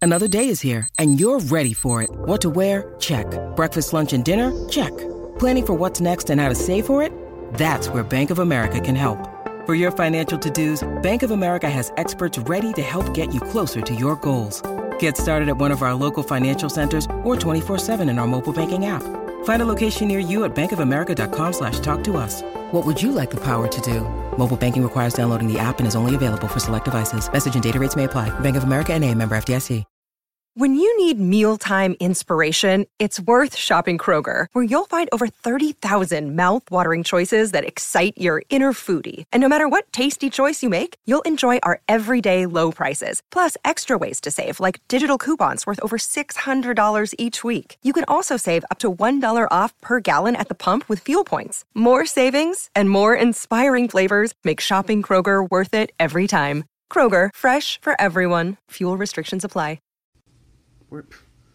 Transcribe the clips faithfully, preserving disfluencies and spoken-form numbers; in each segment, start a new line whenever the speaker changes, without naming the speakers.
Another day is here, and you're ready for it. What to wear? Check. Breakfast, lunch, and dinner? Check. Planning for what's next and how to save for it? That's where Bank of America can help. For your financial to-dos, Bank of America has experts ready to help get you closer to your goals. Get started at one of our local financial centers or twenty-four seven in our mobile banking app. Find a location near you at bankofamerica.com slash talk to us. What would you like the power to do? Mobile banking requires downloading the app and is only available for select devices. Message and data rates may apply. Bank of America N A, member F D I C.
When you need mealtime inspiration, it's worth shopping Kroger, where you'll find over thirty thousand mouth-watering choices that excite your inner foodie. And no matter what tasty choice you make, you'll enjoy our everyday low prices, plus extra ways to save, like digital coupons worth over six hundred dollars each week. You can also save up to one dollar off per gallon at the pump with fuel points. More savings and more inspiring flavors make shopping Kroger worth it every time. Kroger, fresh for everyone. Fuel restrictions apply.
Where,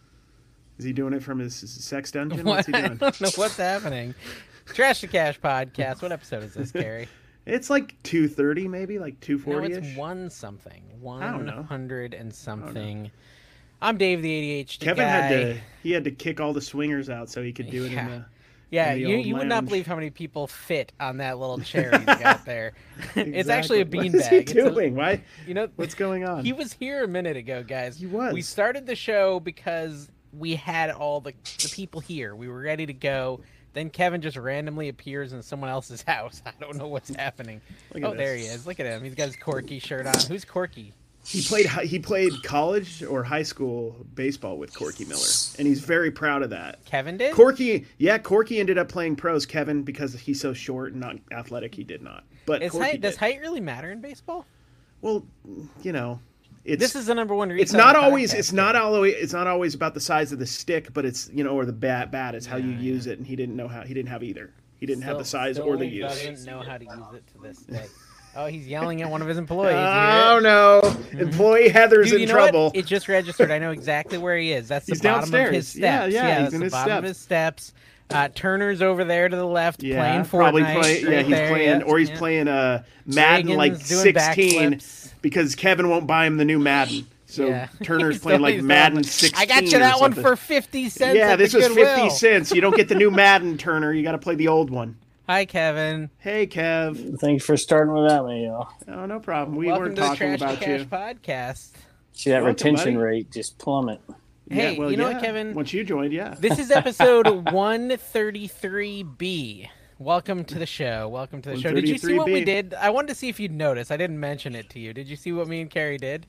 is he doing it from his, his sex dungeon?
What?
What's he doing?
I don't know what's happening. Trash to Cash podcast. What episode is this, Gary?
It's like two thirty, maybe like two forty.
No, it's one something. One
I don't know.
hundred and something. I'm Dave the A D H D
Kevin
guy.
had to he had to kick all the swingers out so he could do it
Yeah.
in the
Yeah,
in the
you,
old
you would not
lounge.
believe how many people fit on that little chair he's got there. It's actually a
Exactly.
beanbag.
What is he
It's a-
doing? Why?
You know
What's going on?
He was here a minute ago, guys.
He was.
We started the show because we had all the, the people here. We were ready to go. Then Kevin just randomly appears in someone else's house. I don't know what's happening.
Look at
Oh, there
this.
he is. Look at him. He's got his Corky shirt on. Who's Corky?
He played hi- he played college or high school baseball with Corky Miller, and he's very proud of that.
Kevin did?
Corky, yeah, Corky ended up playing pros. Kevin, because he's so short and not athletic, he did not. But
Is
Corky
height, does
did.
height really matter in baseball?
Well, you know, it's
This is the number one reason.
it's not always it's not always it's not always about the size of the stick, but it's you know or the bat bat. It's how you
Yeah,
use it, and he didn't know how he didn't have either. He didn't have the
Still-
size
still
or the use.
doesn't know how to use it to this day. Oh, he's yelling at one of his employees. You hear
Oh
it?
no! Employee Heather's
Dude, you
in
know
trouble.
What? It just registered. I know exactly where he is. That's the
He's
bottom of
downstairs.
his steps.
Yeah, yeah, he's
that's
in
the
his
bottom of
steps.
his steps. Uh, Turner's over there to the left
Yeah,
playing Fortnite.
probably play, yeah,
right
he's
there,
playing,
yeah,
or he's
yeah.
playing uh, Madden like
Reagan's doing
sixteen
backflips.
because Kevin won't buy him the new Madden. So
Yeah.
Turner's
He's
playing
still-
like
he's
Madden
still-
sixteen.
I got you
or
that one
something.
for fifty cents.
Yeah,
at
this
the
was
Goodwill.
fifty cents. You don't get the new Madden, Turner. You got to play the old one.
Hi, Kevin.
Hey, Kev.
Thanks for starting without me, y'all.
Oh, no problem. We
Welcome
weren't
to the
talking
Trash to
about
Cash
you.
podcast.
See that
Welcome,
retention
buddy.
rate just plummet.
Hey,
yeah, well,
you know
yeah.
what, Kevin?
Once you joined, yeah.
This is episode one thirty-three B. Welcome to the show. Welcome to the show. Did you see what we
one thirty-three B.
did? I wanted to see if you'd notice. I didn't mention it to you. Did you see what me and Carrie did?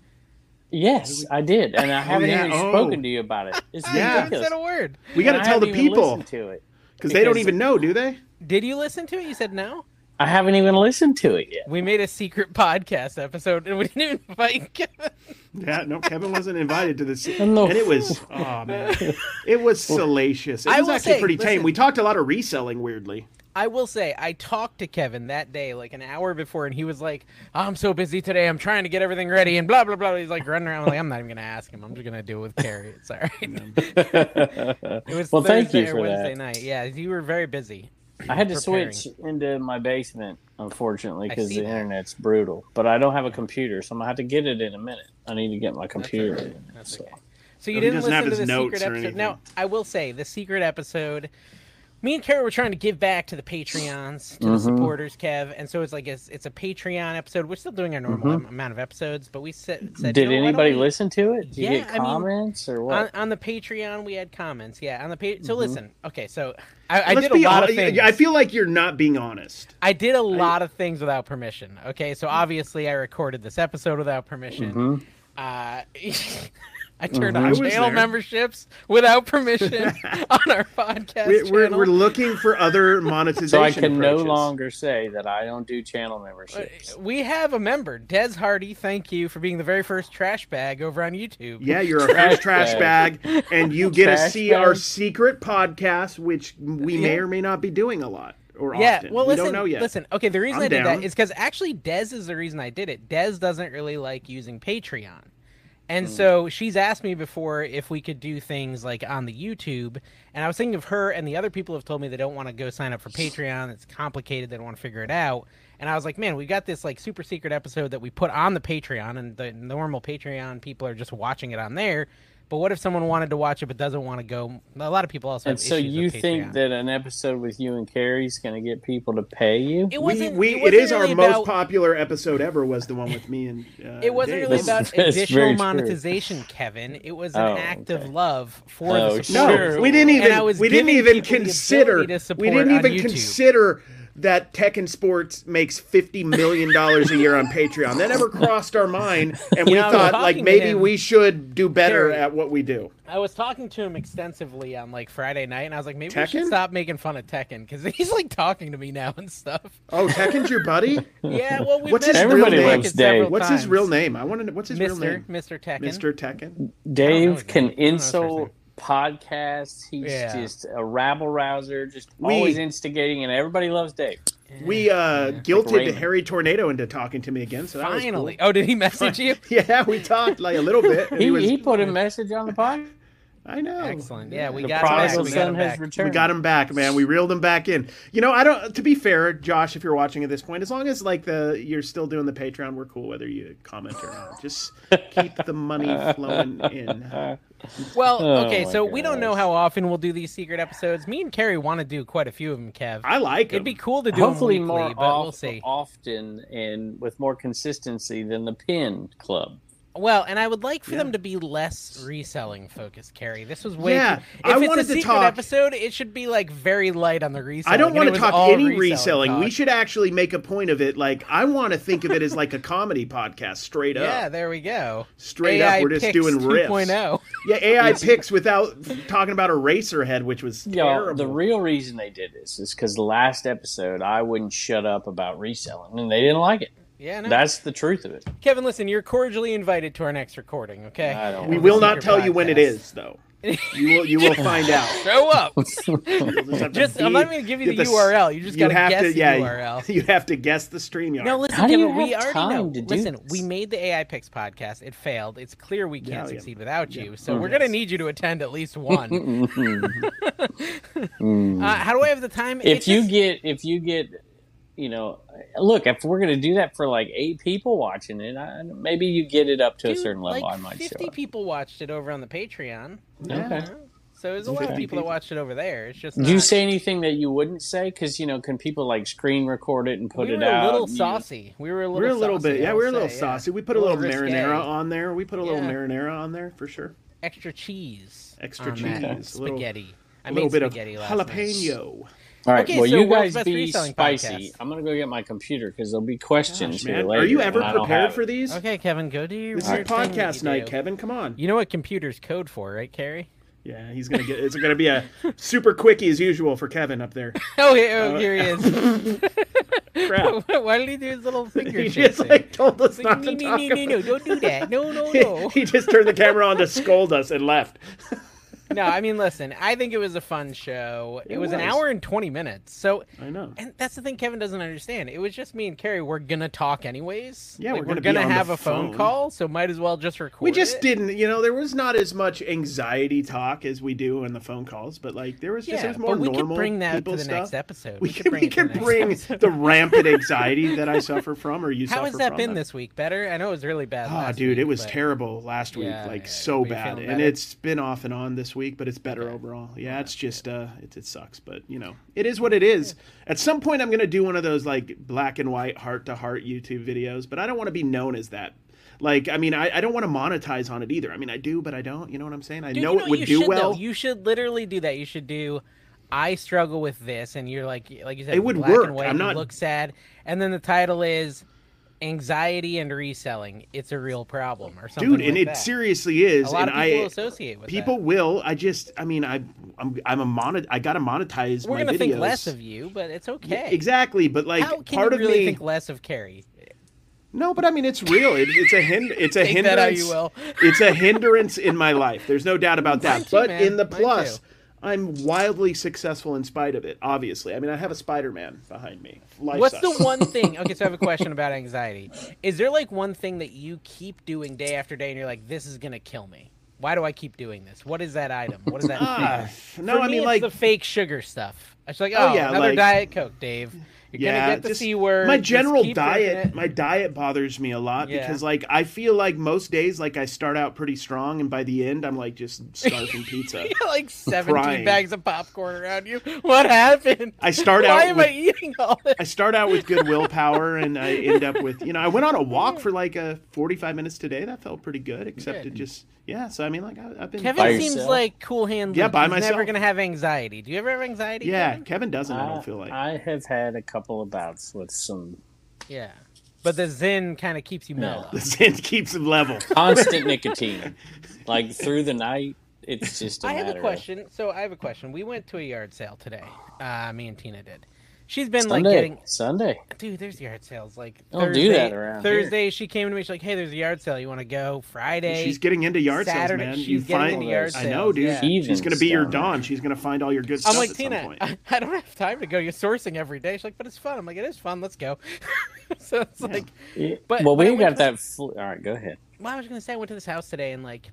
Yes, I did, and I haven't
yeah?
even
Oh.
spoken to you about it. It's
I
Yeah.
haven't
ridiculous.
said a word.
We got to
And I
tell the
haven't even
people
listened to it
because they don't
because-
even know, do they?
Did you listen to it? You said no?
I haven't even listened to it yet.
We made a secret podcast episode and we didn't even invite Kevin.
Yeah, no, Kevin wasn't invited to this,
Oh, no.
and it was oh man, it was salacious. It
I
was
will
actually
say,
pretty tame.
listen.
We talked a lot of reselling, weirdly.
I will say, I talked to Kevin that day, like an hour before, and he was like, oh, I'm so busy today. I'm trying to get everything ready, and blah, blah, blah. He's like running around. I'm like, I'm not even going to ask him. I'm just going to do it with Carrie. It's all right. It was
Well, thank
Thursday
you
or
for
Wednesday
that.
night. Yeah, you were very busy.
I had to
preparing.
switch into my basement, unfortunately,
I
because
see
the
that.
internet's brutal. But I don't have a computer, so I'm gonna have to get it in a minute. I need to get my
That's
computer.
okay.
in,
That's
so.
okay. So you
He
didn't
doesn't
listen
have
to
his
the
notes
secret
or
episode.
anything.
Now, I will say, the secret episode, me and Carrie were trying to give back to the Patreons, to the
Mhm.
supporters, Kev, and so it's like it's, it's a Patreon episode. We're still doing our normal am- amount of episodes, but we said, said
Did
you know, why don't
anybody
we-
listen to it? Did you
Yeah,
get
I mean,
comments or what?
On, on the Patreon, we had comments. Yeah, on the pa- so listen. Okay, so I, I
Let's
did a
be
lot
hon-
of things.
I feel like you're not being honest.
I did a lot of things without permission. Okay, so obviously I recorded this episode without permission.
Mhm.
Uh, I turned
Mhm. I
on
was
channel
there.
memberships without permission on our podcast
We're, we're,
channel.
we're looking for other monetization.
So I can no
approaches.
longer say that I don't do channel memberships.
We have a member, Des Hardy. Thank you for being the very first trash bag over on YouTube.
Yeah, you're a first trash bag, and you get to
Trash
see our
bag?
secret podcast, which we may or may not be doing a lot or
Yeah,
often.
well,
we
listen,
don't know yet.
listen. Okay, the reason
I'm
I did
down.
that is because actually Des is the reason I did it. Des doesn't really like using Patreon. And
Hmm.
so she's asked me before if we could do things like on the YouTube. And I was thinking of her and the other people have told me they don't want to go sign up for Patreon. It's complicated. They don't want to figure it out. And I was like, man, we got this like super secret episode that we put on the Patreon, and the normal Patreon people are just watching it on there. But what if someone wanted to watch it but doesn't want to go? A lot of people also have
And so
issues
you
with
think
Patreon.
that an episode with you and Carrie is going to get people to pay you?
It
We,
wasn't.
we,
it,
it
wasn't
is our
really
most
about,
popular episode ever. Was the one with me and uh,
It wasn't
Dave.
really
That's-
about
that's
additional
very true.
monetization, Kevin. It was an
Oh,
act
okay.
of love for
Oh,
the
No,
supporters.
Sure.
we didn't
And I
even.
was
We didn't
giving
even
people the
consider.
ability to
We
support
didn't
on
even
YouTube.
consider that Tekken Sports makes fifty million dollars a year on Patreon. That never crossed our mind, and
You
we
know, I was
thought like
talking to
maybe
him.
we should do better
Terry.
at what we do.
I was talking to him extensively on like Friday night, and I was like, maybe we should
Tekken?
stop making fun of Tekken because he's like talking to me now and stuff.
Oh, Tekken's your buddy?
Yeah, well, we
What's
met
his
him
real
at
name?
Wicked several
What's his
times.
real name? I want to. What's his real
Mister
name?
Mister Tekken.
Mister Tekken.
Dave
his
can
name. I don't know his
insult
first
podcasts. He's
Yeah.
just a rabble rouser, just
We-
always instigating, and everybody loves Dave.
We uh, guilted
Raymond.
Harry Tornado into talking to me again. So that was cool.
Finally. Oh, did he message you?
Yeah, we talked like a little bit. and
He,
he was,
he put a message on the podcast.
I know.
Excellent. Yeah, we
The
got him back.
prodigal
We got him
son has
back.
returned.
We got him back, man. We reeled him back in. You know, I don't. To be fair, Josh, if you're watching at this point, as long as like the you're still doing the Patreon, we're cool whether you comment or not. Just keep the money flowing in.
Well,
Oh
okay,
my
so we don't know
gosh.
how often we'll do these secret episodes. Me and Carrie want to do quite a few of them, Kev.
I like
It'd
him.
be cool to do
Hopefully
them weekly,
more
but
off,
we'll see.
often and with more consistency than the Pin Club.
Well, and I would like for
Yeah.
them to be less reselling focused, Carrie. This was way
Yeah,
too... If
I
it's
wanted
a
to
secret
talk-
episode, it should be like very light on the reselling.
I don't
and
want
it
to
was
talk
all
any
reselling
reselling.
talk.
We should actually make a point of it. Like, I want to think of it as like a comedy podcast, straight up.
Yeah, there we go.
Straight
A I
up, we're just
Picks
doing riffs.
two point oh.
Yeah, A I picks without talking about Eraserhead, which was
Yo,
terrible.
the real reason they did this is because the last episode I wouldn't shut up about reselling, and they didn't like it.
Yeah, no.
That's the truth of it.
Kevin, listen, you're cordially invited to our next recording, okay?
I don't
we
want
will
Secret
not tell you when it
podcast.
is, though. You will. You will find out.
Show up.
You'll just have to
Just, I'm
be-
not even going to give you
have
the
to
U R L. You just
you
got to
have
guess
to,
the
yeah,
U R L.
You have to guess the StreamYard.
No, listen,
How do you
Kevin, we
have
already
time
know.
to do
Listen,
this?
we made the A I Picks podcast. It failed. It's clear we can't
Yeah, yeah.
succeed without you. So
Mm,
we're going to
yes.
need you to attend at least one. uh, how do I have the time? It
If you
just-
get, if you get, you know, look, if we're going to do that for like eight people watching it, I, maybe you get it up to
Dude,
a certain level.
like
I might
fifty
show up.
people watched it over on the Patreon.
Okay.
So there's a lot of
fifty
people that
people.
watched it over there. It's just
Did you
not-
say anything that you wouldn't say? Because you know, can people like screen record it and put
we
it
were
out?
a little
You-
saucy. We were a little
We're a little
saucy,
bit, yeah,
I
we're a
would
little
say, yeah.
saucy. We put a little,
risque.
marinara on there. We put a little
Yeah.
marinara on there for sure.
Extra cheese.
Extra
on
cheese,
that
a little-
spaghetti. I
A
made
little bit of
spaghetti last night.
jalapeno.
All right.
Okay,
well,
so
you
World's
guys
Best
be
Reselling
spicy.
Podcast.
I'm gonna go get my computer because there'll be questions
Gosh,
here
man,
later.
are you
and
ever
I don't
prepared
have
for
it.
these?
Okay, Kevin, go do your
This is
weird thing that
podcast
you
night,
do.
Kevin. Come on.
You know what computer's code for, right, Carrie?
Yeah, he's gonna get. It's gonna be a super quickie as usual for Kevin up there.
Oh, here, oh, here he is.
Crap.
Why did he do his little finger
He
shaking?
just like told us
Like,
not
no,
to
no,
talk
no, no, no,
about.
don't do that. No, no, no.
He just turned the camera on to scold us and left.
No, I mean, listen, I think it was a fun show. It,
It
was, an
was.
hour and twenty minutes. So,
I know.
and that's the thing Kevin doesn't understand. It was just me and Carrie. We're going to talk anyways.
Yeah,
Like,
we're
we're
gonna
going
be
to
on the
have a phone
phone.
call, so might as well just record
We just
it.
didn't, you know, there was not as much anxiety talk as we do in the phone calls, but like there was just
Yeah,
there was more
but we could
normal
bring that to
people
the
stuff.
next episode.
We,
We could
could,
bring
we
it to the
could
next
bring
episode.
the rampant anxiety that I suffer from, or you
How
suffer
has that
from.
been this week? Better? I know it was really bad
Oh,
last
dude,
week,
it was
but-
terrible last week,
Yeah,
like
yeah.
so
Were you
bad,
feeling
and
better?
it's been off and on this week, but it's better
Okay.
overall. Yeah, it's just uh, it, it sucks, but you know, it is what it is. At some point, I'm gonna do one of those like black and white, heart to heart YouTube videos, but I don't want to be known as that. Like, I mean, I, I don't want to monetize on it either. I mean, I do, but I don't. You know what I'm saying? I
Dude,
know
you
it
what
would
you
do
should,
well.
though? You should literally do that. You should do, I struggle with this, and you're like, like you said,
It would
black
work.
and white,
I'm
you
not-
look sad, and then the title is anxiety and reselling. It's a real problem, or something.
Dude,
like
and it
that.
seriously is.
A lot
and
of people
I,
associate with
people
that.
will. I just, I mean, I, I'm, I'm a monet. I gotta monetize
We're
my
gonna
videos.
think less of you, but it's okay.
Exactly, but like
How can
part
you
of
really
me.
think less of Carrie?
No, but I mean, it's real. It, it's a hin- It's a
Take
hindrance.
that how you will.
It's a hindrance in my life. There's no doubt about that.
Mine too,
but
man.
in the
Mine
plus,
too.
I'm wildly successful in spite of it. Obviously, I mean, I have a Spider-Man behind me. Life
What's
sucks.
the one thing? Okay, so I have a question about anxiety. Is there like one thing that you keep doing day after day, and you're like, "This is gonna kill me. Why do I keep doing this? What is that item? What is that?"
Ah,
thing?
no,
For
I
me,
mean,
it's
like
the fake sugar stuff. It's like,
Oh,
oh,
yeah,
another
like-
Diet Coke, Dave. You're
yeah,
gonna get the
just
C word.
my
just
general
keep drinking
diet,
it.
my diet bothers me a lot
Yeah.
because like I feel like most days like I start out pretty strong and by the end I'm like just starving pizza.
You got like seventeen
crying.
bags of popcorn around you. What happened?
I start
Why
out
am
with,
I eating all this?
I start out with good willpower and I end up with, you know, I went on a walk for like a forty-five minutes today. That felt pretty good, except
Good.
it just, yeah. So I mean, like I, I've been.
Kevin
By
seems
yourself?
like cool hand.
Yeah,
Luke.
by
He's never
myself.
gonna have anxiety. Do you ever have anxiety?
Yeah,
Kevin?
Kevin doesn't. I
I,
don't feel like.
I have had a couple of bouts with some
Yeah. But the Zen kind of keeps you mellow.
The Zen keeps him level.
constant nicotine, like through the night. It's just. A
I have
matter
a question. So I have a question. We went to a yard sale today. Uh, me and Tina did. She's been
Of
like
Sunday.
getting.
Sunday.
Dude, there's yard sales. Like
Don't
Thursday,
do that around here.
Thursday, she came to me. She's like, "Hey, there's a yard sale. You want to go?" Friday,
She's getting into yard
Saturday,
sales, man.
she's
You
getting
find.
into yard
I
sales.
know, dude.
Yeah.
Heathens
She's gonna be your
down there.
Dawn. She's gonna find all your good stuff
I'm like,
at
Tina,
some point.
I, I don't have time to go. You're sourcing every day. She's like, but it's fun. I'm like, it is fun. Let's go. So it's like,
Yeah.
But-
well,
but I
we
went
got
to-
that. Fl- all right, go ahead.
well, I was gonna say I went to this house today and like,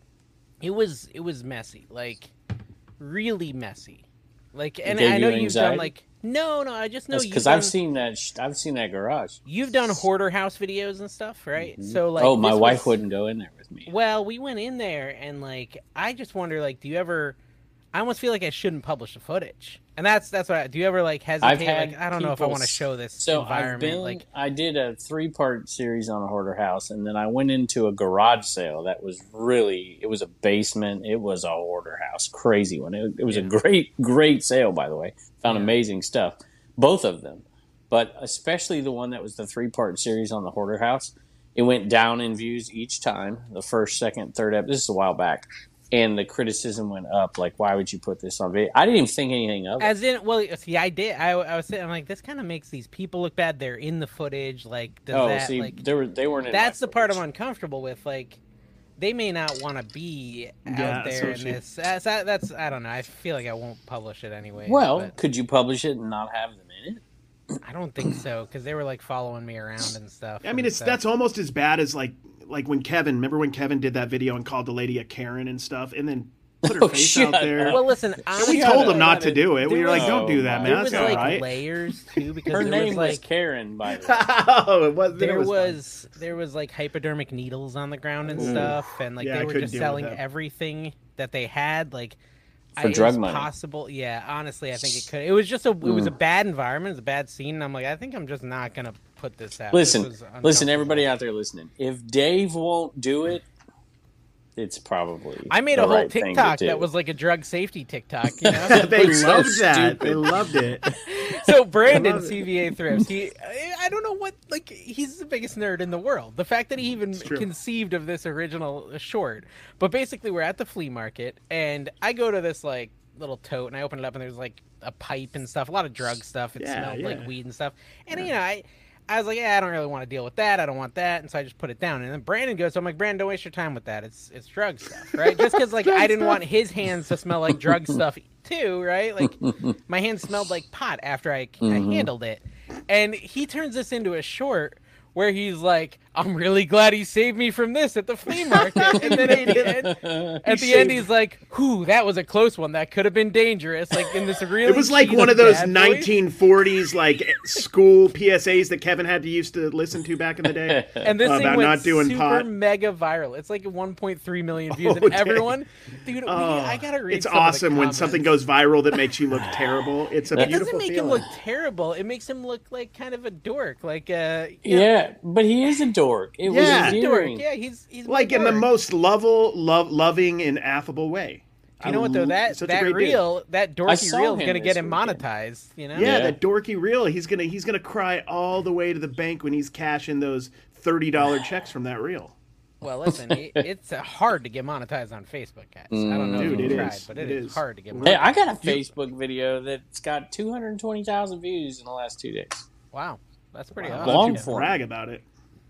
it was it was messy, like, really messy, like, and
gave
I know
you
you've done
anxiety?
like, no, no, I just know you've
Because
done,
I've seen that. Sh- I've seen that garage.
you've done hoarder house videos and stuff, right? So like,
oh, my
this
wife
was-
wouldn't go in there with me.
Well, we went in there and like, I just wonder, like, do you ever? I almost feel like I shouldn't publish the footage, and that's that's what. I, do you ever like hesitate?
I've had
Like, I don't know if I
people
want to
s-
show this
So
environment.
I've been.
Like,
I did a three-part series on a hoarder house, and then I went into a garage sale that was really. It was a basement. It was a hoarder house, crazy one. It, it was
Yeah.
a great, great sale, by the way. Found
Yeah.
amazing stuff, both of them, but especially the one that was the three-part series on the hoarder house. It went down in views each time. The first, second, third episode. This is a while back. And the criticism went up, like, why would you put this on video? I didn't even think anything of it.
as in, well, see, I did. I, I was sitting. I'm like, this kind of makes these people look bad. They're in the footage. Like, does
oh,
that
see,
like?
they, were, they weren't in my
That's the part I'm
footage.
uncomfortable with. Like, they may not want to be out
Yeah,
there in
associate.
this. That's, that, that's I don't know. I feel like I won't publish it anyway.
Well,
but
could you publish it and not have them in it?
I don't think so because they were like following me around and stuff.
I mean,
and
it's
stuff.
that's almost as bad as like like when Kevin. Remember when Kevin did that video and called the lady a Karen and stuff, and then put her
Oh,
face
shut
out there.
up.
Well, listen,
And
honestly,
we
Yeah,
told him
that-
not
that
to do it. We
there
were like,
was-
"Don't do that,
Oh,
man.
there
That's
was
not
like
right."
layers too because
Her
there
name
was
was
like
Karen, by the way.
oh, it was,
there
was, fun.
was there was like hypodermic needles on the ground and stuff, and like
Yeah, I
they were
couldn't
just
deal with
selling
that.
everything that they had, like
For
I,
drug
it's
money.
possible. Yeah, honestly, I think it could. It was just a it was a bad environment, it was a bad scene. And I'm like, I think I'm just not gonna put this out. This
Listen,
was
listen,
uncomfortable.
everybody out there listening. If Dave won't do it, it's probably
I made
the
a whole
right thing to
TikTok
do.
that was like a drug safety TikTok. You know?
They
so
loved that.
stupid.
They loved it.
So Brandon
love it.
C V A Thrifts, he I I don't know what like he's the biggest nerd in the world. The fact that he even
true.
conceived of this original short. But basically we're at the flea market and I go to this like little tote and I open it up and there's like a pipe and stuff, a lot of drug stuff. It
Yeah,
smelled
yeah.
like weed and stuff. And you know, I I was like, yeah, I don't really want to deal with that. I don't want that. And so I just put it down. And then Brandon goes, so I'm like, Brandon, don't waste your time with that. It's it's drug stuff, right? Just because like I didn't want his hands to smell like drug stuff too, right? Like my hands smelled like pot after I, I handled it. And he turns this into a short where he's like, I'm really glad he saved me from this at the flea market. And then at the end, at the end he's like, whew, that was a close one. That could have been dangerous. Like in this really
It was like
cheesy
one of those
bad voice.
nineteen forties like school P S As that Kevin had to used to listen to back in the day.
And this thing
about
went
not doing
super
pot.
mega viral. It's like one point three million views,
Oh,
and
dang.
everyone, dude, we,
Oh,
I gotta read.
it's
some of the
awesome when
comments.
something goes viral that makes you look terrible. It's a
It
beautiful
doesn't make
feeling.
him look terrible. It makes him look like kind of a dork. Like, uh, you know,
Yeah, but he is a dork. It
Yeah.
was
he's a dork.
endearing.
Yeah, he's he's
like
my
in the
dork.
most lovable, love, loving, and affable way.
You know what though? That
Such a
that
great dude.
reel, that dorky
saw
reel is
him
gonna
this
get him
weekend.
monetized. You know?
Yeah,
Yeah.
that dorky reel. He's gonna he's gonna cry all the way to the bank when he's cashing those thirty dollar checks from that reel.
Well, listen, it, it's uh, hard to get monetized on Facebook, guys. I don't know
Dude,
if
it
you tried,
is.
but it
It
is
is.
hard to get
Hey,
monetized.
I got a Facebook video that's got two hundred twenty thousand views in the last two days.
Wow, that's pretty
Why
awesome.
don't
Long
you
form.
brag about it?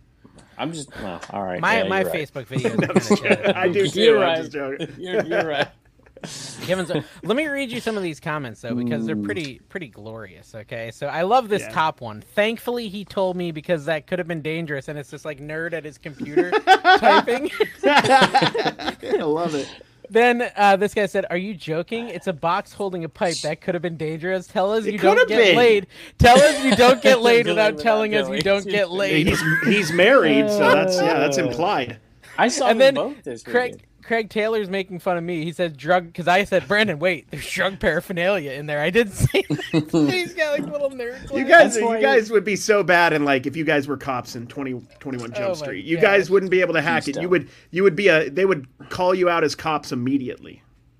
I'm just, well, all right.
My
yeah,
my
you're right.
Facebook video is kind of
I do too.
You're
I'm
right.
just joking.
You're, you're right.
Kevin's, let me read you some of these comments though, because they're pretty pretty glorious. Okay, so I love this
Yeah.
top one. Thankfully, he told me because that could have been dangerous, and it's just like nerd at his computer typing.
I love it.
Then uh, this guy said, "Are you joking? It's a box holding a pipe. That could have been dangerous. Tell us
It
you
could
don't
have
get
been.
laid. Tell us you don't get laid
Without
without telling us you
knowing.
don't get laid."
He's he's married, so that's yeah, that's implied.
I saw
And
them
then
both this
Craig
weekend.
Craig Taylor's making fun of me. He said drug because I said, "Brandon, wait, there's drug paraphernalia in there." I didn't say that. He's got like little nerd.
You
glasses.
guys,
That's why
you guys would be so bad, and like if you guys were cops in twenty, twenty-one Jump
Oh my
Street, you
gosh.
guys wouldn't be able to hack
He's
it. You
dumb.
would, you would be a. They would call you out as cops immediately.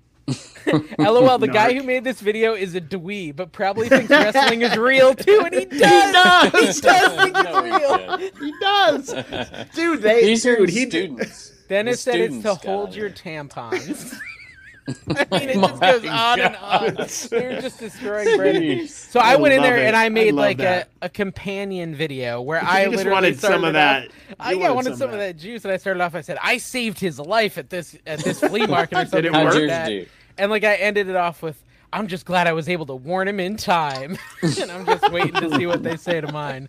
LOL, the guy
Narc.
who made this video is a dweeb, but probably thinks wrestling is real too, and he does. He does, think
No,
it's
he
real.
did.
He does, dude. They,
These are
dude, he
students.
Dennis
The
said it's to
students got
hold
on
your
there.
tampons. I mean, it
My
just goes on and
God.
on. You're just destroying Brandon.
Jeez.
So I,
I
went in
love
there
it.
and I
I
made
love
like a,
that.
a companion video where I
just
literally
wanted some
started
of that.
off-
You
I yeah,
wanted
wanted
some
some
of
of
that.
that juice, and I started off. I said I saved his life at this at this flea market or something
it
like
work?
How'd yours
that.
do?
And like I ended it off with, "I'm just glad I was able to warn him in time," and I'm just waiting to see what they say to mine.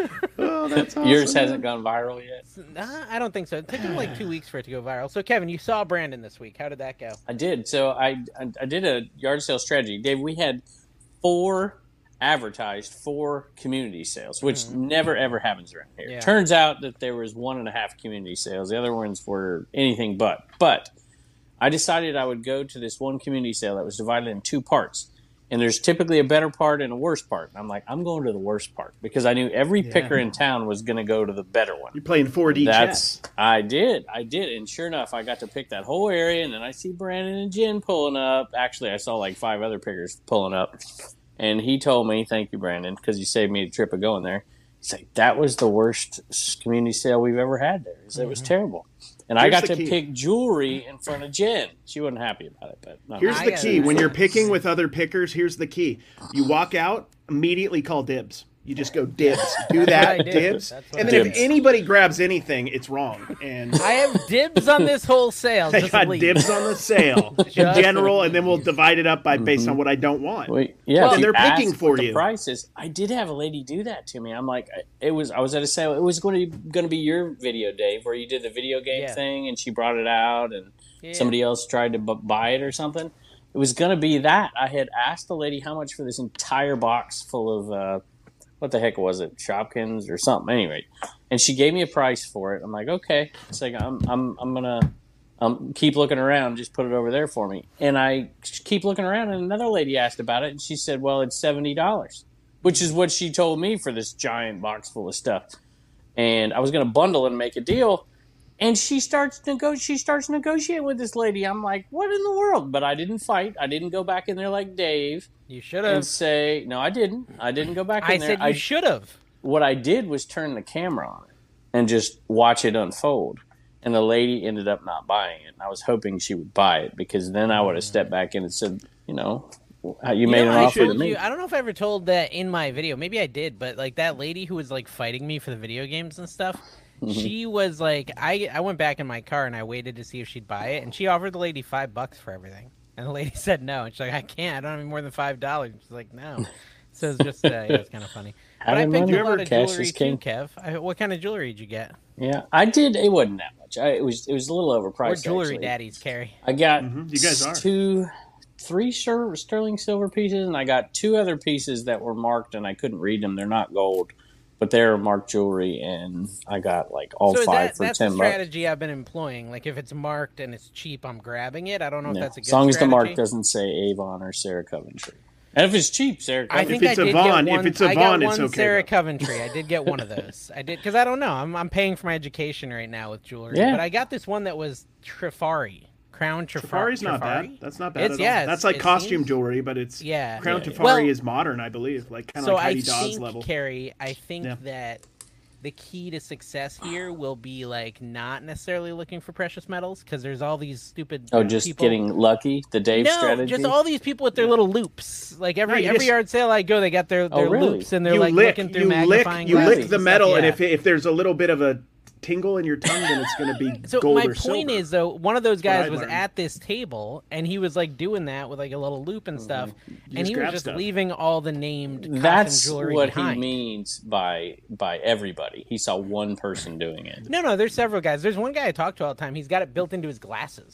Oh, that's awesome.
Yours hasn't gone viral yet.
Nah, I don't think so. It took him like two weeks for it to go viral. So Kevin, you saw Brandon this week. How did that go?
I did. So I, I I did a yard sale strategy. Dave, we had four advertised four community sales, which never ever happens around here.
Yeah.
Turns out that there was one and a half community sales. The other ones were anything but. But I decided I would go to this one community sale that was divided in two parts. And there's typically a better part and a worse part. And I'm like, I'm going to the worst part because I knew every picker in town was going to go to the better one.
You're playing four D
That's
chess.
I did, I did, and sure enough, I got to pick that whole area, and then I see Brandon and Jen pulling up. Actually, I saw like five other pickers pulling up, and he told me, "Thank you, Brandon, because you saved me the trip of going there." He's like, "That was the worst community sale we've ever had there. He said, It was terrible." And I
Here's
got
the
to
key.
pick jewelry in front of Jen. She wasn't happy about it, but no.
Here's
I
the
got
key:
it.
when you're picking with other pickers, here's the key: you walk out, immediately call dibs. You just go dibs. Do
I
that,
did.
dibs.
That's what
And
I
then
did.
if anybody grabs anything, it's wrong. And
I have dibs on this whole sale.
I
Just
got
leave.
dibs on the sale in
Just-
general, and then we'll divide it up by based on what I don't want.
Wait, yeah,
Well,
if you
they're picking
ask
for
what the
you.
prices. I did have a lady do that to me. I'm like, it was. I was at a sale. It was going to going to be your video, Dave, where you did the video game
Yeah.
thing, and she brought it out, and
Yeah.
somebody else tried to bu- buy it or something. It was going to be that. I had asked the lady how much for this entire box full of uh, what the heck was it, Shopkins or something. Anyway, and she gave me a price for it. I'm like, okay. It's like I'm I'm I'm gonna. Um, keep looking around, just put it over there for me. And I keep looking around, and another lady asked about it, and she said, well, it's seventy dollars, which is what she told me for this giant box full of stuff. And I was going to bundle and make a deal, and she starts nego- she starts negotiating with this lady. I'm like, what in the world? But I didn't fight. I didn't go back in there like Dave
You should
and
have.
say, no, I didn't. I didn't go back in
I
there.
said you
I,
should have.
what I did was turn the camera on it and just watch it unfold. And the lady ended up not buying it. And I was hoping she would buy it because then I would have stepped back in and said, you know, how you,
You
made
know,
an
I
offer to
told
me.
you- I don't know if I ever told that in my video. Maybe I did, but like that lady who was like fighting me for the video games and stuff,
Mm-hmm.
she was like, I I went back in my car and I waited to see if she'd buy it, and she offered the lady five bucks for everything, and the lady said no, and she's like, I can't, I don't have any more than five dollars. She's like, no. So it's just, uh, yeah, it's kind of funny. But I
Having
picked
money,
a lot of
cash
jewelry
is
too,
king.
Kev. I, what kind of jewelry did you get?
Yeah, I did. It wasn't that much. I, it was it was a little
We're
overpriced.
jewelry
actually.
daddies, Carrie.
I got
You guys are.
two, three sir, sterling silver pieces, and I got two other pieces that were marked, and I couldn't read them. They're not gold, but they're marked jewelry, and I got like all
So is
five
that,
for
that's
ten
the
bucks.
strategy I've been employing. Like if it's marked and it's cheap, I'm grabbing it. I don't know if
Yeah.
that's a good
As long as the mark
strategy.
doesn't say Avon or Sarah Coventry. And if it's cheap, Sarah
I
Coventry.
think
it's
I
a
did
Vaughn-
get
if
one.
it's a
I
Vaughn,
got
it's
one
okay,
Sarah
though.
Coventry. I did get one of those. I did because I don't know. I'm I'm paying for my education right now with jewelry.
Yeah.
But I got this one that was Trifari, Crown Trifari.
Trifari's not bad. That's not bad
It's-
at all.
yeah,
That's
it's-
like
it
costume
seems-
jewelry, but it's
Yeah.
Crown
Yeah, yeah.
Tafari
Well-
is modern, I believe, like kind of
So
like
I
Heidi Dawes
think,
level.
Carrie, I think
Yeah.
that the key to success here will be like not necessarily looking for precious metals because there's all these stupid.
Oh, just
people.
getting lucky? The Dave
No,
strategy?
just all these people with their little loops. Like every
No, you
every
just-
yard sale I go, they got their, their
Oh, really?
loops and they're
You
like
lick,
looking through
you lick,
magnifying
you
glasses
lick the
and
metal,
stuff.
and
Yeah.
if if there's a little bit of a tingle in your tongue, then it's going to be
So
gold
my
or
point
silver.
is though, one of those
what
guys
I
was
learned.
at this table and he was like doing that with like a little loop and stuff, and
just
he was
grab
just
stuff.
leaving all the named custom
That's
jewelry
what
behind.
he means by by everybody. He saw one person doing it.
No, no, there's several guys. There's one guy I talk to all the time. He's got it built into his glasses.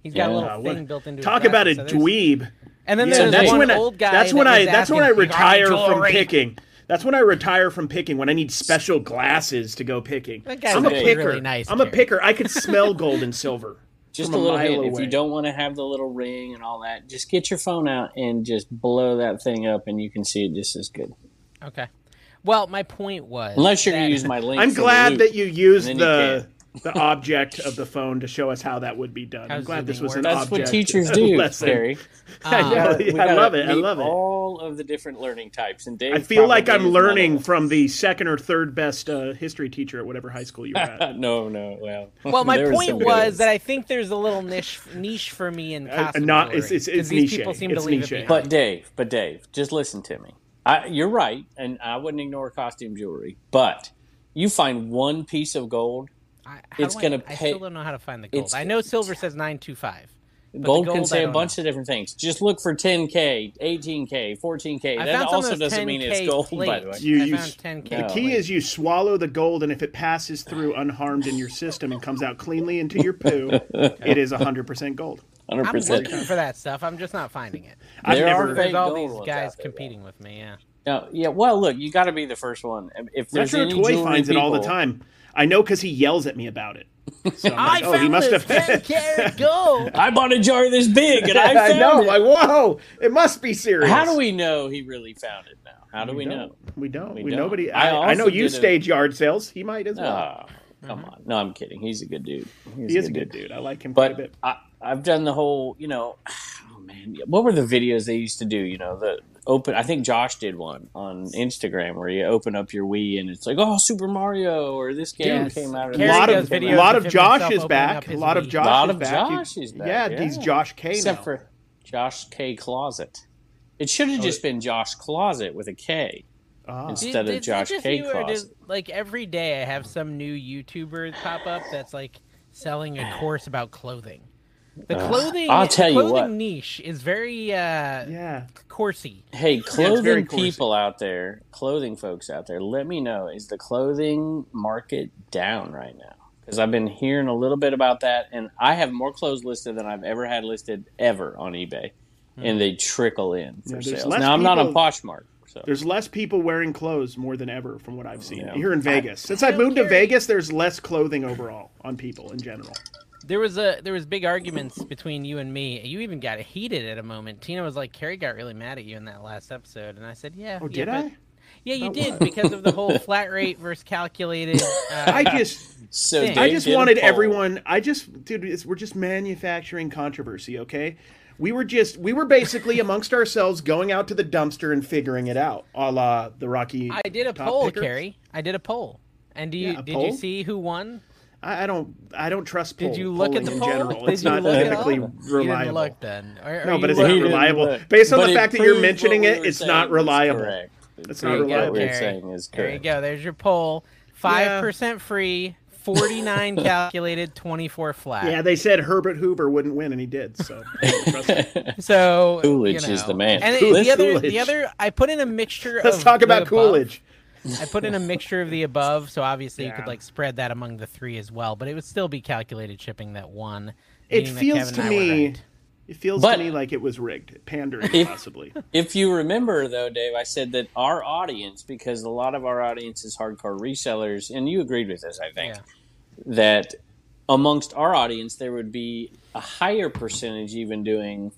He's got
Yeah.
a little
Uh,
thing
what-
built into
Talk
his
about a
glasses, so there's-
dweeb.
And then
Yeah,
there's
that's
one
when I,
old guy.
that's when
that
I
was
that's when I
asking, "You got any
retire from
jewelry?"
picking. That's when I retire from picking, when I need special glasses to go picking.
That guy's
I'm a
actually
picker.
really nice,
I'm a
Jerry.
picker. I can smell gold and silver.
Just
from
a little
mile
hint. If
away.
you don't want to have the little ring and all that, just get your phone out and just blow that thing up, and you can see it just as good.
Okay. Well, my point was,
Unless you're going
that-
to use my link.
I'm
for the
glad
loop,
that you used
and then you
the the object of the phone to show us how that would be done.
How
I'm glad this
zooming
was an
works.
That's what
object
teachers do,
lesson.
Barry.
Yeah, yeah,
We
I
gotta
love it. I
meet
love it.
all of the different learning types, and Dave
I feel like
probably
I'm
is one of
learning
them.
from the second or third best uh, history teacher at whatever high school you were at.
no, no. Well,
Well, my
there were
point
some good
was
ones.
that I think there's a little niche niche for me in
Uh,
costume
not-
jewelry,
it's- it's-
'cause
it's
these
niche.
people seem
It's
to leave
niche.
it behind.
But Dave, but Dave, just listen to me. I, you're right, and I wouldn't ignore costume jewelry. But you find one piece of gold,
I, how
it's
do I-
gonna
I
pay-
still don't know how to find the gold.
it's-
I know silver says nine two five.
gold,
gold,
can
I
say a
don't
bunch
know.
of different things. Just look for ten K, eighteen K, fourteen K.
I
That
found some
also
of those
doesn't mean it's
10K
gold, by the way.
plates.
You
I
use-
found ten K.
No.
The key is you swallow the gold, and if it passes through unharmed in your system and comes out cleanly into your poo, it is one hundred percent gold.
one hundred
I'm
percent.
looking for that stuff. I'm just not finding it.
I've
There
never-
are
There's
fake
all
gold
these
ones
guys
out there,
competing with me. Yeah.
No, yeah, well, look, you got to be the first one. If there's
Retro
any
Toy
jewelry
finds it all the
people-
time. I know because he yells at me about it. So I'm
I
like, oh, he
found
must
this
have.
ten karat gold.
I bought a jar this big, and I
I
found
know.
it.
Like, whoa! It must be serious.
How do we know he really found it now? How do we,
don't.
know?
We don't.
We
We,
don't.
nobody.
I
I, I know
also
you
did a-
stage yard sales. He might as well.
Oh, come on. No, I'm kidding. He's a good dude. He's
he is a good dude. I like him quite a
But
bit.
I, I've done the whole, you know, oh man, what were the videos they used to do? You know, the open. I think Josh did one on Instagram where you open up your Wii and it's like, oh, Super Mario, or this game
Yes.
came out.
A
Carrie
lot
does
of
videos
a lot
of
of
him
Josh
himself
is
opening
back.
up
A
his
lot of
Wii.
Josh
Lot
is
of
back.
Josh
He-
is back,
Yeah,
yeah.
he's Josh K
Except
now.
for Josh K Closet. It should
Oh,
have just been Josh Closet with a K
Ah.
instead
Did-
of
did-
Josh
did
K
you, or
Closet.
does- like every day, I have some new YouTuber pop up that's like selling a course about clothing. The clothing,
I'll tell
the
you
clothing
what.
niche is very uh,
Yeah.
coursey.
Hey,
very
clothing
coursey.
people out there, clothing folks out there, let me know, is the clothing market down right now? Because I've been hearing a little bit about that, and I have more clothes listed than I've ever had listed ever on eBay, and they trickle in for
Yeah, there's
sales.
less
Now, I'm not on
people-
Poshmark, so
There's less people wearing clothes more than ever from what I've seen
Yeah.
here in Vegas. Since I've moved to Vegas, there's less clothing overall on people in general.
There was a there was big arguments between you and me. You even got heated at a moment. Tina was like, "Carrie got really mad at you in that last episode," and I said, "Yeah."
Oh,
yeah,
did
but-
I?
Yeah, you did because of the whole flat rate versus calculated. Uh,
I just
So
Thing.
Dave
I just
did a
wanted
poll.
everyone. I just, dude, it's, we're just manufacturing controversy, okay? We were just, we were basically amongst ourselves going out to the dumpster and figuring it out, a la the Rocky.
I did a
Top
poll,
Picker.
Carrie. I did a poll. And do you
Yeah, a
did
poll?
you see who won?
I, I don't, I don't trust.
Did
poll,
you look at the
polling
poll?
in general?
Did
It's
you
not
look at
typically
all?
reliable.
You didn't look then. Or, or
No,
you
but it's
looked-
not
He didn't
reliable.
look.
Based on
But
the
it
fact that you're
proves
mentioning
what
it,
we were
it's
saying
not
was
reliable.
correct. It
It's
proves
not
what
reliable.
we were
Carrie.
saying is
There you
correct.
go. There's your poll. Five percent free, forty-nine calculated, twenty-four flat.
Yeah, they said Herbert Hoover wouldn't win, and he did. So, I don't trust him.
So
Coolidge
you know.
is the man.
And
Coolidge.
the other,
Coolidge.
the other, I put in a mixture.
let's
of
talk
the
about
above.
Coolidge.
I put in a mixture of the above, so obviously you could
Yeah.
like spread that among the three as well. But it would still be calculated shipping that won.
It
meaning that
feels
Kevin
to
and I were
me,
right.
it feels
But-
to me like it was rigged, pandering
If-
possibly.
If you remember, though, Dave, I said that our audience, because a lot of our audience is hardcore resellers, and you agreed with this, I think,
Yeah.
that amongst our audience, there would be a higher percentage even doing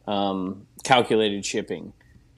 um, calculated shipping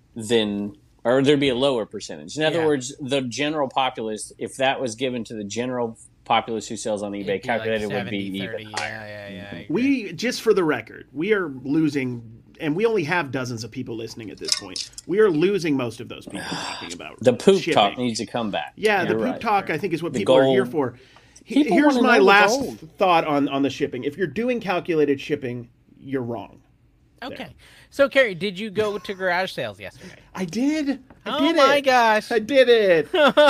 than, or there'd be a lower percentage. In other
Yeah.
words, the general populace, if that was given to the general populace who sells on eBay,
It'd be like
calculated would be
seventy, thirty.
even higher.
Yeah, yeah, yeah. I agree.
We, just for the record, we are losing, and we only have dozens of people listening at this point. We are losing most of those people talking about
The poop
shipping.
talk needs to come back.
Yeah, the
You're
poop
right.
talk, I think, is what
The
people are
gold.
here for. He-
People
Here's
wanna
my
know the
last
gold.
thought on, on the shipping. If you're doing calculated shipping, you're wrong.
Okay. So, Carrie, did you go to garage sales yesterday?
I did. I
Oh
did
my
it.
gosh.
I did it.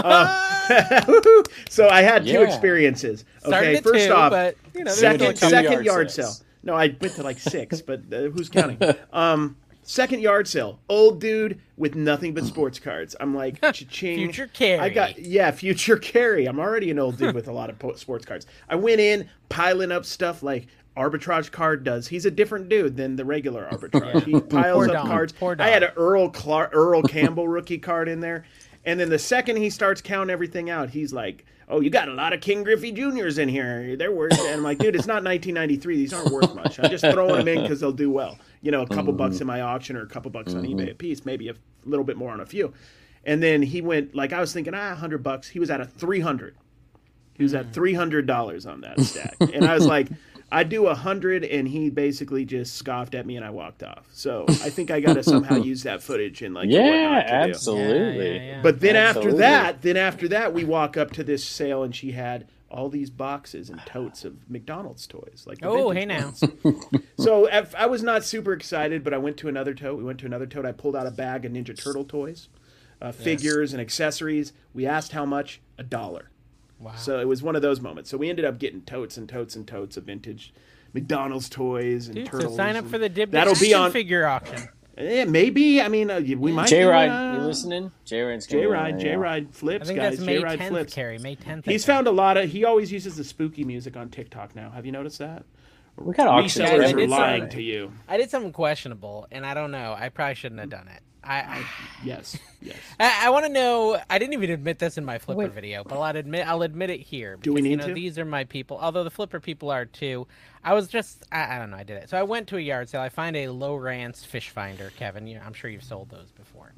Uh, so I had two
Yeah.
experiences.
Started
Okay,
at
first
two,
off,
but, you know, there's
second
still a couple
second
yard
yard
sales.
sale. No, I went to like six, but uh, who's counting? Um, second yard sale. Old dude with nothing but sports cards. I'm like, cha-ching.
Future Carrie.
I got yeah, future Carrie. I'm already an old dude with a lot of po- sports cards. I went in piling up stuff like arbitrage card does. He's a different dude than the regular arbitrage. He piles
Poor
up
Dom.
cards.
Poor Dom.
I had an Earl Clark, Earl Campbell rookie card in there, and then the second he starts counting everything out, he's like, "Oh, you got a lot of King Griffey Juniors in here. They're worth." And I'm like, "Dude, it's not nineteen ninety-three. These aren't worth much. I'm just throwing them in because they'll do well. You know, a couple mm-hmm. bucks in my auction or a couple bucks on mm-hmm. eBay a piece, maybe a little bit more on a few." And then he went, like, I was thinking, ah, one hundred bucks. He was at a three hundred. He was at three hundred dollars on that stack. And I was like, I do one hundred, and he basically just scoffed at me, and I walked off. So I think I got to somehow use that footage and, like,
yeah, absolutely.
Yeah, yeah, yeah.
But then
absolutely.
after that, then after that, we walk up to this sale, and she had all these boxes and totes of McDonald's toys. Like the
Oh,
vintage
hey now.
ones. So if, I was not super excited, but I went to another tote. We went to another tote. I pulled out a bag of Ninja Turtle toys. Uh, figures yes. and accessories. We asked how much? A dollar.
Wow.
So it was one of those moments. So we ended up getting totes and totes and totes of vintage McDonald's toys and
Dude,
turtles.
So sign up for the Dib
that'll be on
figure auction.
Yeah, maybe. I mean, uh, we might.
J Ride,
uh,
you listening? J Ride's
J Ride, J Ride flips,
I think
guys.
that's May
J Ride
tenth,
flips.
Carrie. May tenth.
He's found a lot of. He always uses the spooky music on TikTok now. Have you noticed that?
We got auctions.
Resellers
I
are
did
lying
something.
to you.
I did something questionable, and I don't know. I probably shouldn't have done it. I, I
Yes, yes.
I, I want to know. I didn't even admit this in my Flipper
Wait.
video, but I'll admit I'll admit it here. Because,
Do we need
you know,
to?
These are my people. Although the Flipper people are too. I was just I, I don't know. I did it. So I went to a yard sale. I find a Lowrance fish finder, Kevin. You know, I'm sure you've sold those before.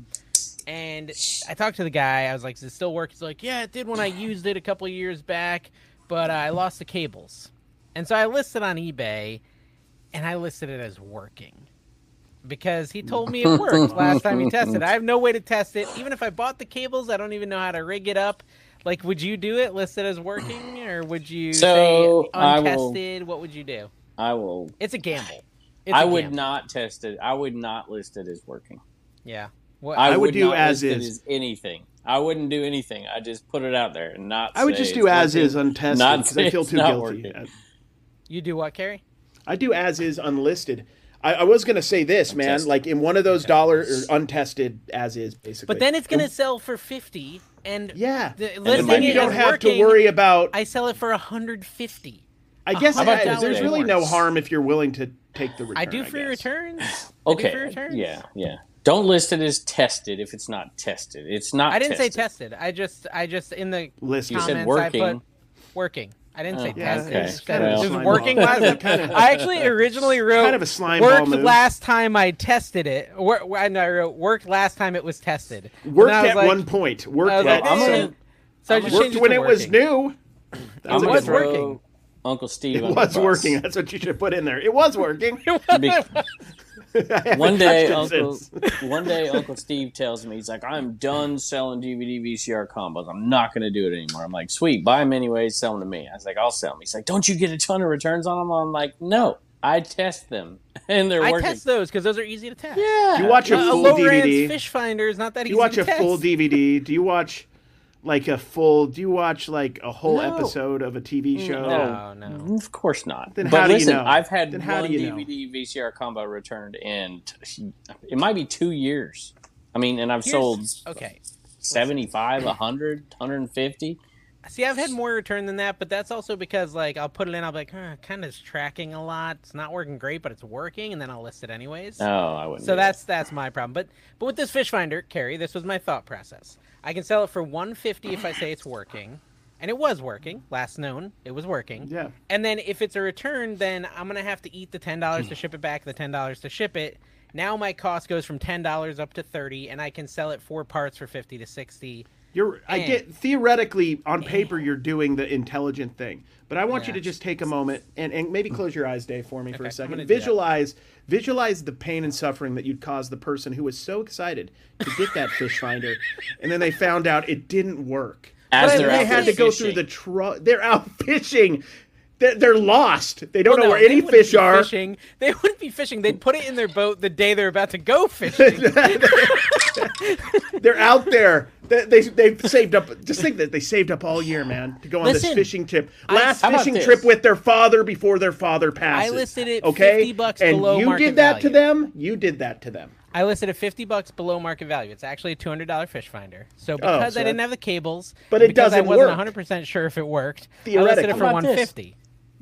And I talked to the guy. I was like, "Does it still work?" He's like, "Yeah, it did when I used it a couple of years back, but uh, I lost the cables." And so I listed on eBay, and I listed it as working. Because he told me it worked last time he tested. I have no way to test it. Even if I bought the cables, I don't even know how to rig it up. Like, would you do it, list it as working, or would you
So,
say
I
untested?
will-
What would you do?
I will.
It's a gamble. It's
I
a
would
gamble.
not test it. I would not list it as working.
Yeah. What,
I,
I would
would
do
not
as
list it
is.
as anything. I wouldn't do anything. I just put it out there and not.
I would
say
just
it's
do as
working,
is untested
not
because
say
I feel
it's
too
not
guilty.
working.
you do what, Carrie?
I do as is unlisted. I, I was going to say this, man.
Untested.
Like in one of those dollar or untested as is, basically.
But then it's going to sell for fifty, and
yeah,
the,
and
listing
then you
it
don't
as
have
working,
to worry about.
I sell it for one hundred fifty.
I guess
How about
I-
that
there's
way
really
it
no
works?
harm if you're willing to take the return.
I do free
guess.
returns. I do
Okay.
free returns.
Yeah. Yeah. Don't list it as tested if it's not tested. It's not.
I didn't say
tested.
tested. I just, I just in the
List.
You
comments
said working.
I put working. I didn't say
Oh,
Yeah,
tested.
okay.
I just
kind
said
of
it
a
was
slime
working
ball.
last time.
Kind of-
I actually originally wrote
kind of a slime ball
worked
move.
last time I tested it. Wor- and I wrote worked last time it was tested. And
Worked
I was
at
like-
one point. Worked
I was
at
like,
I'm
eh.
gonna-
so I just
worked
changed it
when
to
it was
working.
new.
I'm
It
gonna
was
throw
working.
Uncle Steve.
It
on the
was
bus.
working. That's what you should put in there. It was working.
Be-
I haven't
one day,
touched it
Uncle.
since.
One day, Uncle Steve tells me he's like, "I'm done selling D V D V C R combos. I'm not going to do it anymore." I'm like, "Sweet, buy them anyways. Sell them to me." I was like, "I'll sell them." He's like, "Don't you get a ton of returns on them?" I'm like, "No, I test them and they're
I
working."
test those because those are easy to test.
Yeah.
Do you watch a
A
full
low
D V D?
Rance fish finder is not that
Do
easy
you watch
to
a
test.
full D V D? Do you watch like a full? Do you watch like a whole
No.
episode of a T V show?
No, no.
Of course not.
Then
but
how do you
listen,
know?
I've had
Then how
one
do you know?
D V D V C R combo returned in t- it might be two years. I mean, and I've
Here's-
sold
Okay.
seventy-five, one hundred, one hundred fifty.
See, I've had more return than that, but that's also because, like, I'll put it in, I'll be like, huh, kind of is tracking a lot. It's not working great, but it's working, and then I'll list it anyways.
Oh, I wouldn't.
So
do
that's that's my problem. But but with this fish finder, Carrie, this was my thought process. I can sell it for one hundred fifty if I say it's working, and it was working. Last known, it was working.
Yeah.
And then if it's a return, then I'm gonna have to eat the ten dollars to ship it back, the ten dollars to ship it. Now my cost goes from ten dollars up to thirty, and I can sell it four parts for fifty to sixty.
You're. I
Eh.
get theoretically on paper you're doing the intelligent thing, but I want you
Yeah.
to just take a moment and, and maybe close your eyes, Dave, for me for
Okay,
a
I'm
second.
gonna do that.
Visualize visualize the pain and suffering that you'd cause the person who was so excited to get that fish finder, and then they found out it didn't work.
As
And
they're
they
out
had
there
to go
fishing.
through the tr- They're out fishing. They're, they're lost. They don't
Well,
know
no,
where
they
any
wouldn't
fish
be
are.
Fishing. They wouldn't be fishing. They'd put it in their boat the day they're about to go fishing.
They're out there. They, they they've saved up. Just think that they saved up all year, man, to go on
Listen,
this fishing trip.
I-
Last
How about
fishing
this?
trip with their father before their father passes.
I listed it
okay?
fifty bucks
and
below
you
market
did that to
value.
them. You did that to them.
I listed at fifty bucks below market value. It's actually a two hundred dollar fish finder. So because
so
I didn't
that-
have the cables,
But it
because I
doesn't
wasn't
work.
one hundred percent sure if it worked, I listed
Theoretically.
it for
How about this?
one hundred fifty.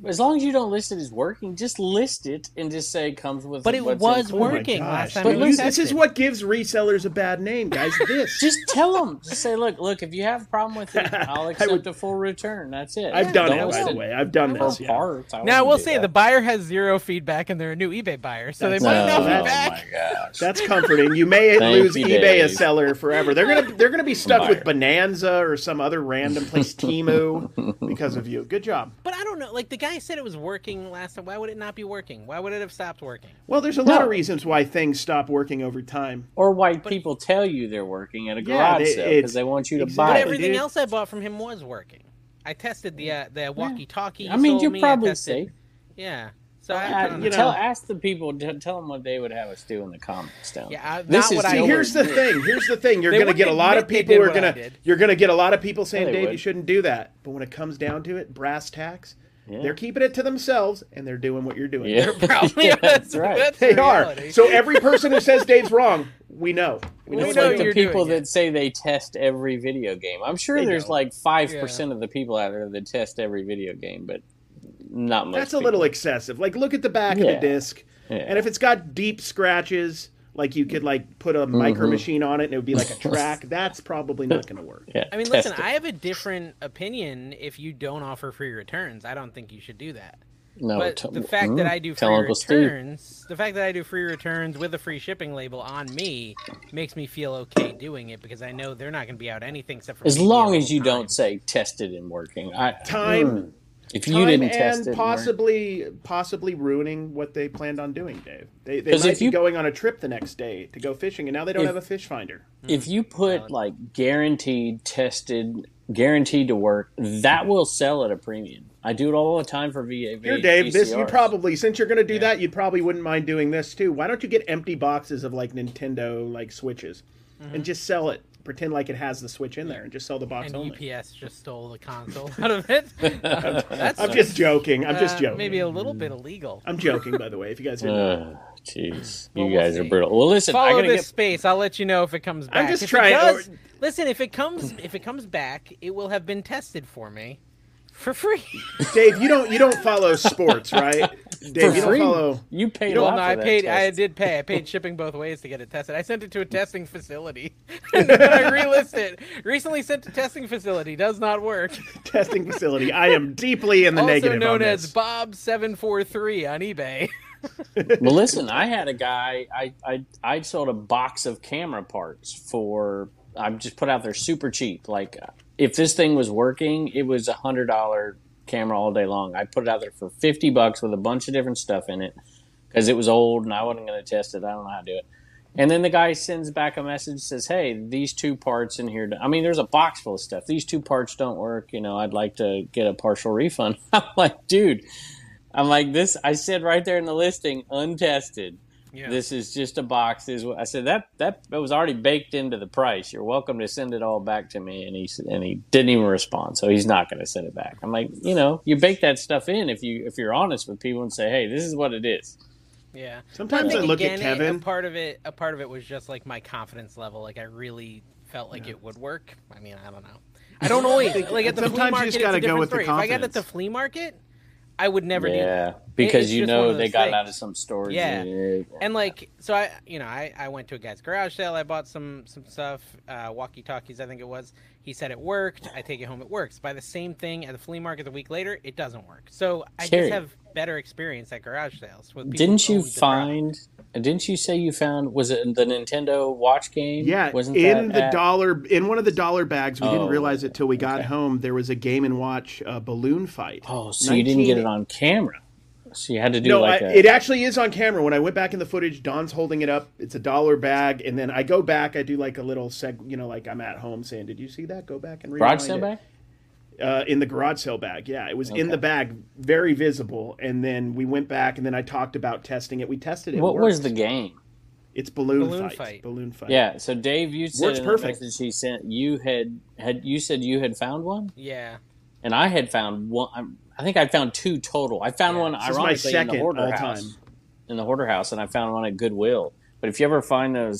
as long as you don't list it as working, just list it and just say it comes with.
But it
what's
was
included.
working
Oh my
last
gosh.
time.
But
it
listen,
was
This is
tested.
what gives resellers a bad name, guys. This.
Just tell them. Just say, look, look. If you have a problem with it, I'll accept
would-
a full return. That's it.
I've done
Don't
it, by
list
the way. I've done
for
this. Yeah.
parts. I
Now I
wouldn't
will
do
say
that.
the buyer has zero feedback, and they're a new eBay buyer, so they
That's-
might
No,
not
that's-
be
Oh
back.
my gosh.
That's comforting. You may
Thank
lose
you,
eBay
Dave.
a seller forever. They're gonna they're gonna be stuck with
Buyer.
Bonanza or some other random place, Temu, because of you. Good job.
But I don't know. Like the guy said, it was working last time. Why would it not be working? Why would it have stopped working?
Well, there's a lot
No.
of reasons why things stop working over time.
Or why people tell you they're working at a
Yeah,
garage
they-
sale
it's-
because they want you to
exactly.
But
buy it.
everything
dude.
else I bought from him was working. I tested the uh, the walkie-talkie.
I mean,
sold
you're
me. I
probably
tested-
safe.
Yeah. So I, I
Uh,
don't know.
you
tell,
know.
ask the people. t- Tell them what they would have us do in the comments down.
Yeah, I-
this
not
is
what I
See,
know.
here's the thing. Here's the thing. You're
They
going to get a
wouldn't
lot of
admit they
people
did
who are
what I
going to.
did.
You're going to get a lot of people saying,
Yeah, they
"Dave,
would.
you shouldn't do that." But when it comes down to it, brass tacks,
Yeah.
they're keeping it to themselves and they're doing what you're doing.
Yeah,
Probably
Yeah,
that's,
that's right.
that's
They
the
are.
reality.
So every person who says Dave's wrong, we know. We know
We
It's
what
know
like
they're
the
you're
people
doing it.
that say they test every video game. I'm sure
They
there's
don't.
like five percent of the people out there that test every video game, but not much.
That's a
people.
little excessive. Like, look at the back of
Yeah.
the disc,
Yeah.
and if it's got deep scratches, like you could like put a
Mm-hmm.
micro machine on it, and it would be like a track. That's probably not going to work.
Yeah,
I mean,
test
listen,
it.
I have a different opinion if you don't offer free returns. I don't think you should do that.
No,
But
t-
the fact that
mm,
I do
tell
free
Uncle Steve.
returns, the fact that I do free returns with a free shipping label on me makes me feel okay doing it because I know they're not going to be out anything except for
As
maybe a
long
little
as you
time.
don't say tested and working. I,
Time.
mm, if you
Time
didn't
and
test it, and work-
possibly possibly ruining what they planned on doing, Dave. They, they
'Cause
might
if
be
you-
going on a trip the next day to go fishing, and now they don't
If-
have a fish finder.
if you put like guaranteed, tested, guaranteed to work, that will sell at a premium. I do it all the time for V A.
Here, Dave, this you
V C Rs.
probably, since you're going to do that, you probably wouldn't mind doing this too. Why don't you get empty boxes of like Nintendo like Switches and just sell it? Pretend like it has the Switch in there and just sell the box
And
only.
U P S just stole the console out of it. That's
I'm just joking. I'm just
uh,
joking.
maybe a little bit illegal.
I'm joking, by the way. If you guys didn't know.
Ugh, Jeez,
Well,
you
we'll
guys are
see.
brutal. Well, listen, I
Follow
gotta
this
get.
space. I'll let you know if it comes back.
I'm just
If
trying-
It does,
or-
listen, if it comes, if it comes back, it will have been tested for me for free.
Dave, you don't you don't follow sports, right? Dave,
For
you
free.
don't follow.
You paid
You
a
don't-
lot
Well, no,
for
I
that
paid. I
test.
did pay. I paid shipping both ways to get it tested. I sent it to a testing facility, and then I relisted it. Recently sent to testing facility. Does not work.
Testing facility. I am deeply in the
Also
negative
known
on
as
this.
Bob seven four three on eBay.
Well, listen, I had a guy. I I I sold a box of camera parts for. I just put out there super cheap. Like, if this thing was working, it was a hundred dollar camera all day long. I put it out there for fifty bucks with a bunch of different stuff in it because it was old and I wasn't going to test it. I don't know how to do it. And then the guy sends back a message, says, "Hey, these two parts in here. I mean, there's a box full of stuff. These two parts don't work. You know, I'd like to get a partial refund." I'm like, dude. I'm like, this. I said right there in the listing, untested.
Yeah.
This is just a box. Is what I said. That that that was already baked into the price. You're welcome to send it all back to me. And he s- and he didn't even respond, so he's not going to send it back. I'm like, you know, you bake that stuff in if you if you're honest with people and say, hey, this is what it is.
Yeah.
Sometimes
Well,
I
think
look at
again, it-
Kevin.
A part of it, a part of it was just like my confidence level. Like I really felt like it would work. I mean, I don't know. I don't always like at the flea
Sometimes you
market.
just
it's a
gotta go
different
with the
story. If I got at
confidence.
the flea market, I would never do
Yeah,
that.
because
it's
you
just one
know
of
they
those
got it
things.
out of some storage.
Yeah.
unit.
And like, so I, you know, I, I went to a guy's garage sale. I bought some some stuff, uh, walkie talkies, I think it was. He said it worked. I take it home, it works. Buy the same thing at the flea market a week later, it doesn't work. So I
Carrie.
just have better experience at garage sales with people.
Didn't
who
you
own the product.
find? Didn't you say you found? Was it the Nintendo watch game?
Yeah,
wasn't
in
that
the
at-
dollar in one of the dollar bags. We
Oh,
didn't realize it till we got
okay.
home. There was a Game and Watch uh, balloon fight.
Oh, so you didn't get it
nineteen
on camera. So you had to do
No,
like
I,
a.
it actually is on camera. When I went back in the footage, Don's holding it up. It's a dollar bag, and then I go back. I do like a little seg, you know, like I'm at home saying, "Did you see that? Go back and rewind
garage sale
it."
bag?
Uh, in the garage sale bag. Yeah, it was in
Okay.
the bag, very visible. And then we went back, and then I talked about testing it. We tested it.
What was
worked.
the game?
It's balloon,
Balloon
fight.
fight.
Balloon fight.
Yeah. So Dave, you said
Works
in the
perfect.
message he sent you had had you said you had found one,
Yeah.
and I had found one. I'm- I think I found two total. I found one
This is my
ironically in
second
the hoarder
all
house.
time.
In the hoarder house, and I found one at Goodwill. But if you ever find those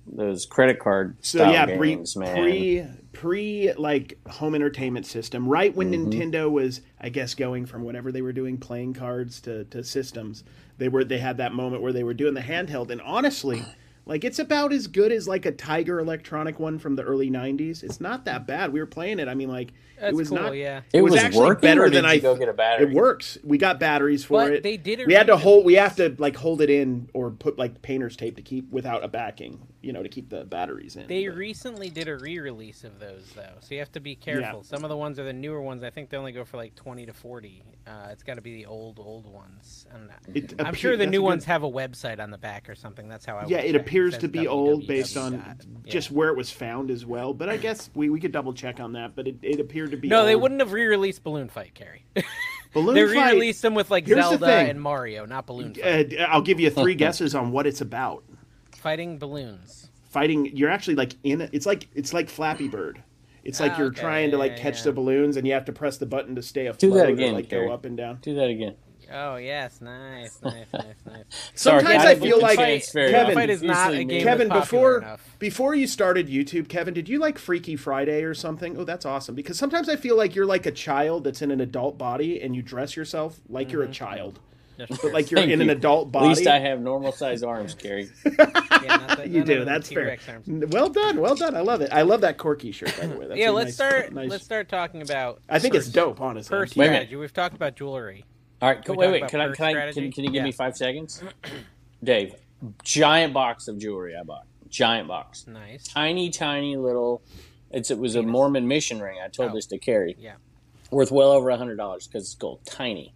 those credit card
So
style
yeah,
games,
pre,
man.
pre pre like home entertainment system, right when
Mm-hmm.
Nintendo was, I guess, going from whatever they were doing, playing cards to, to systems. They were they had that moment where they were doing the handheld, and honestly, like it's about as good as like a Tiger Electronic one from the early nineties. It's not that bad. We were playing it. I mean, like
That's
it was
cool,
not.
yeah.
It,
It
was,
was
actually
working,
better
or did
than
you
I.
go get a battery?
It works. We got batteries for
But
it.
they did a
We had to hold. We
re-release.
have to like hold it in or put like painter's tape to keep without a backing. You know, to keep the batteries in.
They
But-
recently did a re-release of those though, so you have to be careful.
Yeah.
Some of the ones are the newer ones. I think they only go for like twenty to forty. Uh, it's got to be the old old ones. And
It
I'm
appear-
sure the
that's
new
a good-
ones have a website on the back or something. That's how I.
Yeah,
would
it
check.
appears
says
to be
w w
old
w
based on
dot- yeah.
just where it was found as well. But I guess we, we could double check on that. But it, it appeared to be
No, they
old.
wouldn't have re-released Balloon Fight, Carrie.
Balloon
they
Fight.
re-released them with like
Here's the
Zelda
thing.
and Mario, not Balloon Fight.
Uh, I'll give you three guesses on what it's about.
Fighting balloons.
Fighting, you're actually like in it. It's like it's like Flappy Bird. It's like
Ah,
you're
okay,
trying to
yeah,
like
yeah,
catch
yeah.
the balloons, and you have to press the button to stay afloat.
Do that
or,
again,
like
Gary.
go up and down.
Do that again.
Oh yes, nice, nice, nice, nice.
Sorry,
Sometimes
I
I
don't
feel
get
like
the chance very
Kevin.
often.
Fight is not
Usually
a
me.
game
Kevin,
that's popular
before
enough.
before you started YouTube, Kevin, did you like Freaky Friday or something? Oh, that's awesome. Because sometimes I feel like you're like a child that's in an adult body, and you dress yourself like you're a child,
That's
but
true.
like you're
Thank
in an
you.
adult
At
body.
least I have normal size arms, Gary.
Yeah, not that-
You
none
do.
of them
That's fair.
T-Rex arms.
Well done. Well done. I love it. I love that Corky shirt, by the way. That's
Yeah,
a
let's
nice-
start.
nice-
Let's start talking about.
I think it's
purse-
dope, honestly.
Purse
Wait a minute.
strategy. We've talked about jewelry.
All right,
Can we
wait,
talk
wait.
about
Can I?
purse
Can I?
strategy?
Can, can you give
Yeah.
me five seconds, Dave? Giant box of jewelry I bought. Giant box.
Nice.
Tiny, tiny little. It's it was a Mormon mission ring. I told
Oh.
this to Carrie.
Yeah.
Worth well over a hundred dollars because it's gold. Tiny.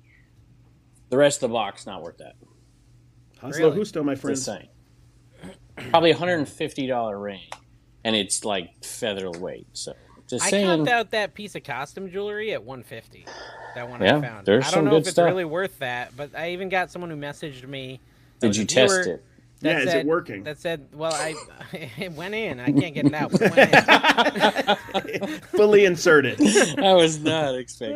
The rest of the box not worth that.
Hanslo
Really?
Husto, my friend.
Just saying. Probably a hundred and fifty dollar ring, and it's like featherweight. So just
I
saying.
counted out that piece of costume jewelry at one fifty. That one
Yeah,
I found.
there's
I
some
don't know
good
if it's
stuff.
really worth that, but I even got someone who messaged me. that
Did
was
you
a
test
viewer
it?
that
Yeah, is it
said-
working?
That said, well, I it went in. I can't get it out, but it went in.
Fully inserted.
I was not expecting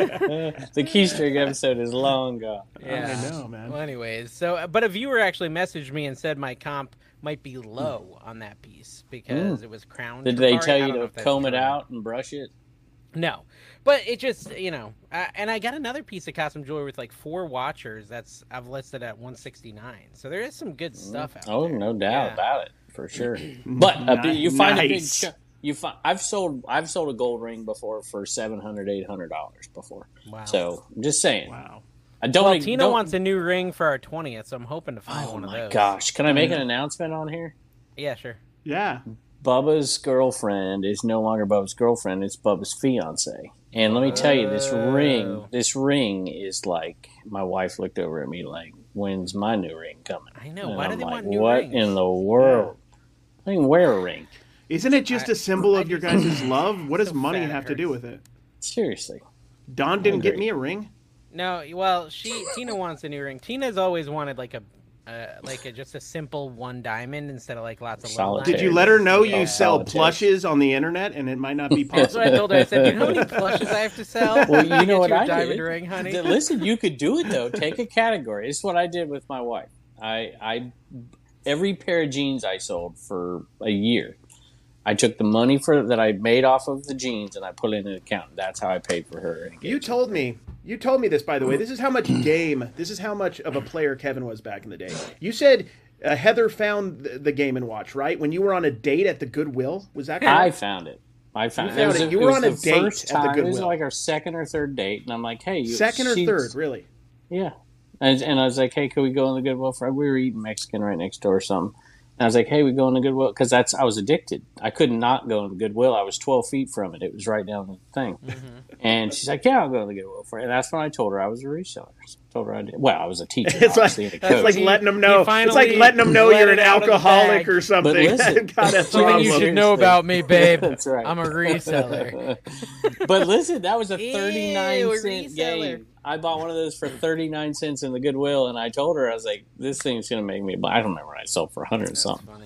that. The keystring episode is long gone.
Yeah.
I know, man.
Well, anyways, so but a viewer actually messaged me and said my comp might be low on that piece because it was crowned.
Did they
Trevor.
tell
I
you
don't know
to
if that's
comb it
true or not.
out and brush it?
No, but it just you know, uh, and I got another piece of costume jewelry with like four watchers. That's I've listed at one sixty-nine. So there is some good stuff out
Oh,
there.
no doubt
Yeah.
about it, for sure. But a big- you find a big
Nice.
chunk. You find I've sold I've sold a gold ring before for seven hundred, eight hundred dollars before.
Wow.
So I'm just saying.
Wow.
I don't.
Well,
e-
Tina
don't-
wants a new ring for our twentieth, so I'm hoping to find
Oh
one of
my
those.
gosh! Can I make an announcement on here?
Yeah, sure.
Yeah.
Bubba's girlfriend is no longer Bubba's girlfriend; it's Bubba's fiance. And let me tell you, this ring,
Oh.
this ring is like my wife looked over at me like, "When's my new ring coming?"
I know.
And
Why do
I'm
they
like,
want new
what
rings?
in the world? I didn't wear a ring.
Isn't it just
I-
a symbol
I
of your
just-
guys' love? What does
so
money
fat it
have to do
hurts.
with it?
Seriously.
Don didn't get
agree.
me a ring.
No, well, she Tina wants a new ring. Tina's always wanted like a, uh, like a just a simple one diamond instead of like lots of little
Solitaire.
Did you
diamonds.
let her know you
Oh,
sell
solitaire.
plushes on the internet and it might not be
That's
possible?
what I told her. I said, "Do you know how many plushes I have to sell?
Well,
to
you know
get
what
you a
I
diamond
did.
ring, honey."
Th- Listen, you could do it though. Take a category. It's what I did with my wife. I, I, every pair of jeans I sold for a year, I took the money for that I made off of the jeans and I put it in an account. That's how I paid for her.
You told me. You told me this, by the way. This is how much game. This is how much of a player Kevin was back in the day. You said uh, Heather found the, the Game and Watch, right? When you were on a date at the Goodwill, was that correct?
I found it. I found,
You found
was
it.
a-
You were
was
on a
the
date
first
at the
time. It was
Goodwill.
like our second or third date, and I'm like, "Hey, you,
Second or
she's-
third, really?
Yeah." And, and I was like, "Hey, can we go in the Goodwill?" For we were eating Mexican right next door or something. And I was like, "Hey, we go in the Goodwill," because that's I was addicted. I could not go in the Goodwill. I was twelve feet from it. It was right down the thing.
Mm-hmm.
And she's like, "Yeah, I'll go in the Goodwill for it." And that's when I told her I was a reseller. So I told her I did. Well, I was a teacher.
It's like
obviously, and a
that's
coach.
like
He-
letting them
he
know. It's like
finally
letting them know
let
you're
it
an
out of the
alcoholic
bag.
or something.
listen,
Got a
Something you
problem.
should know about me, babe.
That's right.
I'm a reseller.
But listen, that was a
Ew,
thirty-nine
a
cent
reseller.
game. I bought one of those for thirty-nine cents in the Goodwill, and I told her, I was like, "This thing's gonna make me buy." I don't remember what I sold for a hundred and something.
Funny.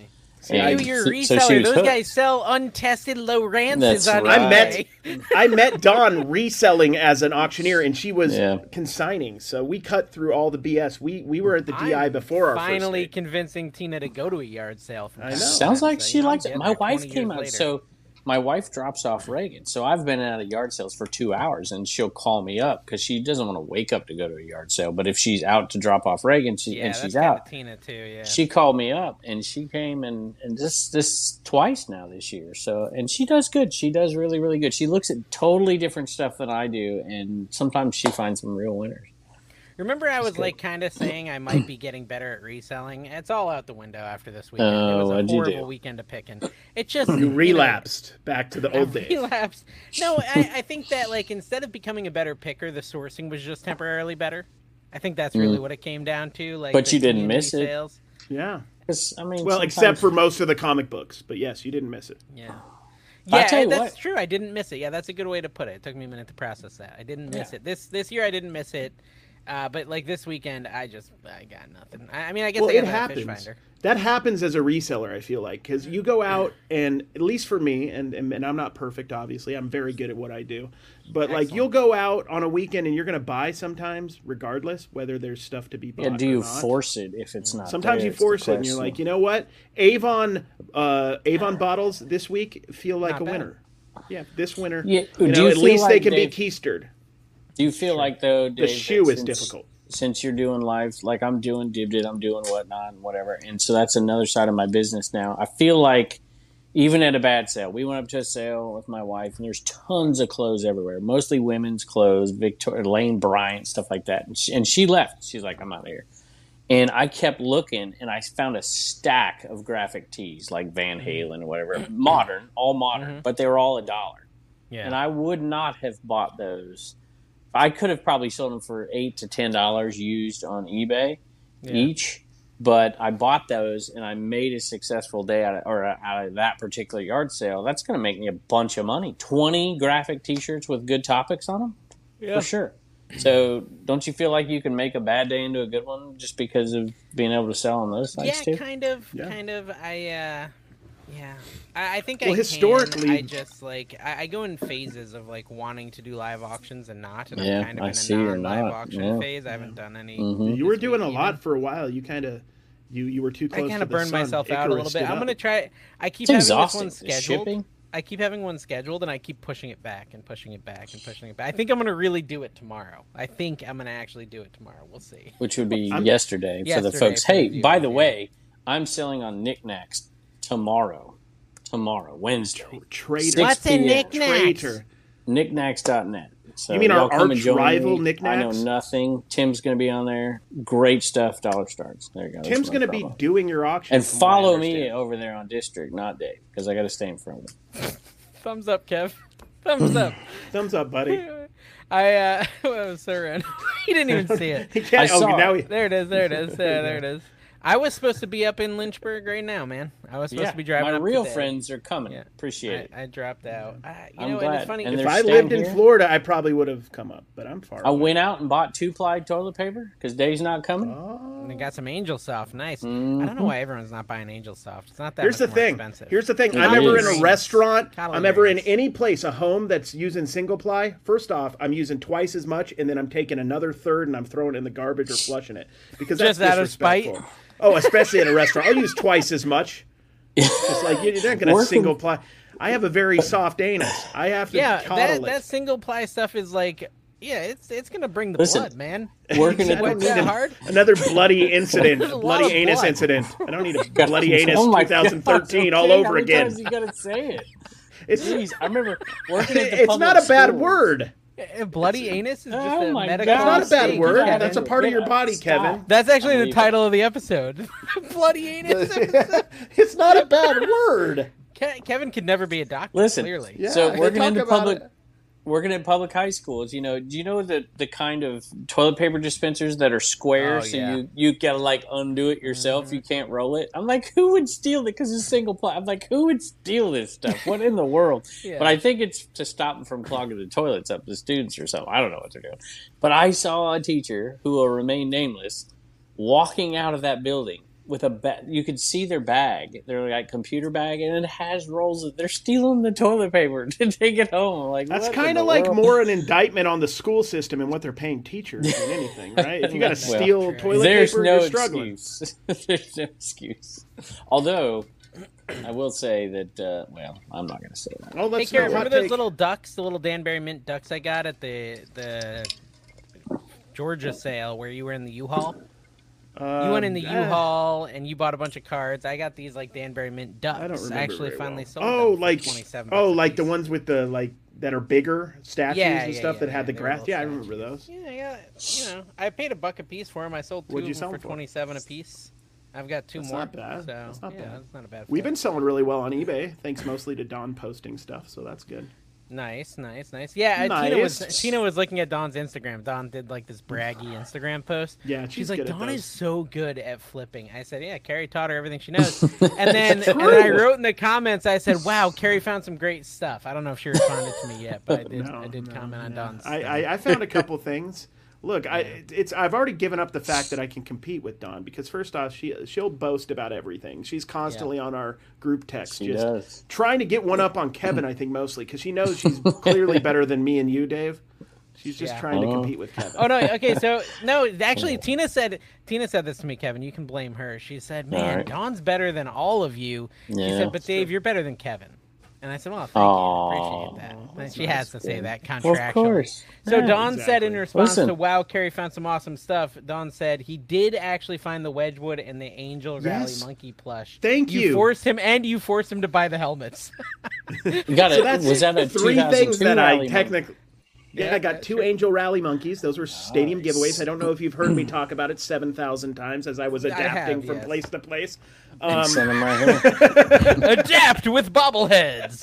You, you're a reseller. So Those hooked. guys sell untested low rances on
right. I met I met Dawn reselling as an auctioneer, and she was yeah. consigning. So we cut through all the B S. We we were at the D I
I'm
before our
finally
first
convincing Tina to go to a yard sale.
I know.
Sounds like
so,
she
you know,
likes it. My wife came out.
Later.
So my wife drops off Reagan. So I've been at a yard sales for two hours, and she'll call me up because she doesn't want to wake up to go to a yard sale. But if she's out to drop off Reagan, she,
yeah,
and she's
that's
out,
Tina too. Yeah,
she called me up, and she came and and this this twice now this year. So and she does good. She does really really good. She looks at totally different stuff than I do, and sometimes she finds some real winners.
Remember, I was like kind of saying I might be getting better at reselling. It's all out the window after this weekend.
Oh,
it was a
what'd you
horrible
do?
weekend of picking. It just
you relapsed you know, back to the old
I
days.
Relapsed. No, I, I think that like instead of becoming a better picker, the sourcing was just temporarily better. I think that's really mm. what it came down to. Like,
but you didn't miss
sales.
it.
Yeah.
I mean,
well,
sometimes...
except for most of the comic books, but yes, you didn't miss it.
Yeah. Yeah, that's
what.
true. I didn't miss it. Yeah, that's a good way to put it. It took me a minute to process that. I didn't miss
yeah.
it. This this year I didn't miss it. Uh, but like this weekend, I just I got nothing. I, I mean, I guess
well,
I got
it
a
happens.
fish finder.
That happens as a reseller, I feel like, because you go out and at least for me, and, and and I'm not perfect, obviously, I'm very good at what I do, but Excellent. like you'll go out on a weekend and you're going to buy sometimes, regardless whether there's stuff to be bought.
Yeah, do you
or not.
force it if it's not?
Sometimes
there,
you force it, and you're like, you know what, Avon uh, Avon bottles this week feel like
not
a
bad.
winner. Yeah, this winner.
Yeah,
you know,
do you
at least
like
they can
Dave,
be keistered.
Do you feel sure. like though, Dave,
the shoe is
since,
difficult?
Since you're doing live, like I'm doing Dibdit, I'm doing whatnot and whatever, and so that's another side of my business now. I feel like even at a bad sale, we went up to a sale with my wife, and there's tons of clothes everywhere, mostly women's clothes, Victoria, Lane Bryant, stuff like that. And she, and she left. She's like, I'm out of here. And I kept looking, and I found a stack of graphic tees like Van Halen or whatever, modern, all modern, mm-hmm. but they were all a dollar.
Yeah.
And I would not have bought those. I could have probably sold them for eight to ten dollars used on eBay yeah. each, but I bought those and I made a successful day out of, or out of that particular yard sale. That's going to make me a bunch of money. Twenty graphic T-shirts with good topics on them,
yeah.
for sure. So, don't you feel like you can make a bad day into a good one just because of being able to sell on those sites
yeah,
too?
Kind of,
yeah,
kind of. I, uh, yeah, I, I think
well,
I
historically,
can. I just like I, I go in phases of like wanting to do live auctions and not, and
yeah,
I'm kind of
I
in a
see
non-live
not.
auction
yeah.
phase. I haven't done any.
Mm-hmm.
You were doing a
either.
lot for a while. You kind of, you you were too close.
I kind
of
of burned
sun.
myself
Icarus
out a little bit. I'm
up.
gonna try. I keep
It's
having
exhausting.
this one scheduled.
Shipping?
I keep having one scheduled, and I keep pushing it back and pushing it back and pushing it back. I think I'm gonna really do it tomorrow. I think I'm gonna actually do it tomorrow. We'll see.
Which would be yesterday,
yesterday
for the folks.
for
Hey,
the
by the
viewers,
way, I'm selling on Knickknacks tomorrow. Tomorrow, Wednesday.
Traitor.
What's a Knickknacks?
Traitor.
Knickknacks dot net. So
You mean our
y'all come and
arch
join
rival,
me.
Knickknacks?
I know nothing. Tim's going to be on there. Great stuff. Dollar Starts. There you go.
Tim's going to be
promo.
doing your auction.
And follow me over there on District, not Dave, because I got to stay in front of him.
Thumbs up, Kev. Thumbs up.
Thumbs up, buddy.
I uh, that was so random. He didn't even see it.
He can't,
I
oh,
saw
now
it.
he,
There it is. There it is. Yeah, there it is. I was supposed to be up in Lynchburg right now, man. I was supposed
Yeah,
to be driving.
my
up
real
today.
friends are coming.
Yeah.
Appreciate it.
I, I dropped out. I, you
I'm
know,
glad.
and it's funny.
And
if
they're
I
staying
lived in
here?
Florida, I probably would have come up, but I'm far
I
away.
went out and bought two-ply toilet paper because Dave's not coming.
Oh.
And they got some Angel Soft. Nice.
Mm-hmm.
I don't know why everyone's not buying Angel Soft. It's not that
Here's
much
the
more
thing.
expensive.
Here's the thing.
It
I'm ever
is.
in a restaurant.
Collard
I'm ever in
greens.
any place, a home that's using single ply. First off, I'm using twice as much, and then I'm taking another third and I'm throwing it in the garbage or flushing it because that's
Just out of spite?
disrespectful. Oh, especially in a restaurant, I'll use twice as much. It's like you're not going to
Working-
single ply. I have a very soft anus. I have to
Yeah,
coddle
that,
it.
that single ply stuff is like, yeah, it's it's gonna bring the
Listen,
blood, man.
Working at
I don't
the
need
that
an-
hard?
another bloody incident,
There's
a
a
bloody
lot of
anus
blood.
incident. I don't need a bloody anus
Oh my
twenty thirteen
God,
all
okay,
over
how many
again.
times you got to say it.
It's
Jeez, I remember working at the
it's
public
not a bad
schools.
word.
Uh, Bloody anus is just
Oh
a
my
medical.
It's not a bad
mistake,
word.
Kevin.
That's a part of your
Get
body,
up.
Kevin.
Stop.
That's actually
I'm
the
leaving.
title of the episode. Bloody anus.
It's not a bad word.
Ke- Kevin could never be a doctor.
Listen,
clearly.
Yeah,
so
I
working
talk
in the
about
public,
it.
working at public high schools, you know, do you know the the kind of toilet paper dispensers that are square,
Oh,
so
yeah.
you you gotta like undo it yourself,
Mm-hmm.
you can't roll it. I'm like, who would steal it? Because it's single ply. I'm like, who would steal this stuff? What in the world?
Yeah.
But I think it's to stop them from clogging the toilets up to students or something. I don't know what they're doing. But I saw a teacher who will remain nameless walking out of that building with a bag. You could see their bag. They're like computer bag, and it has rolls. Of, they're stealing the toilet paper to take it home. Like
that's kind of like
world?
more an indindictment on the school system and what they're paying teachers than anything, right? If you got to
Well,
steal toilet
there's
paper,
no
you're struggling.
excuse. There's no excuse. Although I will say that. Uh, well, I'm not going to say that.
Oh,
Hey,
let's
Karen,
not
remember
take-
those little ducks, the little Danbury mint ducks I got at the the Georgia sale where you were in the U-Haul?
Uh,
You went in the
uh,
U-Haul and you bought a bunch of cards. I got these like Danbury mint ducks.
I don't remember.
actually
very
finally
well.
sold
Oh,
them for
like
twenty-seven
oh,
bucks a
like the
piece.
ones with the like that are bigger statues
Yeah,
and
yeah,
stuff
yeah,
that had
yeah,
the
they were
grass.
little
Yeah, I
statues.
remember those.
Yeah, yeah. You know, I paid a buck a piece for them. I sold two
What'd you
of
sell
them for
them for?
twenty-seven a piece. I've got two
That's
more.
not bad.
So,
That's not
yeah,
bad.
That's not a bad.
We've
flip.
been selling really well on eBay, thanks mostly to Don posting stuff. So that's good.
Nice, nice, nice. Yeah, uh, Tina was
Nice.
Tina was looking at Don's Instagram. Don did like this braggy Instagram post.
Yeah, she's
she's like,
good at
Don
those.
is so good at flipping. I said, yeah, Carrie taught her everything she knows. and then and then I wrote in the comments, I said, wow, Carrie found some great stuff. I don't know if she responded to me yet, but I did.
No,
I did
no,
comment on
yeah.
Don's.
I,
stuff.
I, I found a couple things. Look, I it's I've already given up the fact that I can compete with Dawn because first off, she she'll boast about everything. She's constantly on our group text,
She
just
does.
trying to get one up on Kevin. I think mostly because she knows she's clearly better than me and you, Dave. She's just
Yeah.
trying to
Oh.
compete with Kevin.
Oh no! Okay, so no, actually, Tina said Tina said this to me, Kevin. You can blame her. She said, "Man,
All right.
Dawn's better than all of you." She
Yeah.
said, "But Dave, you're better than Kevin." And I said, "Well, thank
Aw,
you. I appreciate that." And she has to say that
Well,
contractually.
of course.
So
Yeah.
Don said in
exactly.
response
Listen.
to "Wow, Carrie found some awesome stuff." Don said he did actually find the Wedgwood and the Angel
Yes.
Rally Monkey plush.
Thank you.
forced him, and you forced him to buy the helmets.
You got it.
So that's
Was that a
three things that I
rally
technically. Yeah,
Yeah,
I got
that's
two
true.
Angel Rally Monkeys. Those were stadium
Nice.
giveaways. I don't know if you've heard me talk about it seven thousand times as I was
I
adapting
have,
from
yes.
place to place.
monk?
Um,
Send them right here.
Adapt with bobbleheads.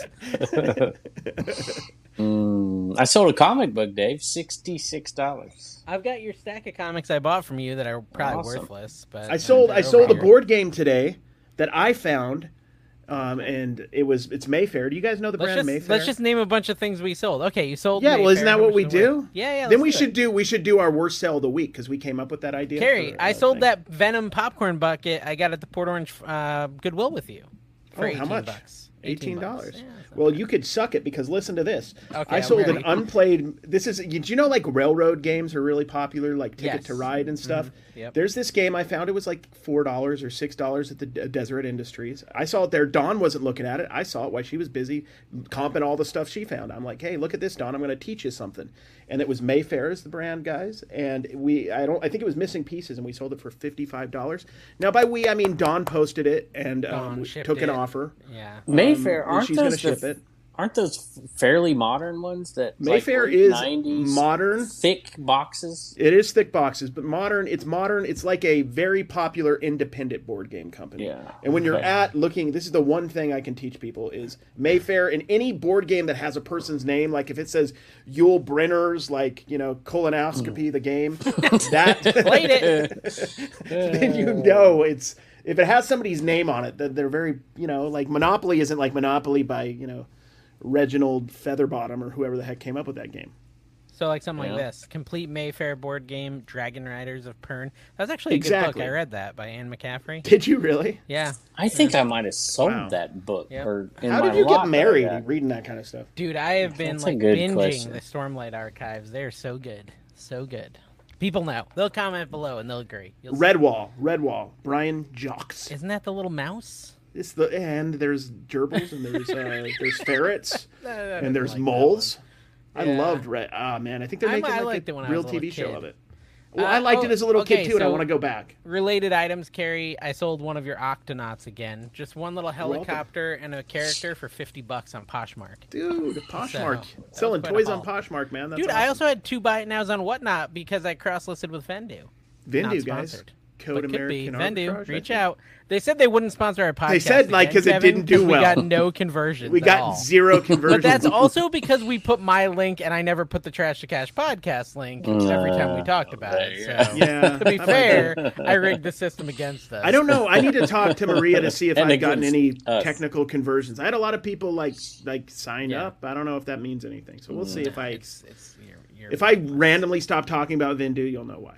Mm, I sold a comic book, Dave. Sixty-six dollars.
I've got your stack of comics I bought from you that are probably
Awesome.
worthless. But
I sold
they're
I sold a
over here.
board game today that I found, um, and it was it's Mayfair. Do you guys know the
Let's
brand
just,
Mayfair?
let's just name a bunch of things we sold. Okay, you sold.
yeah, well, isn't
Mayfair.
that
How
what
much
we
did it worth?
do?
Yeah, yeah.
Then
let's
we
do
should
it.
do we should do our worst sell of the week because we came up with that idea.
Carrie,
for,
I
uh,
sold
thing.
that Venom popcorn bucket I got at the Port Orange uh, Goodwill with you. For
Oh, how much?
Bucks.
Eighteen
bucks.
dollars.
Yeah, it's not
Well,
bad.
you could suck it because listen to this.
Okay,
I
I'm
sold an
ready.
unplayed. This is. Did you know like railroad games are really popular, like Ticket
Yes.
to Ride and stuff?
Yep.
There's this game I found. It was like four dollars or six dollars at the D- Deseret Industries. I saw it there. Dawn wasn't looking at it. I saw it while she was busy comping all the stuff she found. I'm like, hey, look at this, Dawn. I'm going to teach you something. And it was Mayfair is the brand, guys. And we, I don't, I think it was missing pieces, and we sold it for fifty-five dollars. Now by we, I mean Dawn posted it and
Dawn
um, we
shipped
took an
it.
offer.
Yeah.
Mayfair,
and
aren't
she's
those
gonna
the,
ship it.
Aren't those fairly modern ones that
Mayfair
like,
is
nineties
modern.
thick boxes?
It is thick boxes, but modern. It's modern. It's like a very popular independent board game company.
Yeah,
And when you're
okay.
at looking, this is the one thing I can teach people is Mayfair in any board game that has a person's name. Like if it says Yul Brynner's, like you know, colonoscopy, the game, that
Played it.
then you know it's if it has somebody's name on it, that they're very you know like Monopoly isn't like Monopoly by you know Reginald Featherbottom or whoever the heck came up with that game.
So like something
Yeah.
like this, complete Mayfair board game, Dragon Riders of Pern. That's actually a good
Exactly.
book. I read that by Anne McCaffrey.
Did you really?
Yeah,
I think I might have sold
Wow.
that book.
Yep.
Or in
How
my
did you
lot
get
that I
married
got.
reading that kind of stuff?
dude, I have been
That's a
like
good
binging
question.
the Stormlight archives. They're so good, so good. People know. They'll comment below and they'll agree. You'll see.
Redwall, Redwall, Brian Jocks.
Isn't that the little mouse?
It's the and there's gerbils and there's uh, there's ferrets
I
and
didn't
there's
like that
moles. I
Yeah.
loved Red. Ah man, I think they're
I-
making
I
like
liked
a
it when I
real
was a
T V
little
show
kid.
of it. Well,
Uh,
I liked
oh,
it as a little
okay,
kid too, and I
so-
want to go back.
Related items, Carrie. I sold one of your Octonauts again. Just one little
welcome.
helicopter and a character for fifty bucks on Poshmark.
Dude, Poshmark
So, that
selling
was quite a
toys on
haul.
Poshmark, man. That's
Dude,
awesome.
I also had two buy it nows on Whatnot because I cross-listed with Vendu.
Vendu
Not
guys.
sponsored.
Code
But could
American
be. Vendu,
Arbitrage, I
reach
think.
out. They said they wouldn't sponsor our podcast.
said, like,
again,
'cause it
Kevin,
didn't do
'cause
well.
We got no conversions.
We
at
got
all.
zero conversions.
But that's also because we put my link and I never put the Trash to Cash podcast link every time we talked about it. So
Yeah.
to be
I
fair, I rigged the system agast us.
I don't know. I need to talk to Maria to see if
And
I've gotten any
against us.
technical conversions. I had a lot of people like like sign
Yeah.
up. I don't know if that means anything. So we'll see if I
It's, it's, you're, you're,
if I randomly stop talking about Vendu, you'll know why.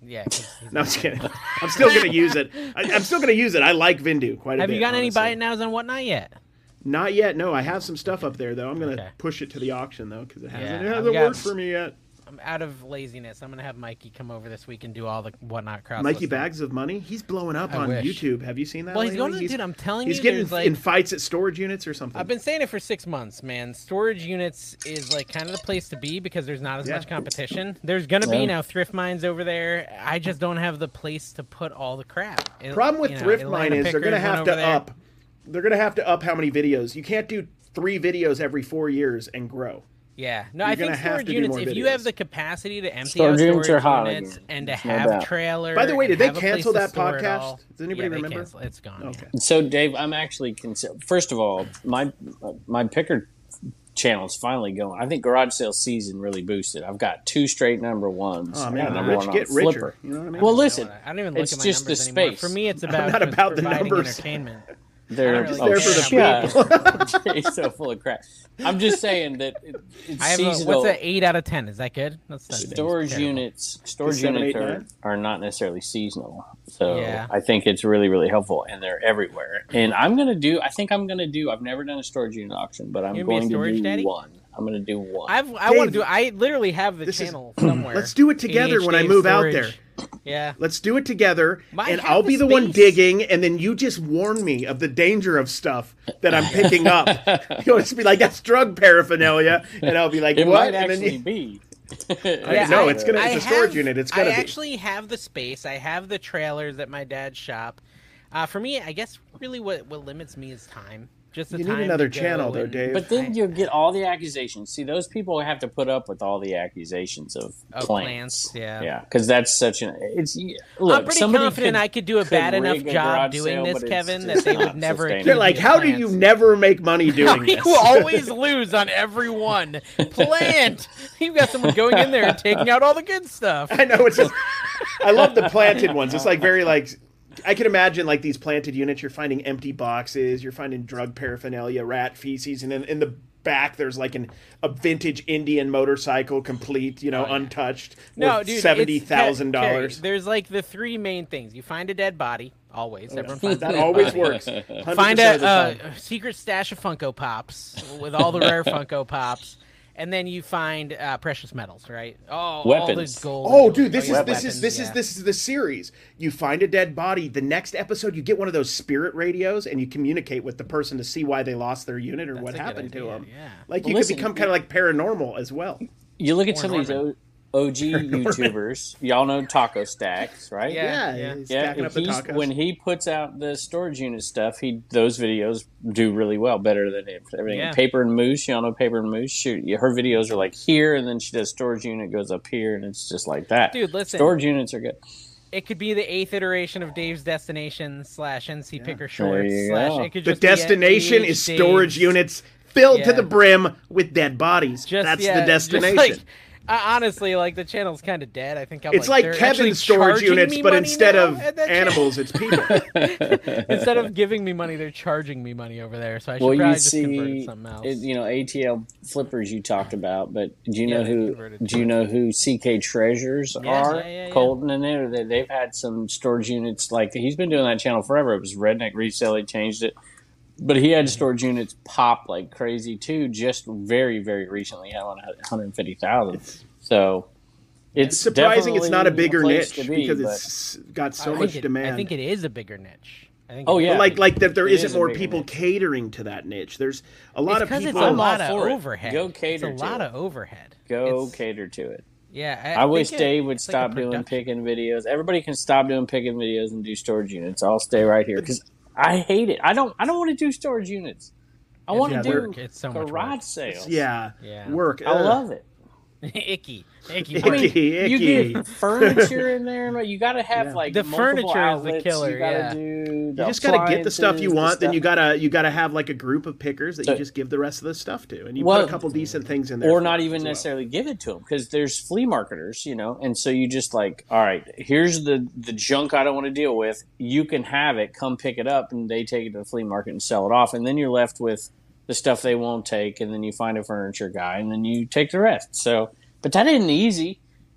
Yeah. 'cause he's
No, I'm
not
just
good.
kidding. I'm still gonna use it. I, I'm still gonna use it. I like Vindu quite a
Have
bit.
you gotten any
honestly.
buy it nows and whatnot yet?
Not yet. No, I have some stuff up there though. I'm gonna
Okay.
push it to the auction though because it hasn't,
Yeah,
it
I've
hasn't
got-
worked for me yet.
I'm out of laziness. I'm gonna have Mikey come over this week and do all the whatnot cross.
Mikey
listing.
Bags of Money. He's blowing up
I
on
wish.
YouTube. Have you seen that?
Well, he's
lately?
going to, dude. I'm telling
He's
you,
getting
there's like
in fights at storage units or something.
I've been saying it for six months, man. Storage units is like kind of the place to be because there's not as
Yeah.
much competition. There's gonna be
Yeah.
now thrift mines over there. I just don't have the place to put all the crap. It-
Problem with
you know,
Thrift
Atlanta
Mine is they're
Pickers
gonna
went
have
over
to
there.
up. They're gonna have to up how many videos. You can't do three videos every four years and grow.
Yeah, no,
You're
I think
gonna have
storage
to do
units.
more
If you
videos.
have the capacity to empty
Storage
out
units
storage
are hot
units
again.
and to
There's no
have
doubt.
trailer.
By the way,
and
did they
have a place
cancel
to
that
store it
podcast?
all-
Does anybody
yeah, they
remember?
canceled- It's gone.
Okay.
So, Dave, I'm actually consider- first of all, my my picker channel's finally going. I think garage sale season really boosted. I've got two straight number ones.
Oh
I
man,
got
the
number
rich
one on
get
Flipper.
richer. You know what I mean?
Well, listen,
I don't even look
it's
at my
just the
numbers anymore.
space.
For me, it's about
not
just
about the
providing
numbers.
entertainment.
They're
I'm just
oh,
there for the
shut up. He's so full of crap. I'm just saying that it, it's
I have a,
seasonal.
what's an eight out of ten? Is that good? That's not
Storage
terrible.
units, storage
Seven,
units
eight,
are,
nine?
are not necessarily seasonal. So
Yeah.
I think it's really, really helpful, and they're everywhere. And I'm gonna do. I think I'm gonna do. I've never done a storage unit auction, but I'm
You gonna be a
going to
storage
do
daddy?
one. I'm gonna do one.
I've, I want to
Dave,
do. I literally have the
this is-
channel somewhere.
Let's do it together
A D H
when I
Dave
move out
storage.
there.
Yeah.
Let's do it together,
Might
and
have
I'll
the
be the one
space.
digging, and then you just warn me of the danger of stuff that I'm picking up. You'll just be like, "That's drug paraphernalia," and I'll be like,
it
"What?"
might
and
actually
then
be.
I- no, it's gonna-
I
it's a storage
have-
unit. It's gonna
I
be.
actually have the space. I have the trailers at my dad's shop. Uh, for me, I guess really what what limits me is time. Just the
you
time
need another
to
channel,
go
though,
and-
Dave.
But then you'll get all the accusations. See, those people have to put up with all the accusations of,
Of
plants.
plants, yeah.
yeah, because that's such an. It's look.
I'm pretty
somebody
confident
could-
I could do a
could
bad enough
rig a
job
garage
doing
sale,
this,
but it's
Kevin, that
just
they would
not
never.
sustainable.
They're like,
accuse
"How
me
do
of
you
plants."
never make money doing
You
this?"
always lose on every one. Plant. You've got someone going in there and taking out all the good stuff.
I know it's. Just, I love the planted ones. It's like very like. I can imagine like these planted units. You're finding empty boxes. You're finding drug paraphernalia, rat feces, and then in the back there's like an a vintage Indian motorcycle, complete, you know, untouched,
No,
worth
dude,
seventy
it's-
thousand
Terry,
dollars.
There's like the three main things. You find a dead body, always. Everyone finds a
That
dead
always
body.
works. one hundred percent
Find
of the
a, uh,
time.
a secret stash of Funko Pops with all the rare Funko Pops, and then you find uh, precious metals, right? Oh, all
Weapons.
the gold.
Oh, dude, this
yeah,
is this is
weapons,
this
yeah.
is this is the series. You find a dead body. The next episode, you get one of those spirit radios, and you communicate with the person to see why they lost their unit or what
a good
happened to
idea,
them.
yeah.
Like
Well,
you
listen,
could become kind of like paranormal as well.
You look at
Or
some of these
Norman.
O- OG YouTubers. Y'all know Taco Stacks, right?
Yeah.
Yeah, he's
Yeah,
stacking up the
he's-
tacos.
when he puts out the storage unit stuff, he those videos do really well, better than everything.
Yeah.
Paper and Moose, y'all know Paper and Moose. Shoot, yeah, her videos are like here, and then she does storage unit goes up here, and it's just like that.
Dude, listen.
storage units are good.
It could be the eighth iteration of Dave's Destination slash N C Picker
There
Shorts
you
slash.
go.
It could
the
just be
destination
A H
is storage
Dave's.
units filled to
Yeah.
the brim with dead bodies.
Just,
That's
yeah,
the
just
destination.
like- uh, honestly, like the channel's kind of dead. I think I'm
it's
like,
like
they're actually
Kevin's storage
charging
units,
me
but
money
instead
now
of
at that channel.
animals, it's people.
Instead of giving me money, they're charging me money over there. So I should
Well,
probably
you
just convert it
see,
to something else.
it, you know, A T L flippers you talked about, but do you
Yeah,
know
they
who?
converted to
Do you
it.
know who C K Treasures
Yeah,
are?
yeah, yeah, yeah.
Colton and there, they, they've had some storage units. Like he's been doing that channel forever. It was Redneck Resale. He changed it, but he had storage units pop like crazy too. Just very, very recently, he had one one hundred fifty thousand. So it's
It's surprising it's not a
definitely
bigger
place
niche
to be,
because
but-
it's got so
I
much
think it,
demand.
I think it is a bigger niche. I think
Oh,
it-
yeah.
But like like that there
It
isn't
is a
more
bigger
people
niche.
catering to that niche. There's a lot
It's
of
because
people.
it's a
I'm all
lot of
for it.
overhead.
Go cater
It's a
to
lot
it.
of overhead.
Go
It's-
cater to it.
Yeah,
I, wish
think it-
Dave would
it's like a
stop doing
production.
picking videos. Everybody can stop doing picking videos and do storage units. I'll stay right here because I hate it. I don't. I don't want to do storage units. I
It's
want to
yeah,
do
they're-
work. It's so much
garage
work.
sales.
Yeah,
Yeah.
work.
I
Ugh.
love it.
icky, icky.
Icky.
work.
You
icky.
get furniture in there. but You got to have like
The
multiple
furniture is the
outlets.
killer,
You got to
yeah.
do.
You
the
just gotta get the stuff you
appliances, the
want. Then
stuff-
you gotta you gotta have like a group of pickers that
So-
you just give the rest of the stuff to, and you
Well,
put a couple decent things in there,
or
for
not
them
even
as well.
necessarily give it to them because there's flea marketers, you know, and so you just like, all right, here's the the junk I don't want to deal with. You can have it. Come pick it up, and they take it to the flea market and sell it off, and then you're left with the stuff they won't take, and then you find a furniture guy, and then you take the rest. So, but that isn't easy.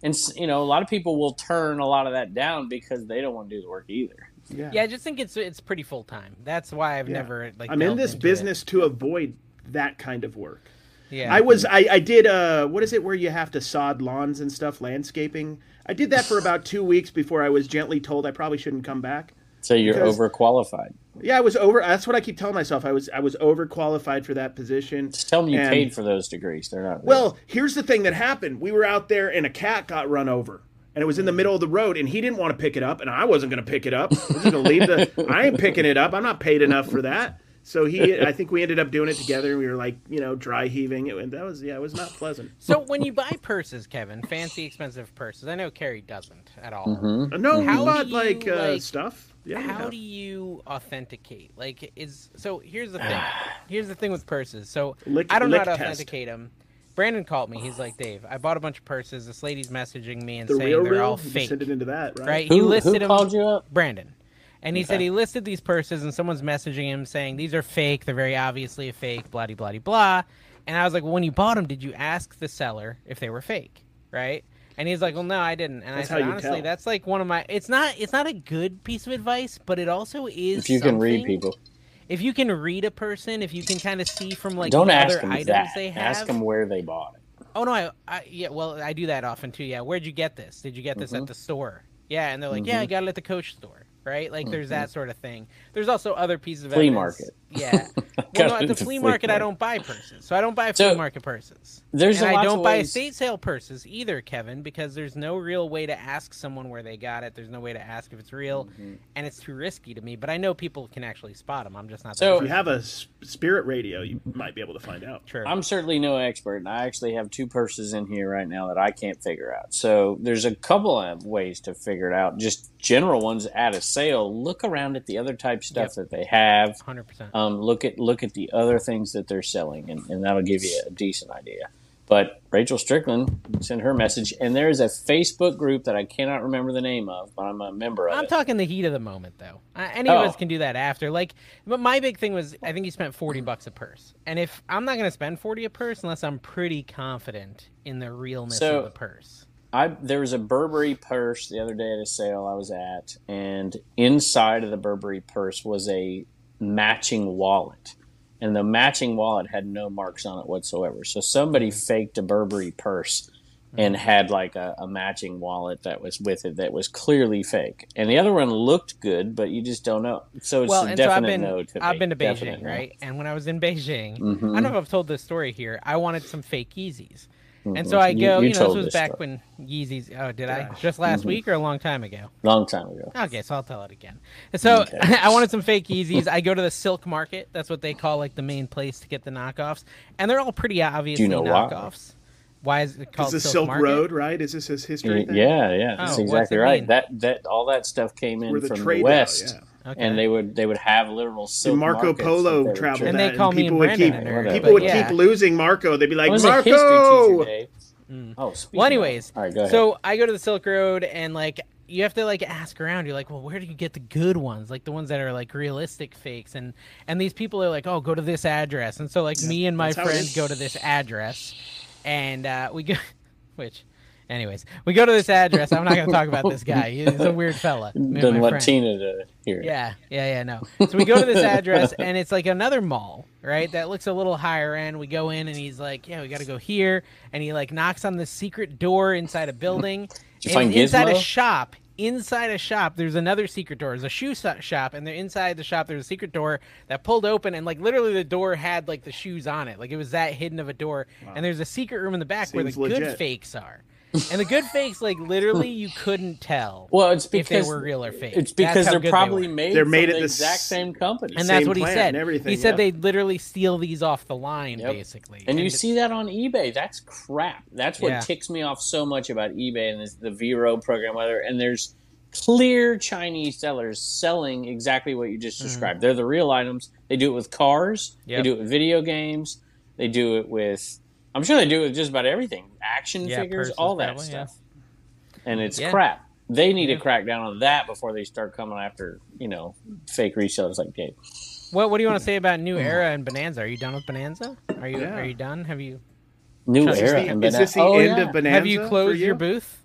And, you know, a lot of people will turn a lot of that down because they don't want to do the work either.
Yeah.
yeah, I just think it's it's pretty full time. That's why I've
Yeah.
never like.
I'm in
delved
this
into
business
it.
to avoid that kind of work.
Yeah,
I was I, I did uh what is it where you have to sod lawns and stuff, landscaping. I did that for about two weeks before I was gently told I probably shouldn't come back.
So you're
Because-
overqualified.
Yeah, I was over. That's what I keep telling myself. I was I was overqualified for that position.
Just tell them you
And-
paid for those degrees. They're not real.
Well, here's the thing that happened. We were out there and a cat got run over. And it was in the middle of the road, and he didn't want to pick it up, and I wasn't going to pick it up. I was just going to leave the. I ain't picking it up. I'm not paid enough for that. So he, I think we ended up doing it together. And we were like, you know, dry heaving it, and that was, yeah, it was not pleasant.
So when you buy purses, Kevin, fancy, expensive purses, I know Carrie doesn't at all.
Mm-hmm.
Uh, no, we
How
bought
do
like,
you,
uh,
like,
stuff. Yeah. we
How
have.
do you authenticate? Like, is so? Here's the thing. Here's the thing with purses. So
Lick-
I don't know
lick
how to
test.
authenticate them. Brandon called me. He's like, Dave, I bought a bunch of purses. This lady's messaging me and
the
saying
real
they're
real?
all
You
fake.
send it into that, right?
Right? He
Who,
listed
who
them.
called you up?
Brandon. And he
Okay.
said he listed these purses, and someone's messaging him saying these are fake. They're very obviously a fake. Blah blah blah blah. And I was like, well, when you bought them, did you ask the seller if they were fake? Right? And he's like, well, no, I didn't. And
That's
I said,
how you
honestly,
tell.
that's like one of my. It's not. It's not a good piece of advice, but it also is.
If you can read
something.
people.
If you can read a person, if you can kind of see from like
Don't
the
ask
other
them
items
that.
they have.
Ask them where they bought it.
Oh no, I, I yeah, well, I do that often too. Yeah, where'd you get this? Did you get this
Mm-hmm.
at the store? Yeah, and they're like, yeah, I got it at the Coach store, right? Like, there's that sort of thing. There's also other pieces of
Flea
evidence.
market.
Yeah. Well,
Got
no,
it
at the
at the
flea
flea
market, I
market.
don't buy purses, so I don't buy flea
So,
market purses.
there's
and
a
I
lots
don't
of
buy
ways-
estate sale purses either, Kevin, because there's no real way to ask someone where they got it. There's no way to ask if it's real,
Mm-hmm.
and it's too risky to me. But I know people can actually spot them. I'm just not.
So-
If you have a s- spirit radio, you might be able to find out.
True.
I'm certainly no expert, and I actually have two purses in here right now that I can't figure out. So there's a couple of ways to figure it out. Just general ones at a sale. Look around at the other type stuff
Yep.
that they have.
one hundred percent.
Um, look at look at the other things that they're selling, and, and that'll give you a decent idea. But Rachel Strickland sent her message, and there is a Facebook group that I cannot remember the name of, but I'm a member of
I'm
it.
talking the heat of the moment, though. Uh, any
Oh.
of us can do that after. Like, but my big thing was, I think he spent forty bucks a purse, and if I'm not going to spend forty a purse unless I'm pretty confident in the realness
So-
of the purse.
I there was a Burberry purse the other day at a sale I was at, and inside of the Burberry purse was a matching wallet, and the matching wallet had no marks on it whatsoever. So somebody faked a Burberry purse and had like a, a matching wallet that was with it that was clearly fake, and the other one looked good, but you just don't know. So it's
Well,
a
and so I've
definite
been
no to
I've
me.
been to
Definite
Beijing,
no.
right? And when I was in Beijing,
Mhm.
I don't know if I've told this story here. I wanted some fake Yeezys. And so I
You-
go,
you
you, know,
told
this was
this
back
story.
when Yeezys. Oh, did I? Just last week or a long time ago?
Long time ago.
Okay, so I'll tell it again. So
Okay.
I wanted some fake Yeezys. I go to the Silk Market. That's what they call like the main place to get the knockoffs, and they're all pretty obviously
know why?
knockoffs. Why is it called
It's the
Silk,
Silk
Market?
Road, right? Is this his history thing?
Yeah, yeah, that's
Oh, what's
exactly
it
right.
mean?
That that all that stuff came in
Where the
from
trade
the
route,
west.
yeah.
Okay.
And they would they would have literal silk
And Marco
markets that
Polo
they would
traveled
trade.
And
that,
they call me
people
and
would keep
Brandon a nerd,
people
but
would
yeah.
keep losing Marco. They'd be like,
I was a history
Marco.
teacher, Dave. Oh, speaking
Well,
of-
anyways,
all right, go ahead.
so I go to the Silk Road, and like you have to like ask around. You're like, well, where do you get the good ones? Like the ones that are like realistic fakes, and and these people are like, oh, go to this address, and so like me and my
that's how it
friend
is.
go to this address, and uh, we go, which. Anyways, we go to this address. I'm not going to talk about this guy. He's a weird fella. me and
Doesn't
my
let
friend.
Tina to hear it.
Yeah, yeah, yeah, no. So we go to this address, and it's like another mall, right? That looks a little higher end. We go in, and he's like, yeah, we got to go here. And he, like, knocks on this secret door inside a building.
you
and
find
inside a
Gizmo?
shop, inside a shop, there's another secret door. There's a shoe so- shop, and they're inside the shop, there's a secret door that pulled open, and, like, literally the door had, like, the shoes on it. Like, it was that hidden of a door. And there's a secret room in the back where the
Seems
good
legit.
fakes are. And the good fakes, like, literally you couldn't tell
Well, it's
if they
because
were real or fake.
It's
That's
because
how
they're
good they
probably
were.
made.
They're made
from
at
the
the
exact
s-
same company.
And that's
Same
what he
plant
said.
and everything,
he said
yeah.
they literally steal these off the line,
Yep.
basically.
And you see that on eBay. That's crap. That's what
Yeah.
ticks me off so much about eBay and this, the Vero program. Whether and there's clear Chinese sellers selling exactly what you just described. They're the real items. They do it with cars.
Yep.
They do it with video games. They do it with. I'm sure they do it with just about everything. Action
Yeah,
figures,
purses
all that
probably, yeah.
stuff. And it's
Yeah.
crap. They need
Yeah.
to crack down on that before they start coming after you know fake resellers like Gabe.
What What do you want to say about New Era and Bonanza? Are you done with Bonanza? Are you
Yeah.
Are you done? Have you
New
Is this
era
the,
and
is this the
oh,
end
yeah.
of Bonanza?
Have you
for
closed
you?
your booth?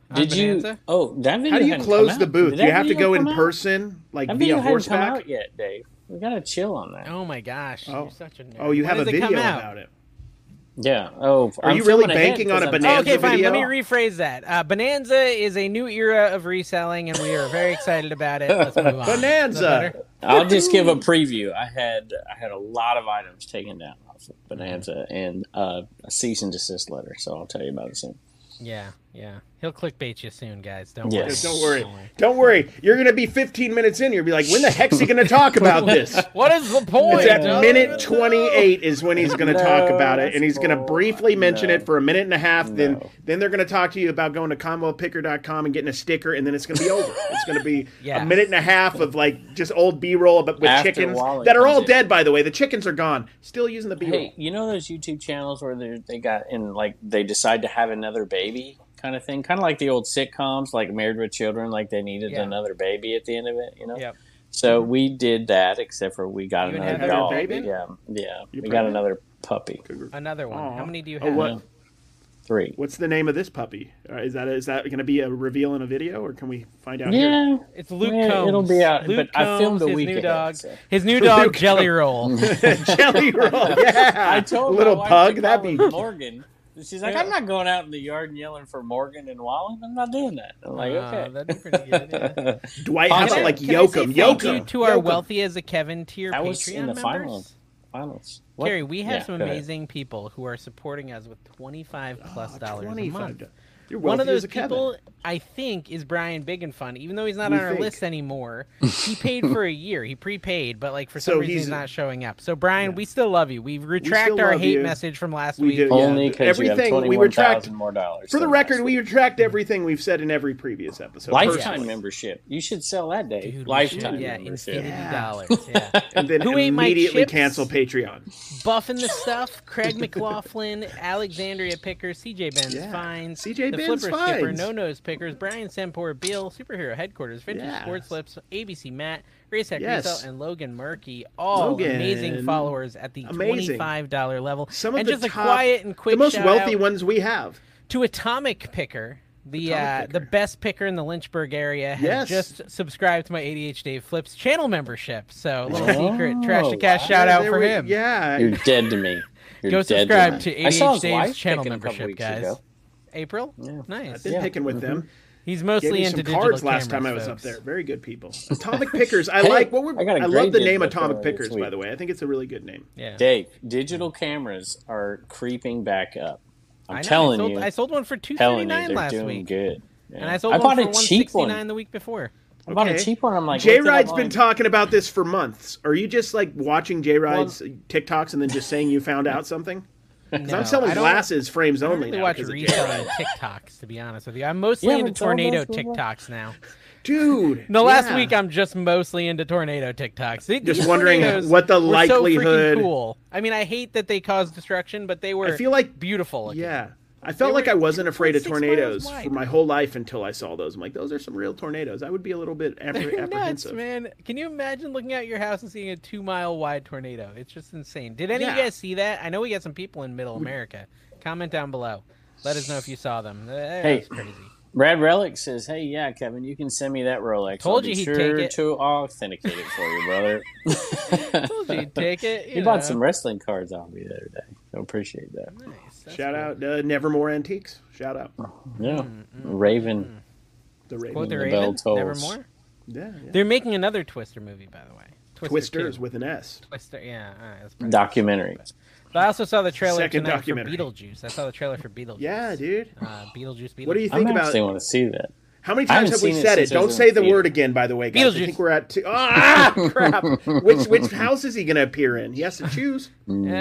Did you?
Bonanza?
Oh, that video.
How do you
hadn't
close
come
the
out.
booth?
Did
Do you
that
have to
video
go in
come out?
person, like
That
via
video hadn't come
horseback?
out yet, Dave. We gotta chill on that.
Oh my gosh!
Oh.
You're such a nerd.
Oh, you
When
have a
does it come
video
out?
about it.
Yeah. Oh,
Are
I'm
you really
filming ahead
banking on a
'cause I'm-
Bonanza
Oh, okay, fine.
video?
Let me rephrase that. Uh, Bonanza is a new era of reselling, and we are very excited about it. Let's move on. Is that
Bonanza.
better?
I'll just give a preview. I had I had a lot of items taken down off of Bonanza and uh, a cease and desist letter. So I'll tell you about it soon.
Yeah, yeah. He'll clickbait you soon, guys. Don't
Yes.
Don't
worry.
worry. Don't worry. You're going to be fifteen minutes in. You'll be like, when the heck's he going to talk about this?
What is the point?
It's at
Oh,
minute twenty-eight is when he's going to
No,
talk about it, and he's
that's
going to
bull.
briefly mention
No.
it for a minute and a half. Then
No.
then they're going to talk to you about going to commonwealth picker dot com and getting a sticker, and then it's going to be over. It's going to be
Yeah.
a minute and a half of like just old B-roll but with
After
chickens
Wally
that are
comes
all
in.
dead, by the way. The chickens are gone. Still using the B-roll.
Hey, you know those YouTube channels where they they got in like they decide to have another baby kind of thing, kind of like the old sitcoms, like Married with Children, like they needed
Yeah.
another baby at the end of it. You know.
Yep.
So we did that, except for we got
You and
another
Heather
dog.
had a baby?
Yeah, yeah.
You
we got
pregnant?
another puppy.
Another one.
Aw.
How many do you
Oh,
have?
what?
Three.
What's the name of this puppy? Uh, is that is that going to be a reveal in a video, or can we find out here?
Yeah,
It's Luke
Yeah,
Combs.
it'll be out,
Luke
but I filmed
Combs,
a
his
week
new
ahead,
dog.
so.
His new dog,
Luke
Jelly
Combs.
Roll.
Jelly roll, yeah.
I told
little
my wife
pug.
to
That'd
call
be
him Morgan. She's like, I'm not going out in the yard and yelling for Morgan and Wallen. I'm not doing that. I'm like,
Uh,
okay.
that'd be pretty good. Yeah.
Dwight. How
Can
about
I-
like
Can I say
Yoakum?
thank you
Yoakum
to our
Yoakum.
wealthy as a Kevin tier
That was
Patreon
in the
members.
final, finals. What?
Carrie, we have
Yeah,
some
go ahead.
amazing people who are supporting us with twenty-five plus dollars a
twenty-five
month.
dollars. You're
One of
wealthy as
those
a Kevin.
people, I think, is Brian Big and Fun. Even though he's not
We
on our
think.
list anymore, he paid for a year. He prepaid, but like for some
So
reason he's,
he's-
not showing up. So Brian, we still love you. We retract
still
our
love
hate
you.
message from last
We
week.
do.
Only
Yeah,
because you have
everything we
twenty-one
retract-
thousand more dollars.
For the
than
record,
last
we
week.
retract everything we've said in every previous episode.
Lifetime
personally.
membership. You should sell that, Dave.
Dude, we
Lifetime
should- yeah,
membership.
infinity
Yeah.
dollars. Yeah.
And then
Who ate my
immediately
chips?
cancel Patreon.
Buffing the stuff, Craig McLaughlin, Alexandria Picker, C J Benz
Yeah.
Fines,
C J
the
Benz
Flipper Skipper,
Fines.
No Nose Pickers, Brian Sempor, Beal, Superhero Headquarters, Vintage
Yes.
Sports Flips, A B C Matt, Race Hack
Yes.
Resale, and Logan Murky. All
Logan.
amazing followers at the
Amazing.
twenty-five dollars level.
Some of
and
the
just
top,
a quiet and quick
the most
shout
wealthy
out
ones we have.
to Atomic Picker. The
Atomic
uh,
Picker.
the best picker in the Lynchburg area has
Yes.
just subscribed to my A D H Dave Flips channel membership. So a little
Oh,
secret trash to cash
wow.
shout
Yeah,
out
there
for
we-
him.
Yeah.
You're dead to me. You're
Go
dead
subscribe
me.
to
I saw his
A D H Dave's
wife
channel
picking a couple
membership,
weeks
guys.
ago.
April?
Yeah.
Nice.
I've been
Yeah.
picking with them.
He's
Gave
mostly
me
into
some
digital
cards last time I
cameras,
was
folks.
up there. Very good people. Atomic Pickers. I
Hey,
like what we're.
I got a
I love
great
the name
digital
Atomic
camera
Pickers.
this
By
week.
the way, I think it's a really good name.
Yeah.
Dave, digital cameras are creeping back up. I'm
I know,
telling
I sold,
you.
I sold one for two
telling
thirty
you,
nine
they're
last
doing
week,
good. Yeah.
and I sold
I
one
bought
for
a
one
cheap
sixty nine
one.
the week before.
I bought a
Okay.
cheap one. I'm like,
J
what's it
Ride's
online?
been talking about this for months. Are you just like watching J Ride's TikToks and then just saying you found out something? Because
No,
I'm selling
I don't-
glasses frames
I don't
only
really
now.
watch
because of J
reselling
Ride.
TikToks, to be honest with you. I'm mostly
Yeah,
into
but those
tornado
was-
TikToks now.
Dude.
No, last
yeah.
week I'm just mostly into tornado TikToks. These
Just wondering
tornadoes
what the
were so
likelihood-
freaking cool. I mean, I hate that they cause destruction, but they were
I feel like
beautiful. looking.
Yeah. I felt
They
like
were
I wasn't afraid of
two point six
tornadoes
miles wide.
for my whole life until I saw those. I'm like, those are some real tornadoes. I would be a little bit appre-
They're nuts,
apprehensive.
man. Can you imagine looking out your house and seeing a two mile wide tornado? It's just insane. Did any of
Yeah.
you guys see that? I know we got some people in Middle America. Comment down below. Let us know if you saw them. That
Hey.
was crazy.
Brad Relic says, "Hey, yeah, Kevin, you can send me that Rolex.
Told
I'll
you
be
he'd
sure
take it.
to authenticate it for you, brother."
Told you you'd take it. You
He
know.
bought some wrestling cards on me the other day. I appreciate that.
Nice. That's
Shout
cool.
out uh, Nevermore Antiques. Shout out.
Yeah, Raven.
The Raven.
Quote the
The
Raven.
bell tolls.
Nevermore.
Yeah, yeah.
They're making another Twister movie, by the way. Twister
Twisters
two.
with an S.
Twister. Yeah. All right, that's pretty
Documentary.
But I also saw the trailer
Second
tonight
documentary.
for Beetlejuice. I saw the trailer for Beetlejuice.
Yeah, dude.
Uh, Beetlejuice. Beetlejuice.
What do you
I
think about
actually want to see that.
How many
I
times
haven't
have we
seen it
said it?
since it was
Don't
in
say the
theater.
word again, by the way, guys. I
Beetlejuice.
think we're at two. Ah, crap. Which which house is he going to appear in? He has to choose.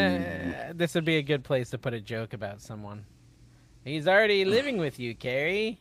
Uh, this would be a good place to put a joke about someone. He's already living with you, Carrie.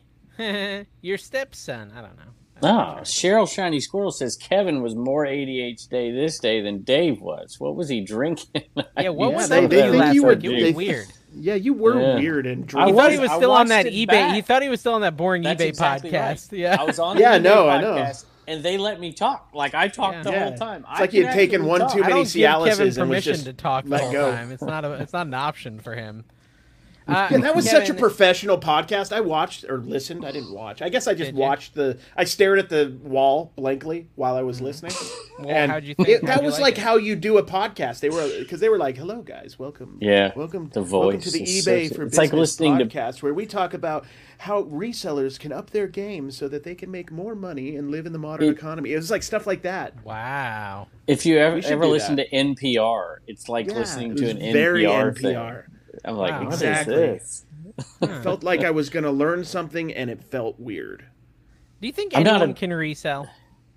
Your stepson. I don't know.
Ah, Cheryl Shiny Squirrel says Kevin was more A D H D this day than Dave was. What was he drinking?
Yeah, what
Yeah,
was
they-
that
they
with you
think
last
you were-
week? It was
they-
weird.
Yeah, you were
Yeah.
weird and
I
He
drunk.
thought he
was-
was
I
still on
watched
that
it
eBay.
back.
He thought he was still on that boring
That's
eBay
exactly
podcast.
right.
Yeah.
I was on
Yeah,
the
no,
eBay
I know.
podcast, and they let me talk. Like I talked
Yeah.
the
Yeah.
whole time.
It's like you had taken one too
I
many
don't give Kevin
Cialises and was
permission
just
to talk the
let
whole
go.
time. It's not a. It's not an option for him. Uh,
Yeah, that was
Kevin,
such a professional podcast. I watched or listened. I didn't watch. I guess I just
Did you?
watched the. I stared at the wall blankly while I was listening.
Well,
and
how'd you think?
It,
How'd
that
you
was
like
like
it?
how you do a podcast. They were because they were like, "Hello, guys, welcome,
Yeah,
welcome,
the
welcome
voice
to the
is
eBay
so-
for
it's
Business
like listening to-
podcast, where we talk about how resellers can up their game so that they can make more money and live in the modern
It-
economy." It was like stuff like that.
Wow.
If you ever
We should
ever
do
listen
that.
to N P R, it's like
Yeah,
listening
it
to
was
an
very
N P R,
N P R.
thing. I'm like,
Wow.
what is
Exactly.
this?
It felt like I was going to learn something, and it felt weird.
Do you think
I'm not
anyone
a-
can resell?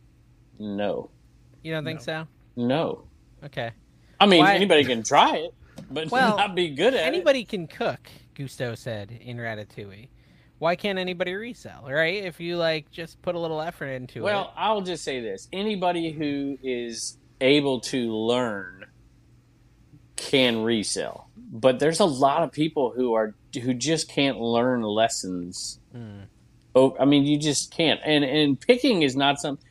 No,
You don't think so?
no.
Okay.
I mean,
Why-
anybody can try it, but
Well,
not be good at
Anybody can cook, Gusto said in Ratatouille. Why can't anybody resell, right? If you like just put a little effort into
it. Well,
it.
I'll just say this: anybody who is able to learn can resell, but there's a lot of people who are who just can't learn lessons.
Mm.
Oh, I mean, you just can't. And and picking is not some.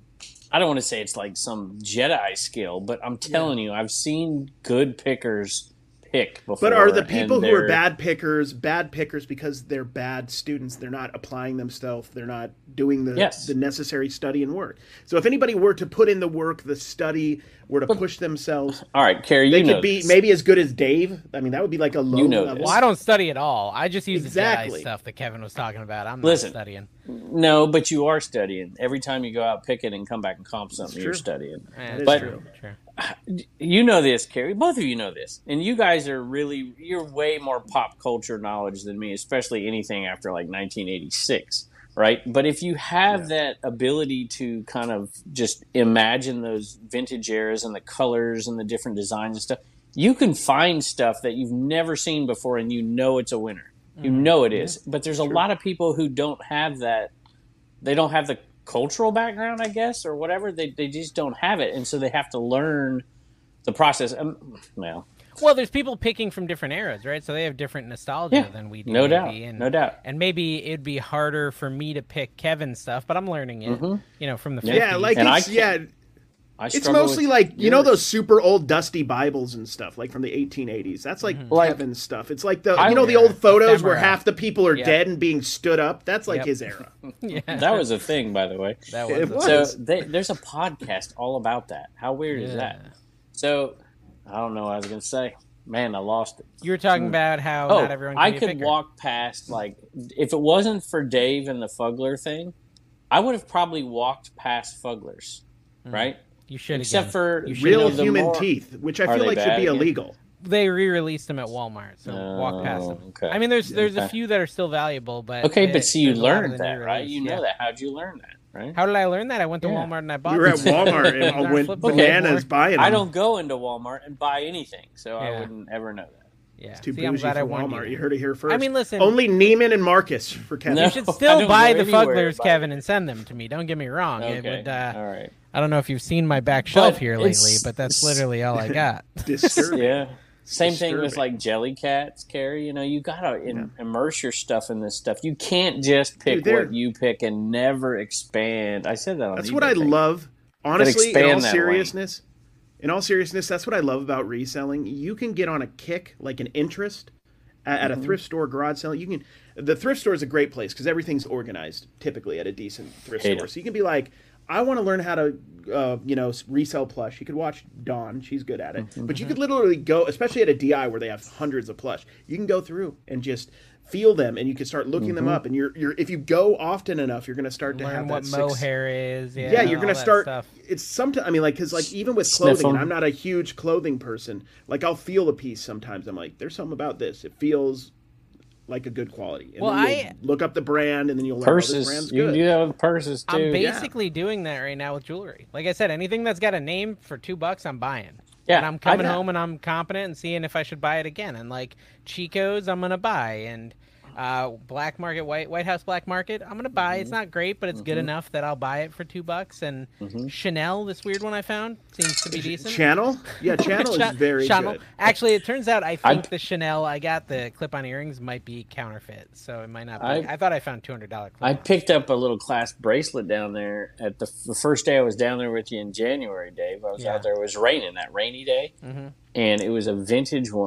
I don't want to say it's like some Jedi skill, but I'm telling you, I've seen good pickers pick before.
But are the
and
people who are
they're-
bad pickers bad pickers because they're bad students? They're not applying themselves. They're not doing the
Yes.
the necessary study and work. So if anybody were to put in the work, the study, were to push themselves,
All right, Carrie,
they
you know
could be
this.
maybe as good as Dave. I mean, that would be like a low
You know
level.
this.
Well, I don't study at all. I just use the
Exactly.
Jedi stuff that Kevin was talking about. I'm not
Listen.
studying.
No, but you are studying. Every time you go out picking and come back and comp something, you're
true.
studying.
Eh,
is
But-
true.
true.
You know this, Carrie. Both of you know this. And you guys are really, you're way more pop culture knowledge than me, especially anything after like nineteen eighty-six, right? But if you have that ability to kind of just imagine those vintage eras and the colors and the different designs and stuff, you can find stuff that you've never seen before and you know it's a winner. You know it is. But there's a lot of people who don't have that. They don't have the cultural background, I guess, or whatever. They they just don't have it, and so they have to learn the process. Um, well,
Well, there's people picking from different eras, right? So they have different nostalgia
Yeah,
than we do.
no doubt,
maybe. And,
no doubt.
And maybe it'd be harder for me to pick Kevin's stuff, but I'm learning it. You know, from the
Yeah.
Yeah,
fifties.
like
And I
it's,
can't-
yeah,
I
it's
struggle
mostly
with
like you know
yours.
those super old dusty Bibles and stuff, like from the eighteen eighties. That's like
Like-
Kevin's stuff. It's like the
I-
you know the
Yeah,
old photos where
ephemera.
half the people are
Yep.
dead and being stood up. That's like
Yep.
his era.
yeah,
That was a thing, by the way.
that
It
was.
was.
So they, there's a podcast all about that. How weird is that?
Yeah.
So I don't know what I was going to say. Man, I lost it.
You were talking about how
Oh,
not everyone can
I
be a
could
picker.
walk past, like, if it wasn't for Dave and the Fugler thing, I would have probably walked past Fuglers, right?
You should
Except
again.
for
You should
Real
you know, the
human
more-
teeth, which I
Are
feel
they
like should
bad
be
again?
illegal.
They re-released them at Walmart, so walk past them.
Oh, okay.
I mean, there's there's a
Okay.
few that are still valuable, but
Okay,
it-
but see, you
there's a lot of
learned
the
that,
new
right?
release,
You know
yeah.
that. How'd you learn that, right?
How did I learn that? I went to
Yeah.
Walmart and I bought
You were at
them.
Walmart and
Our
went
flip book
bananas
anymore.
buying them.
I don't go into Walmart and buy anything, so I
Yeah.
wouldn't ever know that.
Yeah.
Too
See, I'm
bougie
glad
for
I won
Walmart.
you.
You heard it here first.
I mean, listen-
Only Neiman and Marcus for Kevin.
No.
You should
I
still
don't
buy
go
the
anywhere
Fuglers,
to buy
Kevin,
it.
and send them to me. Don't get me wrong. It
Okay,
would, uh,
all right.
I don't know if you've seen my back shelf
But
here
it's-
lately, but that's literally all I got.
Disturbing.
Yeah. Same thing with
Disturbing.
like jelly cats, Carrie. You know, you gotta in, immerse your stuff in this stuff. You can't just pick
Dude, they're-
what you pick and never expand. I said that on
That's
eBay,
what I
think.
love. Honestly, in
expand
all
that
seriousness, in all seriousness, that's what I love about reselling. You can get on a kick, like an interest, at, at a
Mm-hmm.
thrift store, garage sale. You can. The thrift store is a great place because everything's organized. Typically, at a decent thrift
Hate
store,
it.
so you can be like, I want to learn how to, uh, you know, resell plush. You could watch Dawn; she's good at it.
Mm-hmm.
But you could literally go, especially at a D I where they have hundreds of plush. You can go through and just feel them, and you can start looking them
Mm-hmm.
up. And you're, you're, if you go often enough, you're going to start to
Learn
have
what
that six-
mohair is. Yeah,
yeah, you're
all
gonna
that
start.
stuff.
It's sometimes. I mean, like, because like even with
Sniff
clothing, and
'em.
I'm not a huge clothing person. Like, I'll feel a piece sometimes. I'm like, there's something about this. It feels like a good quality. And
Well,
then you'll
I-
look up the brand, and then you'll learn oh, this
Purses.
brand's
You can
good.
do that with purses too.
I'm basically doing that right now with jewelry. Like I said, anything that's got a name for two bucks, I'm buying.
Yeah,
and I'm coming
I got-
home and I'm confident and seeing if I should buy it again. And like Chico's, I'm gonna buy, and uh, Black Market, White White House Black Market, I'm gonna buy.
Mm-hmm.
It's not great, but it's good enough that I'll buy it for two bucks. And
Mm-hmm.
Chanel, this weird one I found, seems to be decent.
Channel, yeah, Channel
Cha-
is very
Chanel.
good.
Actually, it turns out I
I-
think the Chanel I got, the clip-on earrings, might be counterfeit, so it might not be. I,
I-
thought I found two hundred dollar clip.
I picked up a little clasp bracelet down there at the, the first day I was down there with you in January, Dave. I was
Yeah.
out there. It was raining that rainy day,
Mhm.
and it was a vintage one.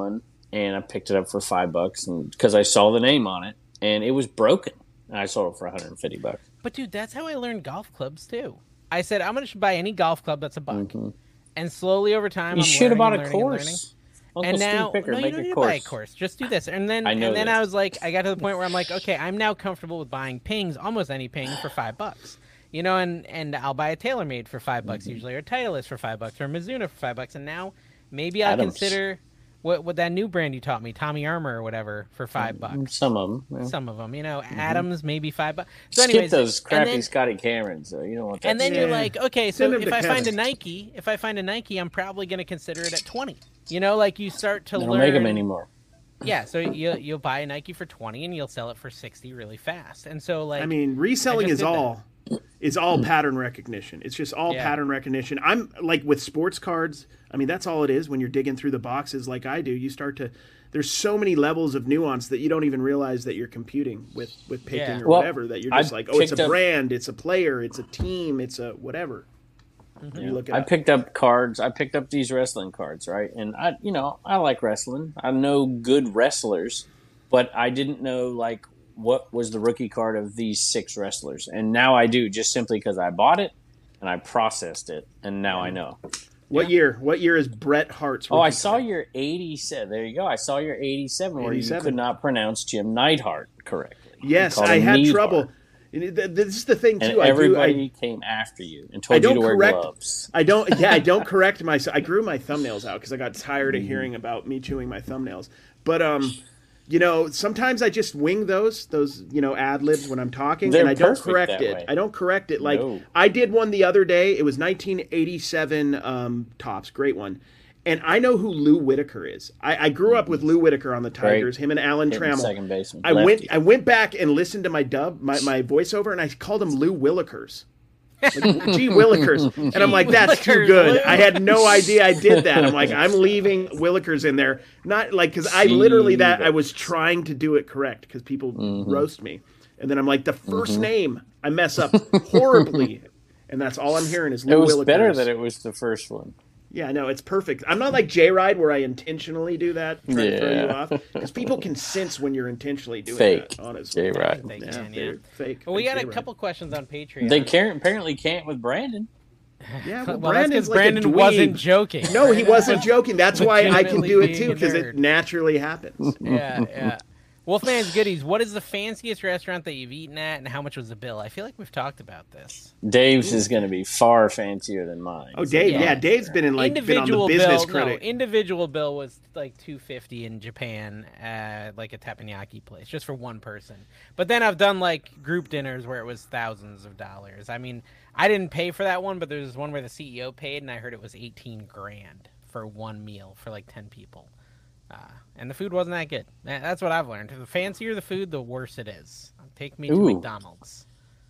and I picked it up for five bucks, and because I saw the name on it, and it was broken, and I sold it for one hundred fifty bucks.
But dude, that's how I learned golf clubs too. I said I'm gonna buy any golf club that's a buck, mm-hmm. and slowly over time,
you
I'm
should have bought a
and
course.
And, and now, Picker, no, you don't need to buy a course. Just do this, and then
I know
and then
this.
I was like, I got to the point where I'm like, okay, I'm now comfortable with buying pings, almost any ping for five bucks. You know, and, and I'll buy a TaylorMade for five bucks mm-hmm. usually, or Titleist for five bucks, or a Mizuno for five bucks, and now maybe I'll
Adams.
consider what what that new brand you taught me, Tommy Armour or whatever, for five bucks.
Some of them, yeah.
some of them, you know, mm-hmm. Adams maybe five bucks.
So Skip anyways, those crappy then, Scotty Camerons, though. You don't want that.
And then
yeah.
you're like, okay, so if I
Kevin.
find a Nike, if I find a Nike, I'm probably going to consider it at twenty. You know, like you start to
they don't
learn.
Make them anymore.
Yeah, so you you'll buy a Nike for twenty and you'll sell it for sixty really fast. And so like,
I mean, reselling
I
is all. That. It's all pattern recognition. It's just all
yeah.
pattern recognition. I'm like with sports cards. I mean, that's all it is when you're digging through the boxes like I do. You start to, there's so many levels of nuance that you don't even realize that you're computing with, with picking
yeah.
or
well,
whatever, that you're just
I
like, oh, it's a
up,
brand, it's a player, it's a team, it's a whatever.
Mm-hmm.
You look it
I
up.
picked up cards. I picked up these wrestling cards, right? And I, you know, I like wrestling. I know good wrestlers, but I didn't know like what was the rookie card of these six wrestlers, and now I do, just simply because I bought it and I processed it, and now I know.
What
yeah.
year? What year is Bret Hart's?
Oh, I
card?
saw your eighty-seven. There you go. I saw your eighty-seven, where
eighty-seven.
you could not pronounce Jim Neidhart correctly.
Yes, I had
Neidhart.
trouble. This is the thing too.
And
I
everybody
do, I,
came after you and
I
told you
don't
to wear
correct,
gloves.
I don't. Yeah, I don't correct myself. I grew my thumbnails out because I got tired of hearing about me chewing my thumbnails. But um, you know, sometimes I just wing those those you know ad libs when I'm talking,
They're
and I don't
perfect
correct
that
it.
way.
I don't correct it. Like
No.
I did one the other day. It was nineteen eighty-seven um, Topps, great one. And I know who Lou Whitaker is. I, I grew up with Lou Whitaker on the Tigers.
Great.
Him and Alan
Hitting
Trammell.
second baseman.
I went.
Lefty.
I went back and listened to my dub, my, my voiceover, and I called him Lou Willikers. Like, gee Willikers. And I'm like, that's too
Willikers,
good.
Lou.
I had no idea I did that. I'm like, I'm leaving Willikers in there. Not like, because I literally that, I was trying to do it correct because people
Mm-hmm.
roast me. And then I'm like, the first mm-hmm. name I mess up horribly. And that's all I'm hearing is Lou
It was
Willikers.
better that it was the first one.
Yeah, no, it's perfect. I'm not like J-Ride where I intentionally do that, try to throw you
Yeah.
off. Because people can sense when you're intentionally doing
Fake.
that, honestly.
J-Ride.
They
Yeah,
can,
they're
yeah.
fake.
Well, we
Fake
got a
J-Ride.
couple questions on Patreon.
They can't, apparently can't with Brandon.
Yeah, well,
well, that's
Brandon's
because
like a
Brandon
dweeb.
wasn't joking.
No, he wasn't joking. That's why I can do it
Legitimately
too,
being a
because it
nerd.
naturally happens.
Yeah, yeah. Wolfman's Goodies, what is the fanciest restaurant that you've eaten at, and how much was the bill? I feel like we've talked about this.
Dave's is going to be far fancier than mine.
Oh, Dave, yeah,
Yeah.
Dave's been in like been on the
Individual
business
bill,
critic.
no, individual bill was like two fifty in Japan at like a teppanyaki place, just for one person. But then I've done like group dinners where it was thousands of dollars. I mean, I didn't pay for that one, but there's one where the C E O paid, and I heard it was eighteen grand for one meal for like ten people. Uh, and the food wasn't that good. That's what I've learned. The fancier the food, the worse it is. Take me to
Ooh.
McDonald's.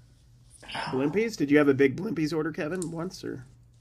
Blimpies? Did you have a big Blimpies order, Kevin, once? Or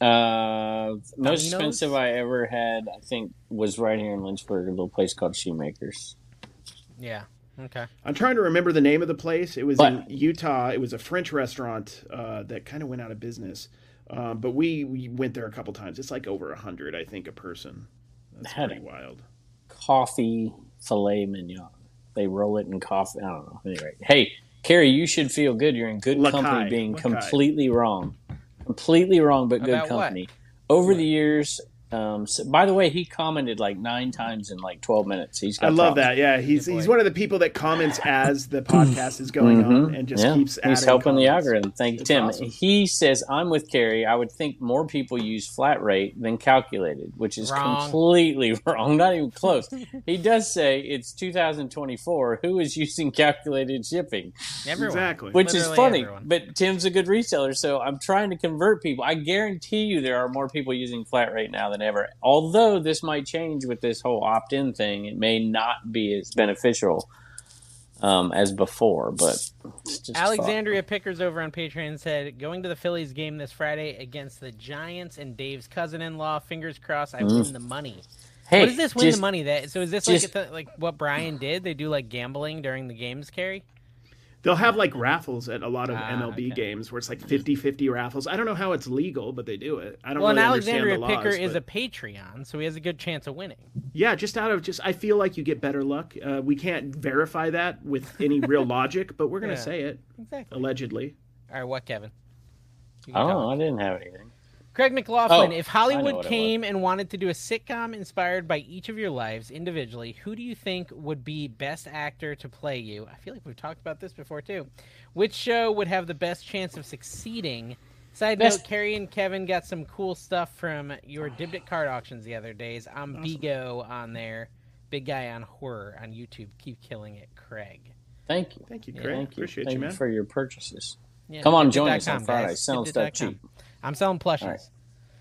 Uh, most
Domino's?
expensive I ever had, I think, was right here in Lynchburg, a little place called Shoemakers.
Yeah. Okay.
I'm trying to remember the name of the place. It was
But-
in Utah. It was a French restaurant uh, that kind of went out of business. Um, but we, we went there a couple times. It's like over a hundred, I think, a person. That's
Had
pretty
it.
wild.
Coffee filet mignon. They roll it in coffee. I don't know. Anyway, hey, Carrie, you should feel good. You're in good
Lakai.
company being
Lakai.
completely wrong. Completely wrong, but good
About what?
company. Over the years, um, so, by the way, he commented like nine times in like twelve minutes. He's got
I love
problems.
that. Yeah, he's
Good boy.
he's one of the people that comments as the podcast is going on and just
Yeah,
keeps adding
he's helping the
comments.
algorithm. Thank you,
It's
Tim.
awesome.
He says, I'm with Carrie. I would think more people use flat rate than calculated, which is
Wrong.
completely wrong. Not even close. He does say it's two thousand twenty-four. Who is using calculated shipping?
Everyone.
Exactly.
Which is
Literally
funny,
everyone.
but Tim's a good reseller, so I'm trying to convert people. I guarantee you there are more people using flat rate now than ever. Although this might change with this whole opt-in thing. It may not be as beneficial um, as before, but it's just
Alexandria Pickers over on Patreon said, going to the Phillies game this Friday against the Giants and Dave's cousin-in-law. Fingers crossed I win the money.
Hey,
what is this win
just-
the money? That So is this
just-
like, it's like what Brian did? They do like gambling during the games, Carrie?
They'll have like raffles at a lot of
Ah,
M L B
okay.
games where it's like fifty-fifty raffles. I don't know how it's legal, but they do it. I don't
Well,
really
and
understand
Alexandria
the laws.
Picker is
but-
a Patreon, so he has a good chance of winning.
Yeah, just out of just, I feel like you get better luck. Uh, we can't verify that with any real logic, but we're gonna
Yeah.
say it
Exactly.
allegedly.
All right, what, Kevin? You
I
can
don't
tell
know.
me.
I didn't have anything.
Craig McLaughlin,
Oh,
if
I know
Hollywood
what it
came and wanted to do a sitcom inspired by each of your lives individually, who do you think would be best actor to play you? I feel like we've talked about this before, too. Which show would have the best chance of succeeding? Side
Best-
note, Carrie and Kevin got some cool stuff from your Dibdit card auctions the other days. I'm Bigo on there. Big guy on horror on YouTube. Keep killing it, Craig.
Thank you.
Thank you,
Yeah.
Craig.
Thank you.
Appreciate
Thank
you, man.
for your purchases.
Yeah,
Come on,
Dibdit
join
dot
us on
com,
Friday.
guys.
Selling
Dibdit
stuff
dot com.
cheap.
I'm selling plushies.
All right.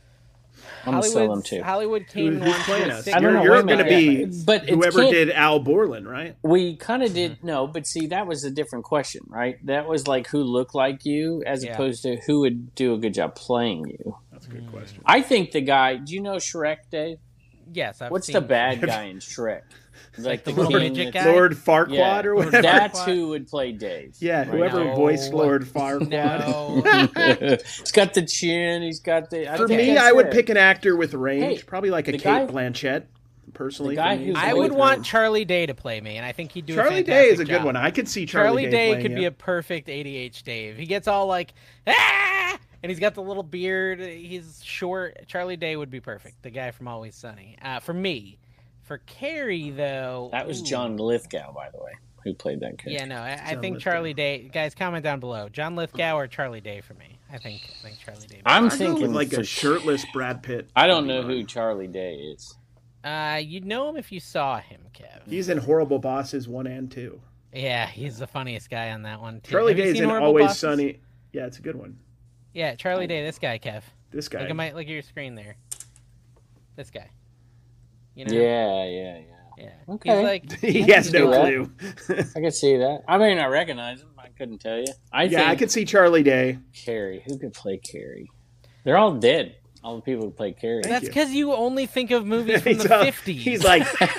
I'm gonna sell them too.
Hollywood came
Who-
and
who's
wanted to
playing
do a
us?
sitcom.
I don't
You're,
know,
you're
wait a
going to
minute.
be
But it
whoever
can't-
did Al Borland, right?
We kind of did no, but see, that was a different question, right? That was like who looked like you, as
Yeah.
opposed to who would do a good job playing you.
That's a good question.
I think the guy. Do you know Shrek, Dave?
Yes, I've
What's
seen
the bad guy in Shrek? Like
the
the
little
king
midget
that's-
guy?
Lord Farquaad
Yeah,
or whatever.
that's who would play Dave.
Yeah,
right
whoever
now.
No.
voiced Lord Farquaad.
No.
He's got the chin. He's got the. I
For
think
me,
that's
I would
it.
pick an actor with range,
Hey,
probably like a
the
Kate
guy-
Blanchett. Personally,
the guy
for me.
who's
I
always
would want Charlie Day to play me, and I think he'd do a
Charlie Day
fantastic
is a good
job.
one. I could see Charlie,
Charlie
Day,
Day
playing
could
you.
be a perfect A D H Dave. He gets all like, ah! And he's got the little beard. He's short. Charlie Day would be perfect. The guy from Always Sunny. Uh, for me. For Carrie, though.
That was
ooh.
John Lithgow, by the way, who played that character.
Yeah, no, I, I
John
think
Lithgow.
Charlie Day. Guys, comment down below. John Lithgow or Charlie Day for me. I think I think Charlie Day.
I'm
I'd go
thinking
with like
for
a shirtless Brad Pitt.
I don't know who Charlie Day is.
Uh, you'd know him if you saw him, Kev.
He's in Horrible Bosses one and two.
Yeah, he's the funniest guy on that one too.
Charlie
Have you
Day is
seen
in
Horrible
Always
Bosses?
Sunny. Yeah, it's a good one.
Yeah, Charlie Day. This guy, Kev.
This guy.
Look at my look at your screen there. This guy. You know?
Yeah, yeah, yeah.
Yeah.
Okay.
He's like
he has no
do that.
clue.
I could see that. I mean, I recognize him. I couldn't tell you. I
yeah,
think
I could see Charlie Day.
Carrie. Who could play Carrie? They're all dead. All the people who play Carrie.
that's
you.
because you only think of movies from
he's,
the
uh,
fifties.
he's like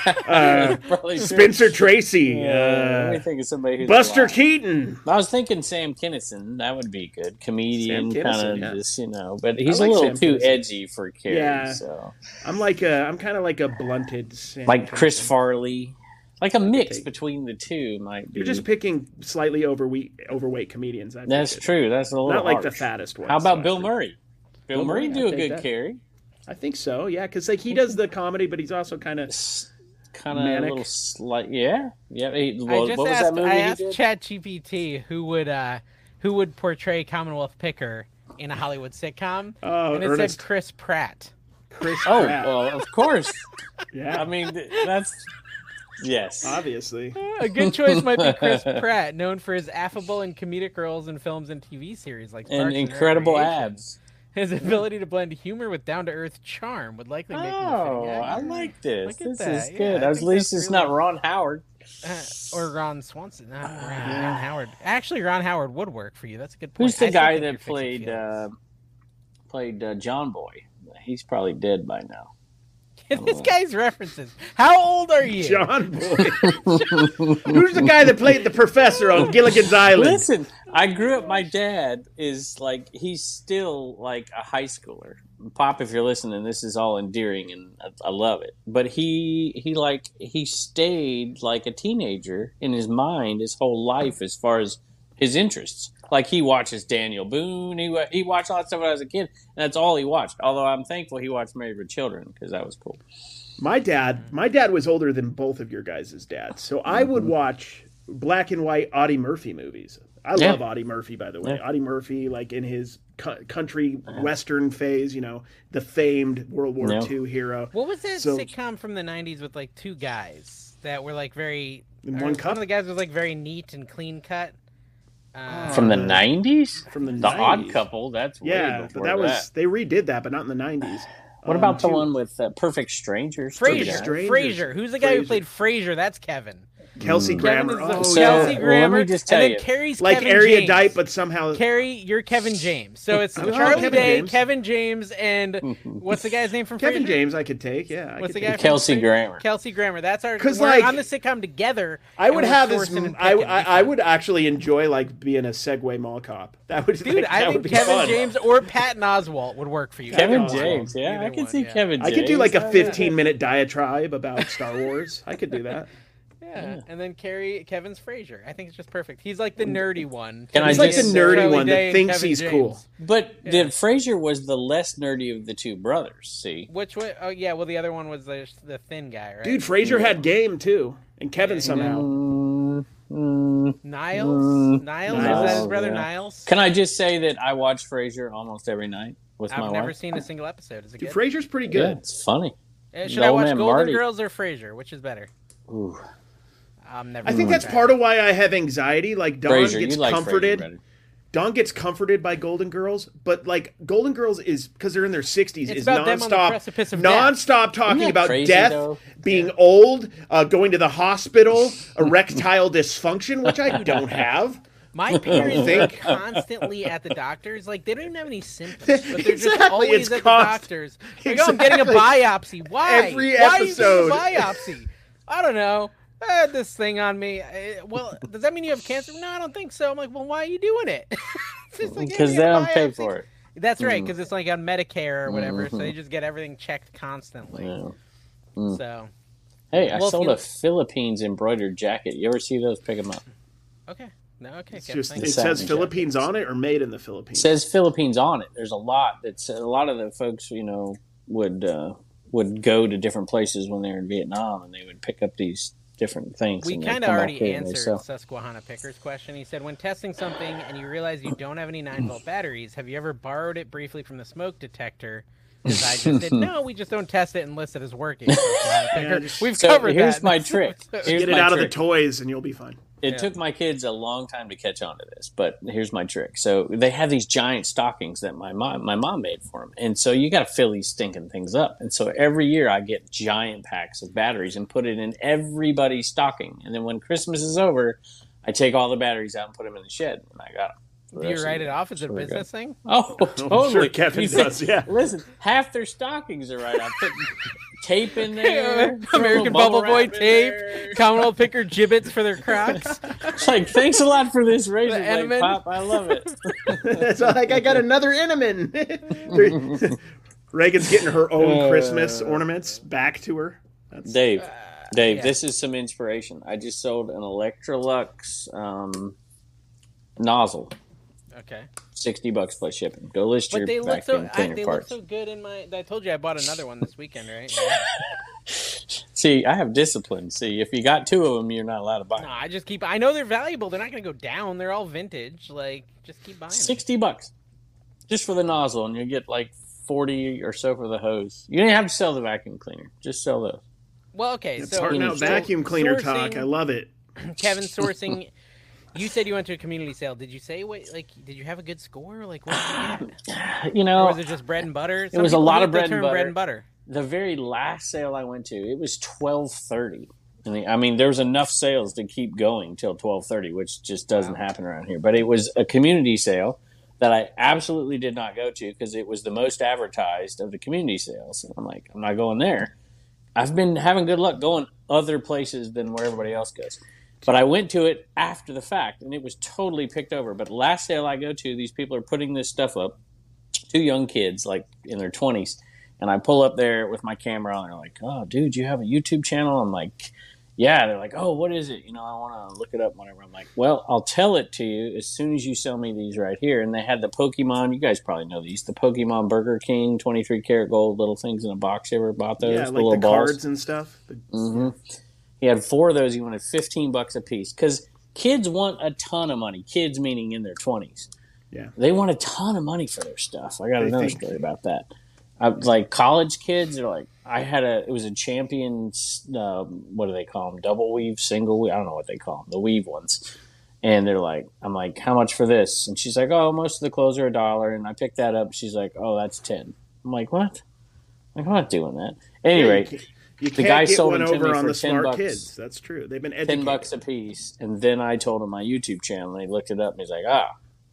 uh,
Probably true.
Spencer Tracy,
Yeah, let me
uh,
think of somebody who's
Buster
alive.
Keaton.
I was thinking Sam Kinison. That would be good. Comedian,
Sam
kind
Kinison,
of
yeah.
just, you know. But he's
like
a little
Sam
too
Kinison.
edgy for Carrie.
Yeah.
So.
I'm like a, I'm kind of like a blunted. Sam
Like Chris
Kinison.
Farley. Like a mix
take.
between the two might be.
You're just picking slightly overweight, overweight comedians. I
That's
think.
true. That's a little
Not like the
harsh.
fattest ones.
How about
so
Bill
I think-
Murray? Bill,
Bill
Murray
Murray,
do
I'd
a
take
good
that.
Carrie.
I think so. Yeah, because like he does the comedy, but he's also kind of.
Kind of a
Manic.
little slight. Yeah. Yeah. He,
I
well,
just
what was
asked,
that movie
I
he
asked
did?
ChatGPT who would uh, who would portray Commonwealth Picker in a Hollywood sitcom,
Oh,
and it
Ernest.
said Chris Pratt.
Chris
Oh,
Pratt.
well, of course.
yeah,
I mean, th- that's. Yes.
obviously.
A good choice might be Chris Pratt, known for his affable and comedic roles in films and T V series like Parks
And
and
incredible
Recreation.
abs.
His ability to blend humor with down-to-earth charm would likely make him a
Oh,
fitting
I
actor.
like this.
Look at
This
that.
is
Yeah,
good.
I
At
think
least
that's
it's not
really-
Ron Howard.
Uh, or Ron Swanson, not Ron, Ron Howard. Actually, Ron Howard would work for you. That's a good point.
Who's the
I still
guy
think
that
you're fixing
played
feelings.
uh, played uh, John Boy? He's probably dead by now.
This guy's references. How old are you?
John Boy. Who's the guy that played the professor on Gilligan's Island?
Listen, I grew up. My dad is like he's still like a high schooler. Pop, if you're listening, this is all endearing and I, I love it. But he he like he stayed like a teenager in his mind his whole life as far as his interests. Like he watches Daniel Boone. He wa- he watched all that stuff when I was a kid, and that's all he watched. Although I'm thankful he watched Married with Children because that was cool.
My dad, my dad was older than both of your guys' dads, so I would watch black and white Audie Murphy movies. I
Yeah.
love Audie Murphy, by the way.
Yeah.
Audie Murphy, like in his cu- country western phase, you know, the famed World War
Yeah.
Two hero.
What was that
So-
sitcom from the nineties with like two guys that were like very?
In
or
one
One
cup?
of the guys was like very neat and clean cut. Uh,
From the nineties,
From the
the Odd
nineties.
Couple. That's way
Yeah,
before
but that was they redid that, but not in the nineties.
What about the one with uh, Perfect Strangers?
Frasier.
Strangers.
Frasier. Who's the guy who
Frasier.
played Frasier? That's Kevin.
Kelsey
Mm.
Grammer.
Kevin is the-
Oh,
So,
yeah.
Kelsey
well,
Grammer.
let me just tell
and then
you.
Carrie's
Like
Kevin
erudite,
James.
but somehow
Carrie, you're Kevin James. So it's
Oh,
Charlie
Kevin
Day,
James.
Kevin James, and what's the guy's name from
Kevin
Frasier?
James. I could take. Yeah, I
What's the
could
guy?
take.
from
Kelsey
Frasier?
Grammer.
Kelsey Grammer. That's our.
'Cause,
We're
like,
on the sitcom together.
I
and
would
we're
have as
sourcing and
I,
picking.
I,
It'd be
I
fun.
would actually enjoy like being a Segway mall cop. That would,
Dude,
like,
I
that
think
would be
Kevin
fun.
James or Patton Oswalt would work for you.
Kevin
Oswalt.
James, yeah, I
Either
can
one,
see
yeah.
Kevin
I
James.
could do like a
Oh, yeah.
fifteen minute diatribe about Star Wars. I could do that.
Yeah, and then Carrie, Kevin's Frasier. I think it's just perfect. He's like the nerdy one.
Can I
He's like the
just-
nerdy
Charlie
one
Day
that
and
thinks
Kevin
he's
James.
cool.
But
Yeah.
the Frasier was the less nerdy of the two brothers. See,
Which way? Oh yeah, well the other one was the the thin guy, right?
Dude, Frasier had game too, and Kevin somehow.
Mm, mm.
Niles,
Mm,
Niles, is
Niles,
that his brother
yeah.
Niles?
Can I just say that I watch Frasier almost every night with my
I've never
wife?
seen a single episode. Is it
Dude,
good?
Frasier's pretty
Yeah,
good.
it's funny.
Uh, Should
the
I
old
watch
man
Golden
Marty.
Girls or Frasier? Which is better?
Ooh.
I'm never.
I think
gonna
that's
watch
part
that.
of why I have anxiety. Like Dawn
Frasier,
gets
you like Frasier
comforted.
better.
Dawn gets comforted by Golden Girls, but like Golden Girls is because they're in their sixties.
It's
Is
about them on the
nonstop,
precipice of death.
nonstop talking
that
about
crazy,
death,
though?
being old, uh, going to the hospital, erectile dysfunction, which I don't have.
My parents
think.
are constantly at the doctors. Like they don't even have any symptoms, but they're just
Exactly,
always
it's
at
const-
the doctors. Like, oh, I'm getting a
Exactly.
biopsy. Why?
Every
Why
episode.
are you getting a biopsy? I don't know. I had this thing on me. Uh, Well, does that mean you have cancer? No, I don't think so. I'm like, well, why are you doing it? It's just like,
Because
"Hey,
they
get a
don't pay
biopsy."
for it.
That's right, because it's like on Medicare or whatever, so
Mhm.
they just get everything checked constantly.
Yeah. Mm.
So,
Hey, I
Well, if
sold
you-
a Philippines embroidered jacket. You ever see those? Pick them up.
okay. No, okay.
It's
Kev,
just
thank
it
you.
satin
says
jacket.
Philippines on it or made in the
It
Philippines.
says Philippines on it. There's a lot that's a lot of the folks, you know, would uh, would go to different places when they were in Vietnam, and they would pick up these different things.
We
and they'd
kind of
come back
already
here and they
answered
sell.
Susquehanna Picker's question. He said, when testing something and you realize you don't have any nine volt batteries, have you ever borrowed it briefly from the smoke detector? Because I just said, no, we just don't test it unless it is working. Susquehanna Picker.
just-
We've
So
covered
here's
that.
my trick. Here's
Get it
my
out of the
trick.
toys and you'll be fine.
It
Yeah.
took my kids a long time to catch on to this, but here's my trick. So they have these giant stockings that my mom, my mom made for them, and so you got to fill these stinking things up. And so every year I get giant packs of batteries and put it in everybody's stocking. And then when Christmas is over, I take all the batteries out and put them in the shed, and I got them.
Do you write it off as a
Really
business thing?
Oh, totally.
sure Kevin
You think-
does, yeah.
Listen, half their stockings are right. I put tape in there, throw a
American
bubble
Bubble Boy
wrap in
tape,
there.
Commonwealth Picker gibbets for their Crocs.
It's like, thanks a lot for this razor
The
blade,
Edelman.
Pop. I love it.
It's like I got another Inman. Reagan's getting her own Christmas ornaments back to her. That's,
Dave, Dave,
yeah.
this is some inspiration. I just sold an Electrolux um, nozzle,
Okay.
sixty bucks plus shipping. Go list
But
your
they look
vacuum
so I,
cleaner
they look
parts.
so good in my. I told you I bought another one this weekend, right?
See, I have discipline. See, if you got two of them, you're not allowed to buy
No,
them.
I just keep. I know they're valuable. They're not going to go down. They're all vintage. Like, just keep buying. them.
Sixty bucks just for the nozzle, and you get like forty or so for the hose. You don't have to sell the vacuum cleaner; just sell those.
Well, okay.
it's
So
starting out
so
vacuum cleaner
sourcing-
talk. I love it.
Kevin sourcing. You said you went to a community sale. Did you say what? Like, did you have a good score? Like, what did you get?
You
Or
know,
was it just bread and butter? Some
was a
people
lot
hate
of
the
bread and
term
butter.
bread and butter.
the very last sale I went to, it was twelve thirty. I mean, I mean, there was enough sales to keep going till twelve thirty, which just doesn't
Wow.
happen around here. But it was a community sale that I absolutely did not go to because it was the most advertised of the community sales. And I'm like, I'm not going there. I've been having good luck going other places than where everybody else goes. But I went to it after the fact, and it was totally picked over. But last sale I go to, these people are putting this stuff up, two young kids, like in their twenties, and I pull up there with my camera, and they're like, oh, dude, you have a YouTube channel? I'm like, yeah. They're like, oh, what is it? You know, I want to look it up, whatever. I'm like, well, I'll tell it to you as soon as you sell me these right here. And they had the Pokemon, you guys probably know these, the Pokemon Burger King twenty-three karat gold little things in a box. You ever bought those?
Yeah,
the
like
little
the
balls?
cards and stuff. The-
hmm He had four of those. He wanted fifteen bucks a piece because kids want a ton of money. Kids meaning in their twenties.
Yeah.
They want a ton of money for their stuff. I got
They
another
think-
story about that. I, like college kids are like, I had a, it was a champion, uh, what do they call them? Double weave, single weave. I don't know what they call them, the weave ones. And they're like, I'm like, how much for this? And she's like, oh, most of the clothes are a dollar. And I picked that up. She's like, oh, that's ten. I'm like, what? Like, I'm not doing that. At any
Yeah, you
rate,
can't- You
The
can't
guy
get
sold
one
them to
over
me
on
for
the
ten
smart
bucks.
kids. That's true. They've been educated.
ten bucks a piece, and then I told him my YouTube channel. And he looked it up, and he's like, "Ah."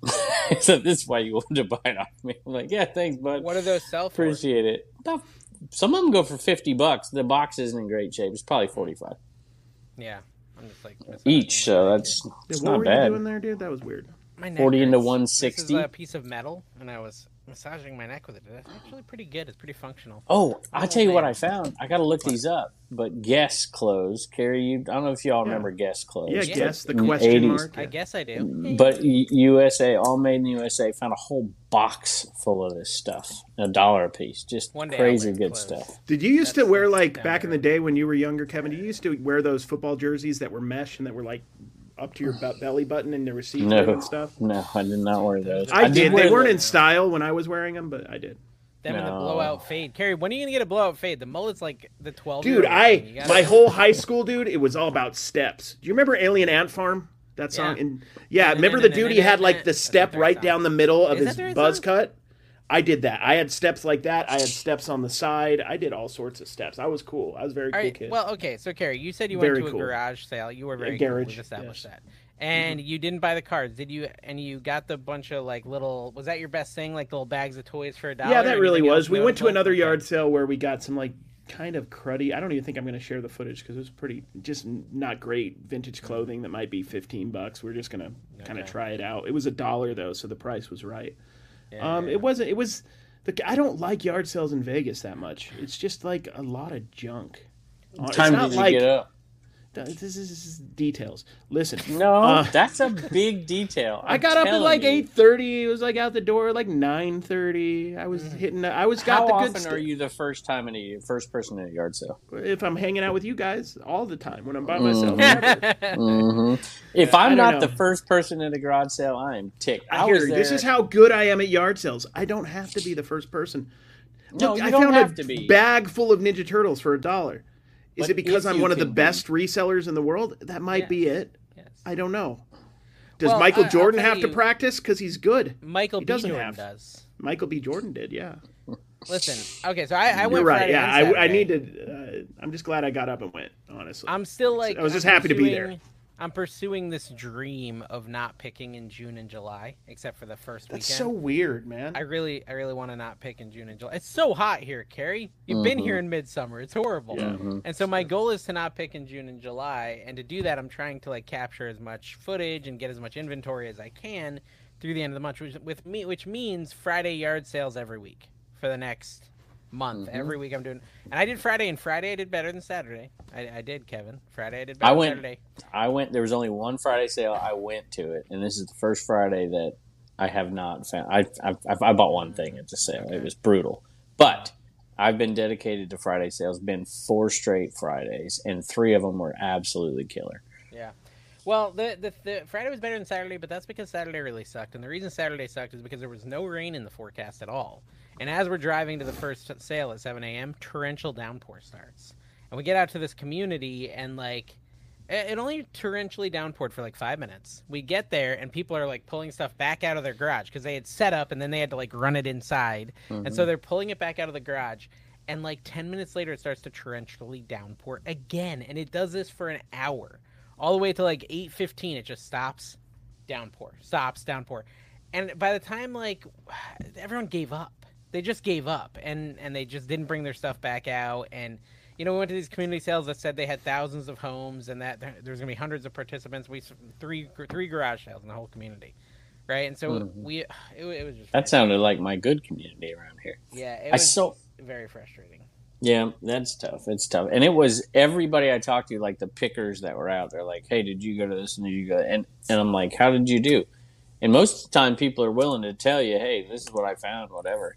So this is why you wanted to buy it off me. I'm like, "Yeah, thanks, bud.
What do those sell for?
Appreciate it." About, some of them go for fifty bucks. The box isn't in great shape. It's probably forty-five
Yeah, I'm just like
each. So that's it's
Dude, what
not
were
bad.
you doing there, dude? That was weird.
My neck
forty into
hurts.
one
This
sixty.
is a piece of metal, and I was massaging my neck with it. It's actually pretty good. It's pretty functional.
Oh, I'll
Oh,
tell you what
man.
I found. I got to look these up. But Guess clothes, Carrie, you, I don't know if y'all
Yeah.
remember Guess clothes.
Yeah,
Yeah.
guess the
In the
question
eighties.
mark.
I guess I do.
But U- USA, all made in the U S A, found a whole box full of this stuff. A dollar a piece. Just
One day
crazy
I'll wear
good
clothes.
stuff.
Did you used to
That's-
wear
that's
like
down
back in
there.
the day when you were younger, Kevin? Did you used to wear those football jerseys that were mesh and that were like up to your be- belly button and they were see-through
No,
and stuff?
no, I did not wear those.
I, did.
wear
They weren't
the-
in style when I was wearing them, but I did.
Them and the
No.
blowout fade. Carrie, when are you gonna get a blowout fade? The mullet's like the twelve.
Dude, I my whole high school, dude, it was all about steps. Do you remember Alien Ant Farm? That song?
Yeah.
And yeah, remember the dude he had like the
That's
step
the
right
right
down
song.
the middle of
Is that
his
the right
buzz
song?
cut? I did that. I had steps like that. I had steps on the side. I did all sorts of steps. I was cool. I was a very
All
cool
right.
kid.
Well, okay. So, Carrie, you said you
Very
went to
cool.
a garage sale. You were very
A
cool.
garage,
We've established
yes.
that. And you didn't buy the cards, did you? And you got the bunch of like little. Was that your best thing? Like little bags of toys for a dollar?
yeah, that really
Anything
was.
else
We went to
notable?
another
Okay.
yard sale where we got some like kind of cruddy. I don't even think I'm going to share the footage because it was pretty just n- not great vintage clothing that might be fifteen bucks. We're just going to kind of
Okay.
try it out. It was a dollar though, so the price was right.
Yeah,
Um,
yeah,
it wasn't. It was. The, I don't like yard sales in Vegas that much. It's just like a lot of junk. Uh, it's
Time
not
did you
like
get up?
this is, this is details. Listen,
No,
uh,
that's a big detail.
I
I'm
got up at
telling
like
you.
eight thirty. It was like out the door at like nine thirty. I was hitting. The, I was got
How
the
often
good.
are
St-
you the first time in a first person in a yard sale?
if I'm hanging out with you guys all the time when I'm by
Mm.
myself. never.
hmm If
I
I'm
don't
not
know.
the first person in a garage sale, I am ticked. I,
I
was
hear
there.
this is how good I am at yard sales. I don't have to be the first person.
No,
Look,
you
I
don't
found
have
a
to be.
bag full of Ninja Turtles for a dollar. Is
But
it because
if
I'm
you
one of the
can be-
best resellers in the world? That might be it.
Yes.
I don't know. Does
Well,
Michael
I- I'll
Jordan
tell
have to
you-
practice because he's good?
Michael
He
B.
doesn't
Jordan
have.
does.
Michael B. Jordan did, yeah.
Listen, okay, so I, I went
You're right.
Friday
Yeah,
and
I, I
Saturday.
need to. Uh, I'm just glad I got up and went. Honestly,
I'm still like.
I was just
I'm
happy to be there.
pursuing- I'm pursuing this dream of not picking in June and July, except for the first
That's
weekend.
so weird, man.
I really, I really want to not pick in June and July. It's so hot here, Carrie. You've been here in midsummer. It's horrible.
Yeah.
And so my goal is to not pick in June and July, and to do that, I'm trying to like capture as much footage and get as much inventory as I can through the end of the month, which, with me, which means Friday yard sales every week for the next month. Every week I'm doing, and I did Friday, and Friday I did better than Saturday. I, I did, Kevin. Friday I did better
I
than
went.
Saturday.
I went. There was only one Friday sale. I went to it, and this is the first Friday that I have not found. I I, I bought one thing at the sale. It was brutal, but I've been dedicated to Friday sales. Been four straight Fridays, and three of them were absolutely killer.
Yeah. Well, the, the the Friday was better than Saturday, but that's because Saturday really sucked. And the reason Saturday sucked is because there was no rain in the forecast at all. And as we're driving to the first sale at seven a.m., torrential downpour starts. And we get out to this community, and like, it, it only torrentially downpoured for like five minutes. We get there, and people are like pulling stuff back out of their garage because they had set up, and then they had to like run it inside. And so they're pulling it back out of the garage. And like ten minutes later, it starts to torrentially downpour again. And it does this for an hour. All the way to like eight fifteen, it just stops, downpour, stops, downpour. And by the time like everyone gave up, they just gave up, and, and they just didn't bring their stuff back out. And, you know, we went to these community sales that said they had thousands of homes and that there, there's going to be hundreds of participants. We three three garage sales in the whole community, right? And so
Mhm.
we, it, it was just
That sounded like my good community around here.
yeah, it
I
was
so
very frustrating.
Yeah, that's tough. It's tough, and it was everybody I talked to, like the pickers that were out there, like, "Hey, did you go to this and did you go?" And and I'm like, "How did you do?" And most of the time, people are willing to tell you, "Hey, this is what I found," whatever.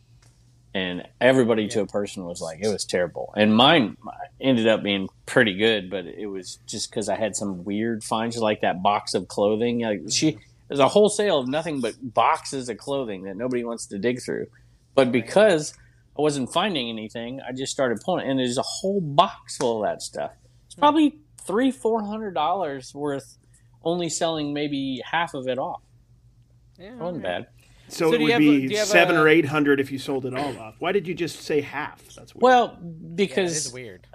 And everybody to a person was like, "It was terrible." And mine ended up being pretty good, but it was just because I had some weird finds, like that box of clothing. Like she, there's a whole sale of nothing but boxes of clothing that nobody wants to dig through, but because I wasn't finding anything, I just started pulling it, and there's a whole box full of that stuff. It's probably three, four hundred dollars worth, only selling maybe half of it off.
Yeah,
It wasn't
okay.
bad.
So,
So
it
do you
would
have a- do
be
you have
seven
a-
or eight hundred if you sold it all off. Why did you just say half? That's weird.
Well,
Yeah, it
because
is weird.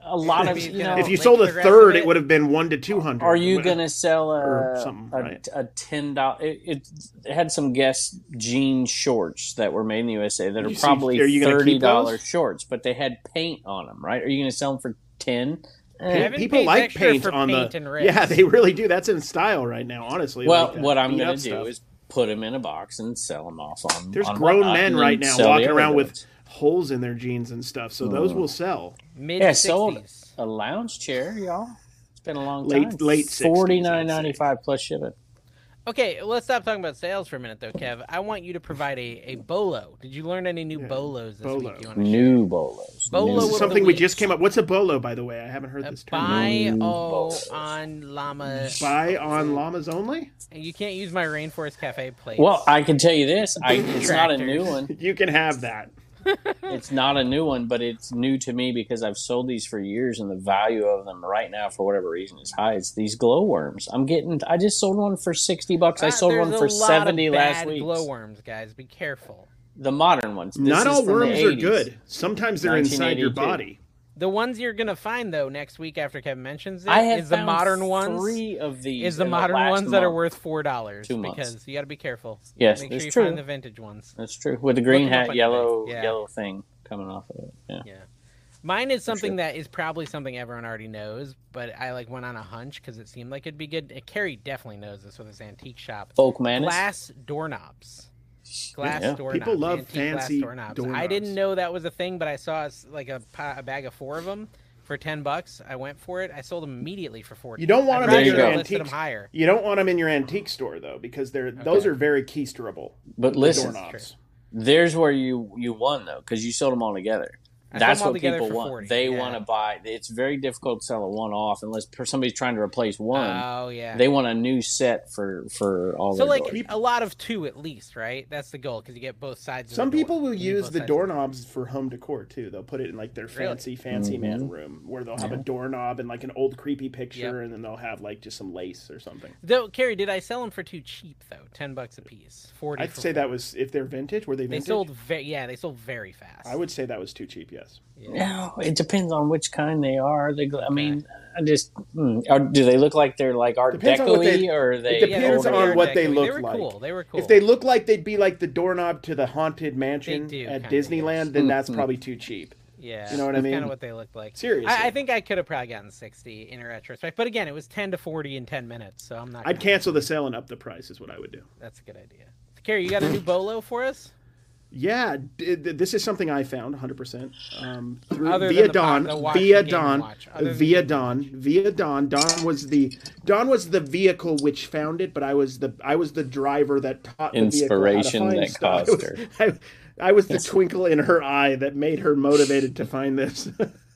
a lot of you know.
If you
Lick
sold
the
a
rest
third,
of
it
it?
would have been one to two hundred.
Are you gonna sell
Or
a
something,
a,
right?
a ten dollar? It, it had some Guess jean shorts that were made in the U S A that are
You see-
probably
are you gonna
thirty
keep
dollar
those?
shorts, but they had paint on them. Right? Are you gonna sell them for ten? Eh.
Kevin
People
pays
like
extra
paint
for
on
paint
the.
and rips.
Yeah, they really do. That's in style right now. Honestly.
Well,
like that
what I'm
beat
gonna
up
do
stuff.
is put them in a box and sell them off on.
There's
on
grown
whatnot,
men
and
right
then
now
sell the
walking
other
around with
goods.
holes in their jeans and stuff, so those will sell.
Mid
Yeah,
sixties.
sold a lounge chair, y'all. It's been a long
Late-
time.
late sixties,
forty nine
I'd say.
ninety five plus shipping.
Okay, let's stop talking about sales for a minute, though, Kev. I want you to provide a, a bolo. Did you learn any new bolos this
bolo.
week? You wanna share?
New bolos.
Bolo
New
This
of
is
the
something we
week.
just came up. What's a bolo, by the way? I haven't heard this term.
Buy
New
o
bolos.
on llama.
Buy on llamas only?
And you can't use my Rainforest Cafe plate.
Well, I can tell you this. I, it's not a
Tractors.
new one.
You can have that.
It's not a new one, but it's new to me because I've sold these for years, and the value of them right now, for whatever reason, is high. It's these glowworms. I'm getting. I just sold one for sixty bucks. I
Ah,
sold
there's
one
a
for
lot
seventy
of
last
bad
week.
glowworms, guys. Be careful.
The modern ones. This
Not
is
all
from the
worms are
eighties.
good. Sometimes they're inside your
nineteen eighty-two.
body.
The ones you're gonna find though next week after Kevin mentions it
I have
is the
found
modern ones.
three of these.
Is the
in
modern
last
ones that are
month.
worth four dollars
Two months.
because you got to be careful.
Yes,
Make sure
it's
you
true.
find the vintage ones.
That's true. With the green
Look 'em up
hat,
on
yellow,
eBay. Yeah.
yellow thing coming off of it. Yeah.
Yeah. Mine is something
sure.
that is probably something everyone already knows, but I like went on a hunch because it seemed like it'd be good. Uh, Carrie definitely knows this with his antique shop.
Folk Madness.
Glass doorknobs. Glass
Yeah.
doorknobs.
People love
antique
fancy
glass doorknobs. I
doorknobs.
didn't know that was a thing, but I saw s- like a, pa- a bag of four of them for ten bucks. I went for it. I sold them immediately for forty.
You don't want
I'd
them in
There you
your
go.
listed them
antique.
higher.
You don't want them in your antique store though, because they're those are very keisterable.
But
the
listen,
doorknobs.
there's where you you won though, because you sold them all together.
I sold
That's
them all
what
together
people
for
want.
forty,
They
yeah.
want to buy. It's very difficult to sell a one off unless per- somebody's trying to replace one.
Oh yeah.
They want a new set for for all
so
their
like
doors.
a lot of two at least, right? That's the goal because you get both sides. Of
Some
the door.
people will
You get
use
both
the
sides of
doorknobs for home decor too. They'll put it in like their fancy, fancy man room where they'll have a doorknob and like an old creepy picture,
Yep.
and then they'll have like just some lace or something.
Though, Carrie, did I sell them for too cheap though? Ten bucks a piece. Forty.
I'd
for
say
four.
that was if they're vintage. Were they
They
vintage?
sold. Ve- yeah, they sold very fast.
I would say that was too cheap. Yes.
No, it depends on which kind they are. They, I mean, I just hmm, are, do they look like they're like Art
Depends on what they-
Deco-y, or are they?
it depends
they were
on
very
what they
decorated.
look
They were
like.
cool. They were cool.
If they look like they'd be like the doorknob to the haunted mansion
do,
at
kinda,
Disneyland,
yes.
then that's probably too cheap.
Yeah,
You know what I
that's kind
mean?
of what they looked like.
Seriously.
I, I think I could have probably gotten sixty in retrospect, but again, it was ten to forty in ten minutes, so I'm not.
I'd
gonna-
cancel the sale and up the price is what I would do.
That's a good idea. Carrie, you got a new bolo for us?
Yeah, d- d- this is something I found one hundred percent. Um, through,
Other
via
than the po-
Dawn,
the watch,
via
the Game
Dawn,
Watch. Other than
via
the Game
Dawn, via Dawn. Dawn was the Dawn was the vehicle which found it, but I was the I was the driver that taught the
Inspiration
vehicle how to find
that
stuff.
caused
I was, I, I was the twinkle in her eye that made her motivated to find this.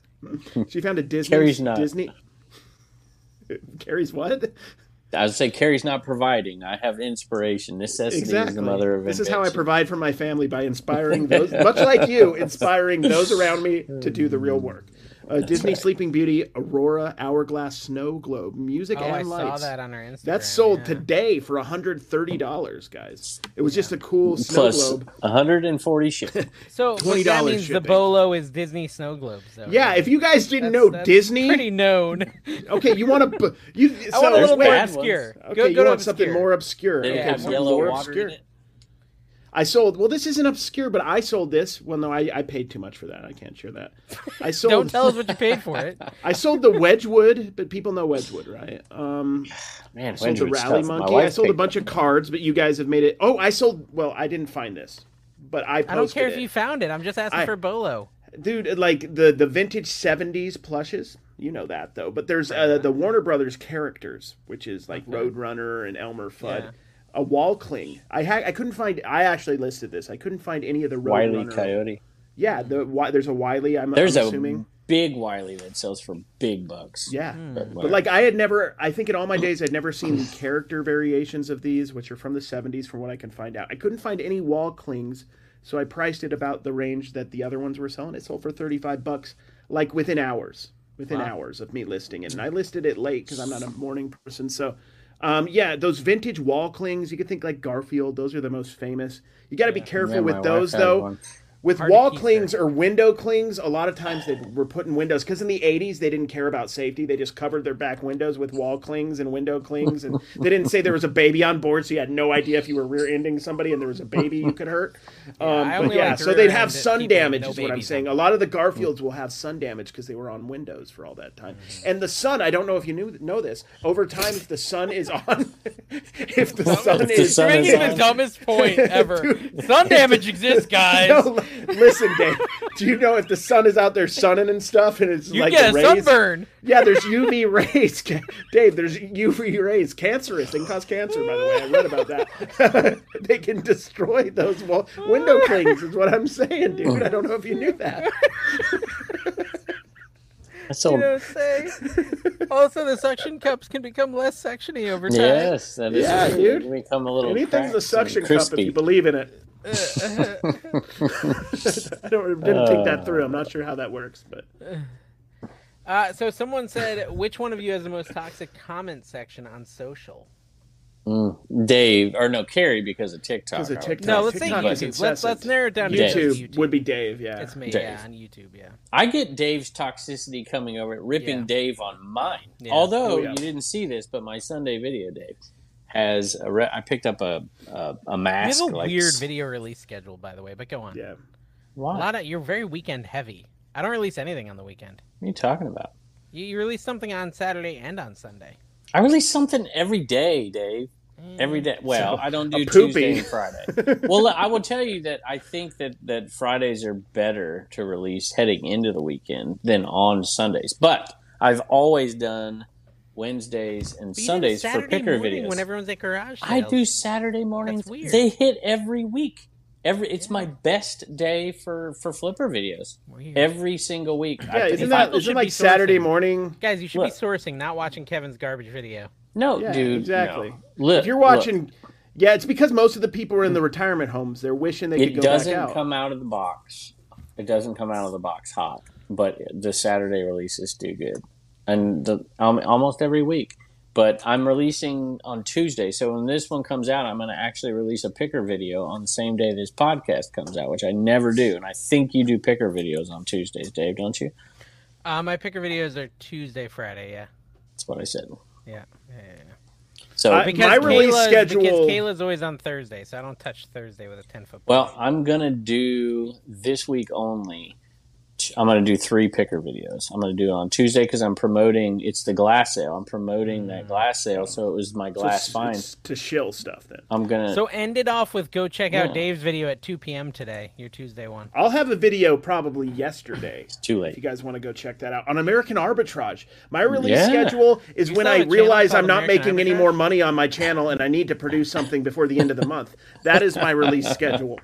She found a Disney.
Carrie's not.
Disney. Carrie's what?
I would say Carrie's not providing. I have inspiration. Necessity
Exactly.
is the mother of
This
invention.
is how I provide for my family by inspiring those, much like you, inspiring those around me to do the real work. Uh, Disney
right.
Sleeping Beauty, Aurora, Hourglass, Snow Globe, music
Oh,
and
I saw
lights.
that on our Instagram.
That's sold
yeah.
today for one hundred thirty dollars, guys. It was just a cool snow
Plus
globe.
one hundred forty shipping.
So but
twenty
that
dollars
means the
shipping.
bolo is Disney snow globes, though.
Yeah,
right?
if you guys didn't
That's-
know
that's
Disney,
pretty known.
okay, you want to you.
I want a little
There's
more
bad
obscure.
ones.
Okay,
go,
you
go to
want something
obscure.
more obscure.
They
okay,
have
something
yellow
more
water
obscure.
in it.
I sold. Well, this isn't obscure, but I sold this. Well, no, I, I paid too much for that. I can't share that. I sold.
Don't tell us what you paid for it.
I sold the Wedgwood, but people know Wedgwood, right? Um,
Man,
I sold the
Wedgwood's
Rally
tough. My
Monkey. I
wife
sold a
picked
bunch of cards, but you guys have made it. Oh, I sold. Well, I didn't find this, but I posted
I don't care
it.
if you found it. I'm just asking
I-
for bolo.
Dude, like the the vintage seventies plushes. You know that though. But there's uh, the Warner Brothers characters, which is like Roadrunner and Elmer Fudd.
Yeah.
A wall cling. I had. I couldn't find. I actually listed this. I couldn't find any of the
Wiley
Roadrunner.
Coyote.
Yeah, the Wi- there's a Wiley. I'm,
There's
I'm
a
assuming.
big Wiley that sells for big bucks.
Yeah,
But,
but like I had never. I think in all my days I'd never seen the character variations of these, which are from the seventies, from what I can find out. I couldn't find any wall clings, so I priced it about the range that the other ones were selling. It sold for thirty-five bucks, like within hours. Within hours of me listing it, and I listed it late because I'm not a morning person. So, um, yeah, those vintage wall clings. You could think like Garfield. Those are the most famous. You got to be careful
Yeah, my
with
wife
those
had
though.
one.
With
Hard to
wall
keep
clings
her.
or window clings, a lot of times they were putting windows because in the eighties they didn't care about safety. They just covered their back windows with wall clings and window clings, and they didn't say there was a baby on board, so you had no idea if you were rear-ending somebody and there was a baby you could hurt.
I
Um, but
only
yeah,
like to
so they'd have
rear-end
sun
people with
damage,
no
is what I'm
babies
saying.
on
A lot of the Garfields will have sun damage because they were on windows for all that time.
Mm-hmm.
And the sun, I don't know if you knew know this. Over time, if the sun is on, if the sun
the
is
sun
You're
is
making
on.
the dumbest point ever. Sun damage exists, guys.
No, listen, Dave. Do you know if the sun is out there sunning and stuff, and it's
You
like
get
the
a
rays?
sunburn.
Yeah, there's U V rays, Ca- Dave. There's U V rays, cancerous. They can cause cancer. By the way, I read about that. They can destroy those wall- window clings. Is what I'm saying, dude. I don't know if you knew that.
That's
You
so,
know, say. Also, the suction cups can become less sectiony over time.
yes, that is
Yeah,
true.
dude.
They become a little
Anything's a
cracked
suction
and
cup if
crispy.
you believe in it. I don't didn't think that through. I'm not sure how that works, but
Uh, so someone said, which one of you has the most toxic comment section on social?
Mm, Dave, or no, Carrie, because of TikTok.
because of
I would
TikTok.
No, let's say
TikTok is
YouTube. Let's
incessant.
let's narrow it down to
Dave.
YouTube,
YouTube.
would be Dave. Yeah,
It's me,
Dave.
yeah, on YouTube, yeah.
I get Dave's toxicity coming over it, ripping
Yeah.
Dave on mine.
Yeah.
Although
Oh, yeah.
you didn't see this, but my Sunday video, Dave, has a re- I picked up a a, a
You
mask.
have a
like
weird
s-
video release schedule, by the way, but go on.
yeah.
A
Why?
lot of you're very weekend heavy. I don't release anything on the weekend.
What are you talking about?
You, you release something on Saturday and on Sunday.
I release something every day, Dave. Every day. Well,
So,
I don't
a
do
poopy.
Tuesday and Friday. Well, I will tell you that I think that, that Fridays are better to release heading into the weekend than on Sundays. But I've always done Wednesdays and
But you did
Sundays for
Saturday
picker
morning
videos.
when everyone's at garage
I
sales.
do Saturday mornings.
That's weird.
They hit every week. Every it's my best day for, for flipper videos.
Weird.
Every single week.
Yeah,
I-
isn't
if
that
I-
should
isn't
be
like Saturday
sourcing.
morning?
Guys, you should
Look.
be sourcing, not watching Kevin's garbage video.
no,
Yeah,
dude.
exactly.
no. Look,
If you're
look.
watching, yeah, it's because most of the people are in the retirement homes. They're wishing they
It
could go back
doesn't
out.
come out of the box. It doesn't come out of the box hot, but the Saturday releases do good, and the um, almost every week. But I'm releasing on Tuesday, so when this one comes out, I'm going to actually release a picker video on the same day this podcast comes out, which I never do. And I think you do picker videos on Tuesdays, Dave, don't you?
Uh, my picker videos are Tuesday, Friday, yeah.
That's what I said.
Yeah. yeah, yeah, yeah.
So,
I-
Because
My release
Kayla's,
schedule-
Because Kayla's always on Thursday, so I don't touch Thursday with a ten-foot
well, I'm going to do this week only. I'm going to do three picker videos. I'm going to do it on Tuesday because I'm promoting. It's the glass sale. I'm promoting that glass sale, so it was my
So
glass
it's-
find.
it's to shill stuff then.
I'm gonna.
So end it off with go check out
Yeah.
Dave's video at two p.m. today, your Tuesday one.
I'll have a video probably yesterday.
too
If you
late.
guys want to go check that out on American Arbitrage. My release
Yeah.
schedule is
You
when
still
I
have a channel
realize
called
I'm not
American
making any
Arbitrage?
more money on my channel and I need to produce something before the end of the month. That is my release schedule.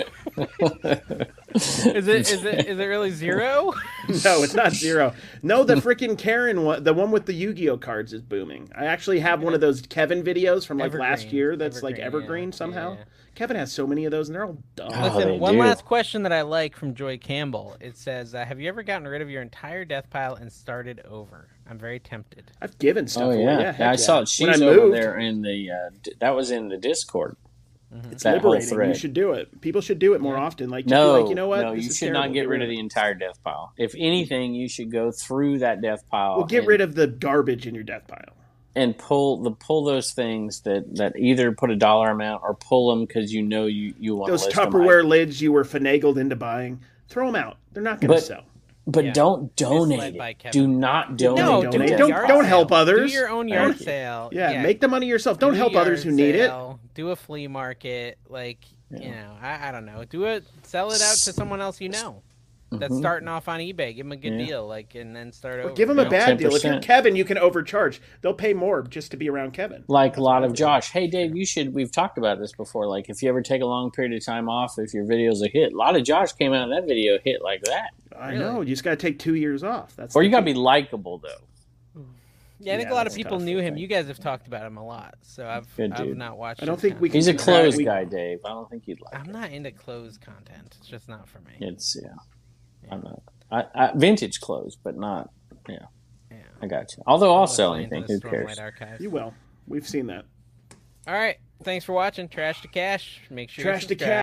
Is it is it is it really zero?
No, it's not zero. No, the freaking Karen one, the one with the Yu-Gi-Oh cards is booming. I actually have one of those Kevin videos from like last
Evergreen.
year that's like
Evergreen,
evergreen
yeah.
somehow.
Yeah, yeah.
Kevin has so many of those and they're all dumb.
Oh,
Listen,
they
one
do.
last question that I like from Joy Campbell. It says, uh, "Have you ever gotten rid of your entire death pile and started over?" I'm very tempted.
I've given stuff
Oh
away.
yeah,
Yeah, heck
I
yeah.
saw it. She's
when I
over
moved,
there in the. Uh, d- that was in the Discord.
It's
that whole
liberating. You
thread.
should do it. People should do it more often. Like, just
No,
be like, you know what?
no,
This
you
is
should
terrible.
not get rid of the entire death pile. If anything, you should go through that death pile.
Well, get
and,
rid of the garbage in your death pile.
and pull the pull those things that, that either put a dollar amount or pull them because you know you you want
Those
to list them.
Tupperware lids you were finagled into buying, throw them out. They're not going to
But-
sell.
But
Yeah.
don't
Misled
donate
by
it.
Kevin.
Do not donate.
No,
Donate.
do
Donate.
a
Don't-
yard
don't
sale.
help others.
Do your own
Thank
yard
you.
sale.
Yeah, make the money yourself. Don't
Do a
help others
yard
who need it.
sale, Do a flea market, like you know, I, I don't know. Do it, sell it out to someone else you know that's starting off on eBay. Give them a good
Yeah.
deal, like, and then start over.
Or give them
you
a
know?
bad deal. If you're
ten percent.
Kevin, you can overcharge. They'll pay more just to be around Kevin.
Like a lot of Josh. Hey, Dave, you should. We've talked about this before. Like, if you ever take a long period of time off, if your video's a hit, a lot of Josh came out of that video hit like that.
I know. You just got to take two years off. That's
Or
the
you got to
key.
be likable, though.
Yeah, I think
Yeah,
a lot of
that's
people
tough,
knew
I
him.
think.
You guys have talked about him a lot, so I've
Good
I've
dude.
not watched.
I don't
his
think we
content.
He's a
Yeah,
closed
we-
guy, Dave. I don't think you'd like
I'm
it.
not into closed content. It's just not for me.
It's yeah. I'm not. I, I, vintage clothes, but not. Yeah,
Yeah.
I got you. Although I'll
Let's
sell
play into
anything.
the
Who cares?
Stormlight Archive.
You will. We've seen that.
All right. Thanks for watching. Trash to Cash. Make sure you
Trash to
subscribe.
cash.